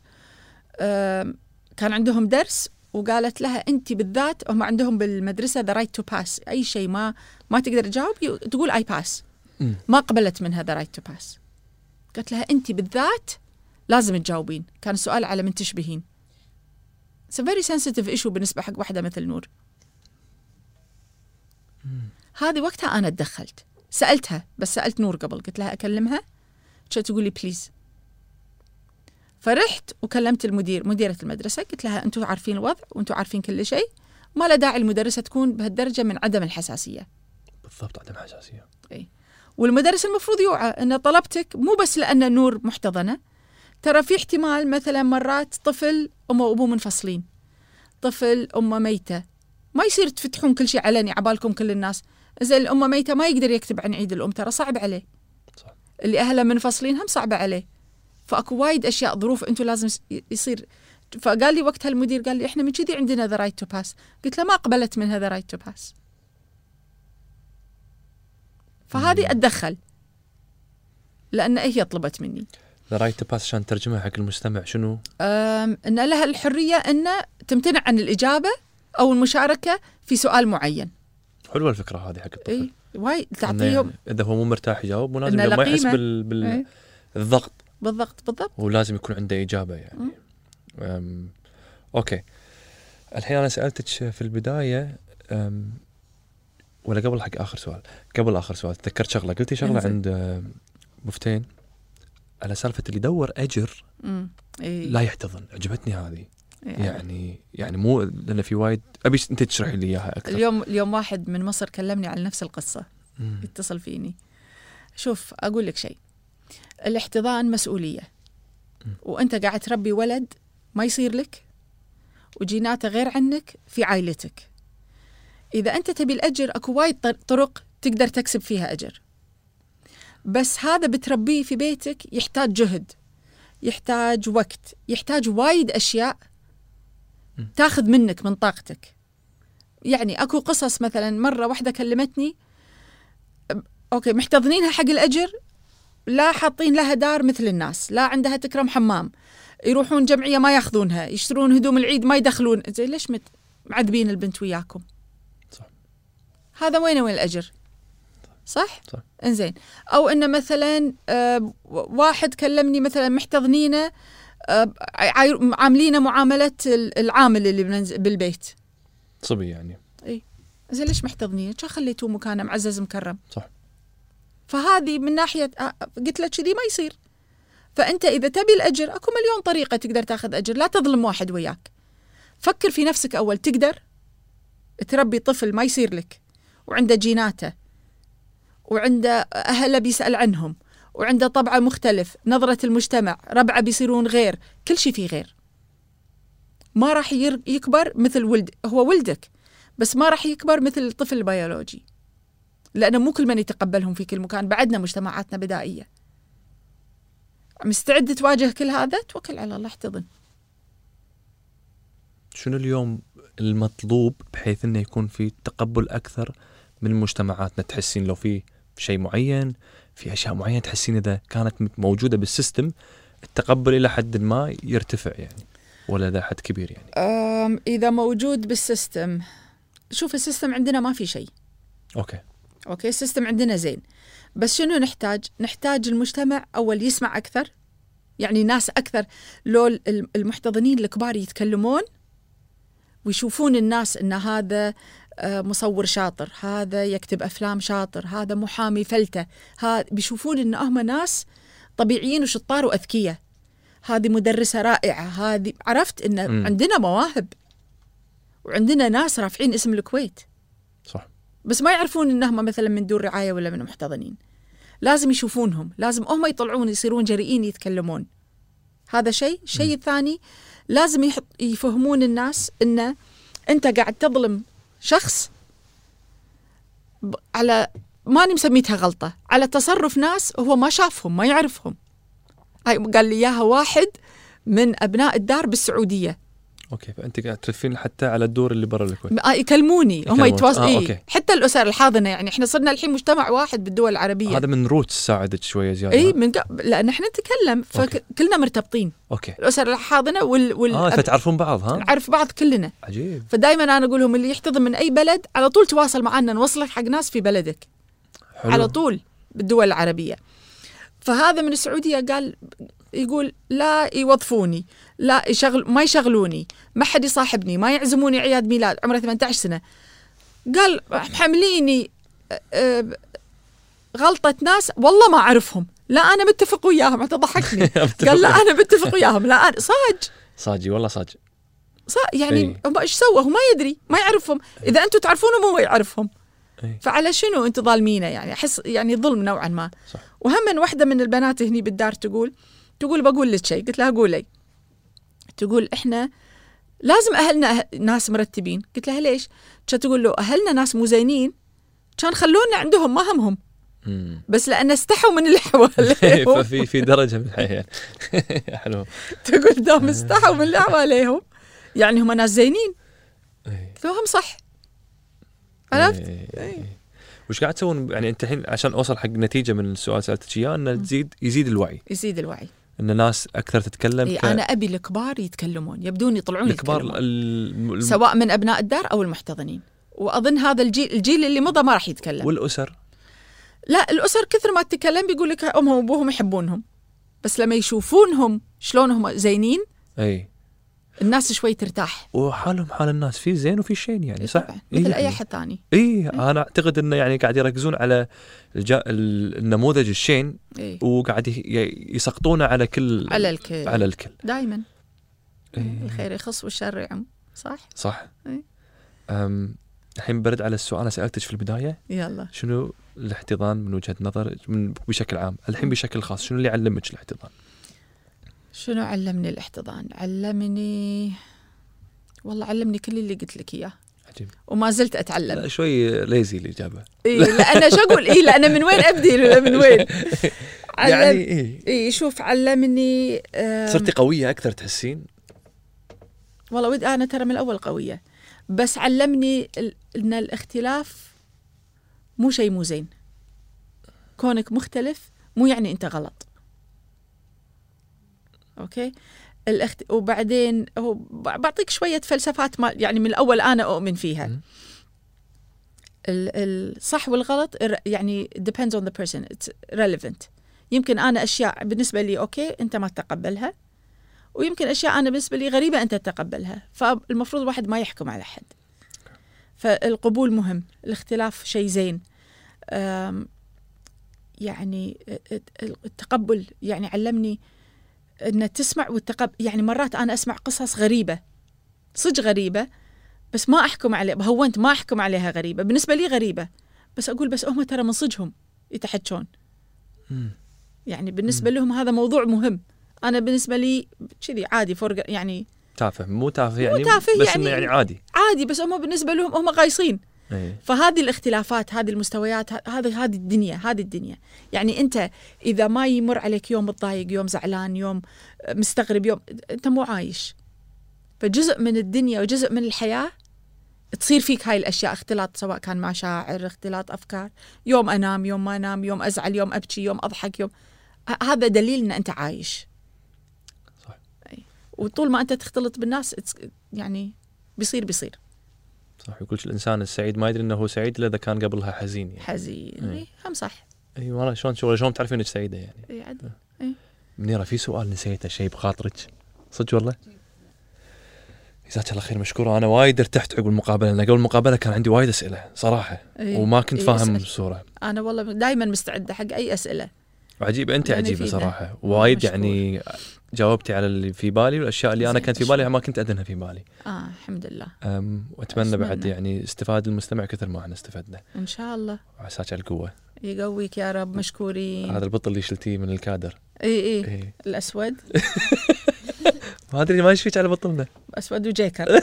كان عندهم درس وقالت لها أنت بالذات، هم عندهم بالمدرسة the right to pass، أي شيء ما ما تقدر تجاوب تقول I pass. م. ما قبلت منها the right to pass، قالت لها أنت بالذات لازم تجاوبين. كان السؤال على من تشبهين. It's a very sensitive issue بالنسبة حق واحدة مثل نور. هذه وقتها أنا تدخلت، سألتها، بس سألت نور قبل، قلت لها أكلمها، شو تقول لي بليز. فرحت وكلمت المدير، مديرة المدرسة، قلت لها أنتوا عارفين الوضع وأنتوا عارفين كل شيء، ما لا داعي المدرسة تكون بهالدرجة من عدم الحساسية. بالضبط، عدم حساسية. إيه. والمدرس المفروض يوعى أن طلبتك مو بس لأن نور محتضنة، ترى في احتمال مثلا مرات طفل أمه وأبوه منفصلين، طفل أمه ميتة، ما يصير تفتحون كل شيء علني عبالكم كل الناس. إذا الأمة ميتة ما يقدر يكتب عن عيد الأم، ترى صعب عليه. صح. اللي أهله منفصلين هم صعبة عليه. فأكو وايد أشياء ظروف أنتوا لازم يصير. فقال لي وقتها المدير، قال لي إحنا من كذي عندنا the right to pass. قلت له ما قبلت منها the right to pass. فهذه أتدخل لأن هي طلبت مني. the right to pass عشان ترجمها حق المستمع شنو؟ أن لها الحرية أن تمتنع عن الإجابة أو المشاركة في سؤال معين. حلوة الفكرة هذه حق الطفل. إيه وايد تعطيهم. إذا هو مو مرتاح يجاوب، ولازم ما يحس بال بال الضغط. بالضبط بالضبط. ولازم يكون عنده إجابة يعني. أم... أوكي. الحين أنا سألتك في البداية أم... ولا قبل حق آخر سؤال؟ قبل آخر سؤال تذكرت شغلة، قلتي شغلة عند مفتين على سالفة اللي يدور أجر إيه. لا يحتضن. عجبتني هذه يعني, يعني يعني مو لأن في وايد أبي أنت تشرح لي إياها أكثر. اليوم اليوم واحد من مصر كلمني على نفس القصة. مم. يتصل فيني. شوف أقول لك شيء، الاحتضان مسؤولية. مم. وأنت قاعد تربي ولد ما يصير لك وجيناته غير عنك في عائلتك. إذا أنت تبي الأجر أكو وايد طرق تقدر تكسب فيها أجر، بس هذا بتربيه في بيتك يحتاج جهد، يحتاج وقت، يحتاج وايد أشياء تاخذ منك من طاقتك. يعني أكو قصص، مثلا مرة واحدة كلمتني أوكي محتضنينها حق الأجر، لا حاطين لها دار مثل الناس، لا عندها تكرم حمام، يروحون جمعية ما ياخذونها، يشترون هدوم العيد ما يدخلون. زي ليش مت... معذبين البنت وياكم؟ صح. هذا وين وين الأجر؟ صح؟ صح. إنزين. أو إن مثلا آه واحد كلمني مثلا محتضنينه آه عاملينه معاملة العامل اللي بننزل بالبيت صبي يعني. إيه زي ليش محتضنينه؟ شو خليتوه مكانه معزز مكرم؟ صح. فهذه من ناحية آه قلت لك كذي ما يصير. فأنت إذا تبي الأجر أكو مليون طريقة تقدر تاخذ أجر، لا تظلم واحد وياك. فكر في نفسك أول، تقدر تربي طفل ما يصير لك وعنده جيناته وعنده أهله بيسأل عنهم وعنده طبعه مختلف، نظرة المجتمع، ربعه بيصيرون غير، كل شيء فيه غير، ما راح يكبر مثل ولد، هو ولدك بس ما راح يكبر مثل الطفل البيولوجي، لأنه مو كل من يتقبلهم في كل مكان. بعدنا مجتمعاتنا بدائية. مستعد تواجه كل هذا؟ توكل على الله، احتضن. شنو اليوم المطلوب بحيث انه يكون في تقبل اكثر من مجتمعاتنا؟ تحسين لو في شيء معين، في اشياء معينه تحسين اذا كانت موجوده بالسيستم التقبل الى حد ما يرتفع يعني، ولا ذا حد كبير يعني؟ أم اذا موجود بالسيستم، شوف السيستم عندنا ما في شيء. اوكي اوكي السيستم عندنا زين، بس شنو نحتاج؟ نحتاج المجتمع اول يسمع اكثر، يعني ناس اكثر. لو المحتضنين الكبار يتكلمون ويشوفون الناس ان هذا مصور شاطر، هذا يكتب افلام شاطر، هذا محامي فلتة، هذا بيشوفون ان هم ناس طبيعيين وشطار واذكياء، هذه مدرسة رائعة، هذه عرفت ان م. عندنا مواهب وعندنا ناس رافعين اسم الكويت. صح. بس ما يعرفون انهم مثلا من دون رعاية ولا من محتضنين. لازم يشوفونهم، لازم هم يطلعون يصيرون جريئين يتكلمون. هذا شيء. الشيء الثاني لازم يحط يفهمون الناس ان انت قاعد تظلم شخص على ماني مسميتها غلطة، على تصرف ناس هو ما شافهم ما يعرفهم. هاي قال لي اياها واحد من ابناء الدار بالسعودية. اوكي، فانت قاعد تلفين حتى على الدور اللي برا الكويت. يكلموني هم يتواصلوا. آه، حتى الاسر الحاضنه، يعني احنا صرنا الحين مجتمع واحد بالدول العربيه. هذا من روت ساعدت شويه زياده. اي من ق... لان احنا نتكلم فكلنا مرتبطين. اوكي. الاسر الحاضنه وال, وال... اه فتعرفون بعض. ها نعرف بعض كلنا. عجيب. فدائما انا اقول لهم اللي يحتضن من اي بلد على طول تواصل معنا، نوصلك حق ناس في بلدك. حلو. على طول بالدول العربيه. فهذا من السعوديه قال يقول لا يوظفوني، لا يشغل ما يشغلوني، ما حد يصاحبني، ما يعزموني عياد ميلاد، عمره ثمانية عشر سنة. قال محمليني غلطة ناس والله ما أعرفهم، لا أنا متفق وياهم. حتى ضحكني. قال لا أنا متفق وياهم، لا أنا صاج صاجي والله صاج صا يعني هم إيش سوى؟ هو ما يدري، ما يعرفهم. إذا أنتم تعرفونهم هو يعرفهم. أي. فعلى شنو أنتم ظالمينه؟ يعني أحس يعني ظلم نوعا ما. صح. وهم من واحدة من البنات هني بالدار تقول تقول بقول لك شيء. قلت لها قولي. تقول إحنا لازم أهلنا أه... ناس مرتبين. قلت لها ليش؟ كانت تقول له أهلنا ناس مو زينين كان خلونا عندهم ما همهم، بس لأن استحوا من اللي حواليهم. ففي في درجة من الحياة. حلو. تقول دوم استحوا من اللي حواليهم، يعني هم ناس زينين. فهم صح. عرفت؟ وش قاعد تسوون يعني أنت الحين عشان أوصل حق نتيجة من السؤال سألتك إياه إنه تزيد يزيد الوعي. يزيد الوعي. إن الناس أكثر تتكلم. إيه ك... أنا أبي الكبار يتكلمون، يبدون يطلعون الكبار يتكلمون. ال... سواء من أبناء الدار أو المحتضنين. وأظن هذا الجيل الجيل اللي مضى ما راح يتكلم. والأسر. لا الأسر كثر ما تتكلم بيقول لك أمهم وأبوهم يحبونهم، بس لما يشوفونهم شلونهم زينين. أي. الناس شوي ترتاح. وحالهم حال الناس، في زين وفي شين يعني، صح؟ طبعا. مثل إيه اي يعني. احد ثاني. اي إيه. انا اعتقد انه يعني قاعد يركزون على الجا... النموذج الشين، إيه. وقاعد ي- يسقطونه على كل على الكل على الكل دائما. إيه. الخير يخص والشر يعم. صح صح. إيه. أم... الحين برد على السؤال انا سالتك في البدايه، يلا. شنو الاحتضان من وجهه نظرك من بشكل عام؟ الحين بشكل خاص شنو اللي علمك الاحتضان؟ شنو علمني الاحتضان؟ علمني والله علمني كل اللي قلت لك اياه، عجيب. وما زلت اتعلم. لا شوي ليزي الاجابه. اي لان شو اقول، اي لان من وين ابدي من وين علم... يعني ايه اي شوف علمني أم... صرتي قويه اكثر تحسين؟ والله ودي انا ترى من الاول قويه، بس علمني ال... ان الاختلاف مو شيء مو زين. كونك مختلف مو يعني انت غلط. اوكي. الاخت... وبعدين هو بعطيك شويه فلسفات ما يعني من الاول انا اؤمن فيها. م. الصح والغلط يعني depends on the person, it's relevant. يمكن أنا أشياء بالنسبة لي أوكي أنت ما تتقبلها، ويمكن أشياء أنا بالنسبة لي غريبة أنت تتقبلها، فالمفروض الواحد ما يحكم على حد. فالقبول مهم، الاختلاف شيء زين. يعني التقبل يعني علمني أن تسمع والتقبل. يعني مرات أنا أسمع قصص غريبة صدق غريبة، بس ما أحكم عليها، بهونت ما أحكم عليها غريبة، بالنسبة لي غريبة، بس أقول بس هم ترى من صدقهم يتحجون. يعني بالنسبة لهم هذا موضوع مهم، أنا بالنسبة لي كذي عادي فرق يعني تافه مو تافه يعني، مو تافه بس يعني, إنه يعني عادي عادي، بس هم بالنسبة لهم هم قايصين. أيه. فهذه الاختلافات، هذه المستويات، هذه هذه الدنيا هذه الدنيا يعني أنت إذا ما يمر عليك يوم متضايق، يوم زعلان، يوم مستغرب، يوم أنت مو عايش. فجزء من الدنيا وجزء من الحياة تصير فيك هاي الأشياء، اختلاط سواء كان مشاعر، اختلاط أفكار، يوم أنام يوم ما أنام، يوم أزعل يوم أبكي، يوم أضحك، يوم هذا دليل أن أنت عايش. صح. وطول ما أنت تختلط بالناس يعني بيصير بيصير صح. يقولش الإنسان السعيد ما يدري أنه هو سعيد إلا إذا كان قبلها حزين يعني. حزين. إيه هم صح. أي والله شلون شلون شلون تعرفين إنك سعيدة يعني. إيه عدل. إيه. منيرة في سؤال نسيته شيء بخاطرك صدق والله؟ جزاك الله خير مشكورة. أنا وايد ارتحت عقب المقابلة، لأن قبل المقابلة كان عندي وايد أسئلة صراحة. أيه. وما كنت أيه فاهم أسأل. الصورة. أنا والله دائما مستعدة حق أي أسئلة. وعجيب أنت عجيبة صراحة، وايد يعني جاوبتي على اللي في بالي، والأشياء اللي أنا كانت في بالي ما كنت أدنها في بالي. آه الحمد لله. أم وأتمنى أسمنا. بعد يعني استفاد المستمع كثر ما احنا استفدنا. إن شاء الله. وعساك على القوة. يقويك يا رب. مشكورين. هذا البطل اللي شلتيه من الكادر. إيه إيه, إيه. الأسود. ما أدري ما يشفيك على بطلنا. أسود وجيكر.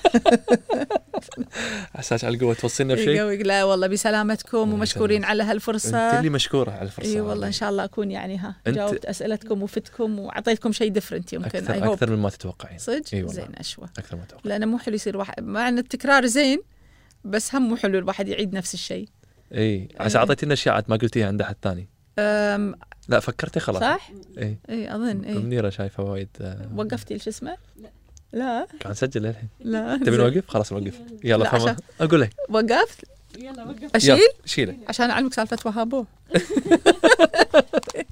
عساك على القوة. توصلنا بشيء؟ يقويك. لا والله بسلامتكم ومشكورين على هالفرصة. أنت اللي مشكورة على الفرصة. إيه والله إن شاء الله أكون يعني ها جاوبت أسئلتكم وفتكم وعطيتكم شيء ديفرنت يمكن. أكثر, أكثر من ما تتوقعين. صدق. إيه زين أشوى. أكثر ما تتوقع. لأنه مو حلو يصير واحد مع أن التكرار زين، بس هم مو حلو الواحد يعيد نفس الشيء. إيه عسى أعطيتينا أشياء ما قلتيها عند أحد ثاني. أم... لا فكرتي خلاص. صح. إيه إيه أظن. إيه منيرة شايفة وايد. آه... وقفتي الش اسمه؟ لا كان نسجل الحين. لا تبي نوقف؟ خلاص نوقف. يلا فما أقول لك وقفت. يلا وقف. أشيل شيله عشان أعلمك سالفة وهابو.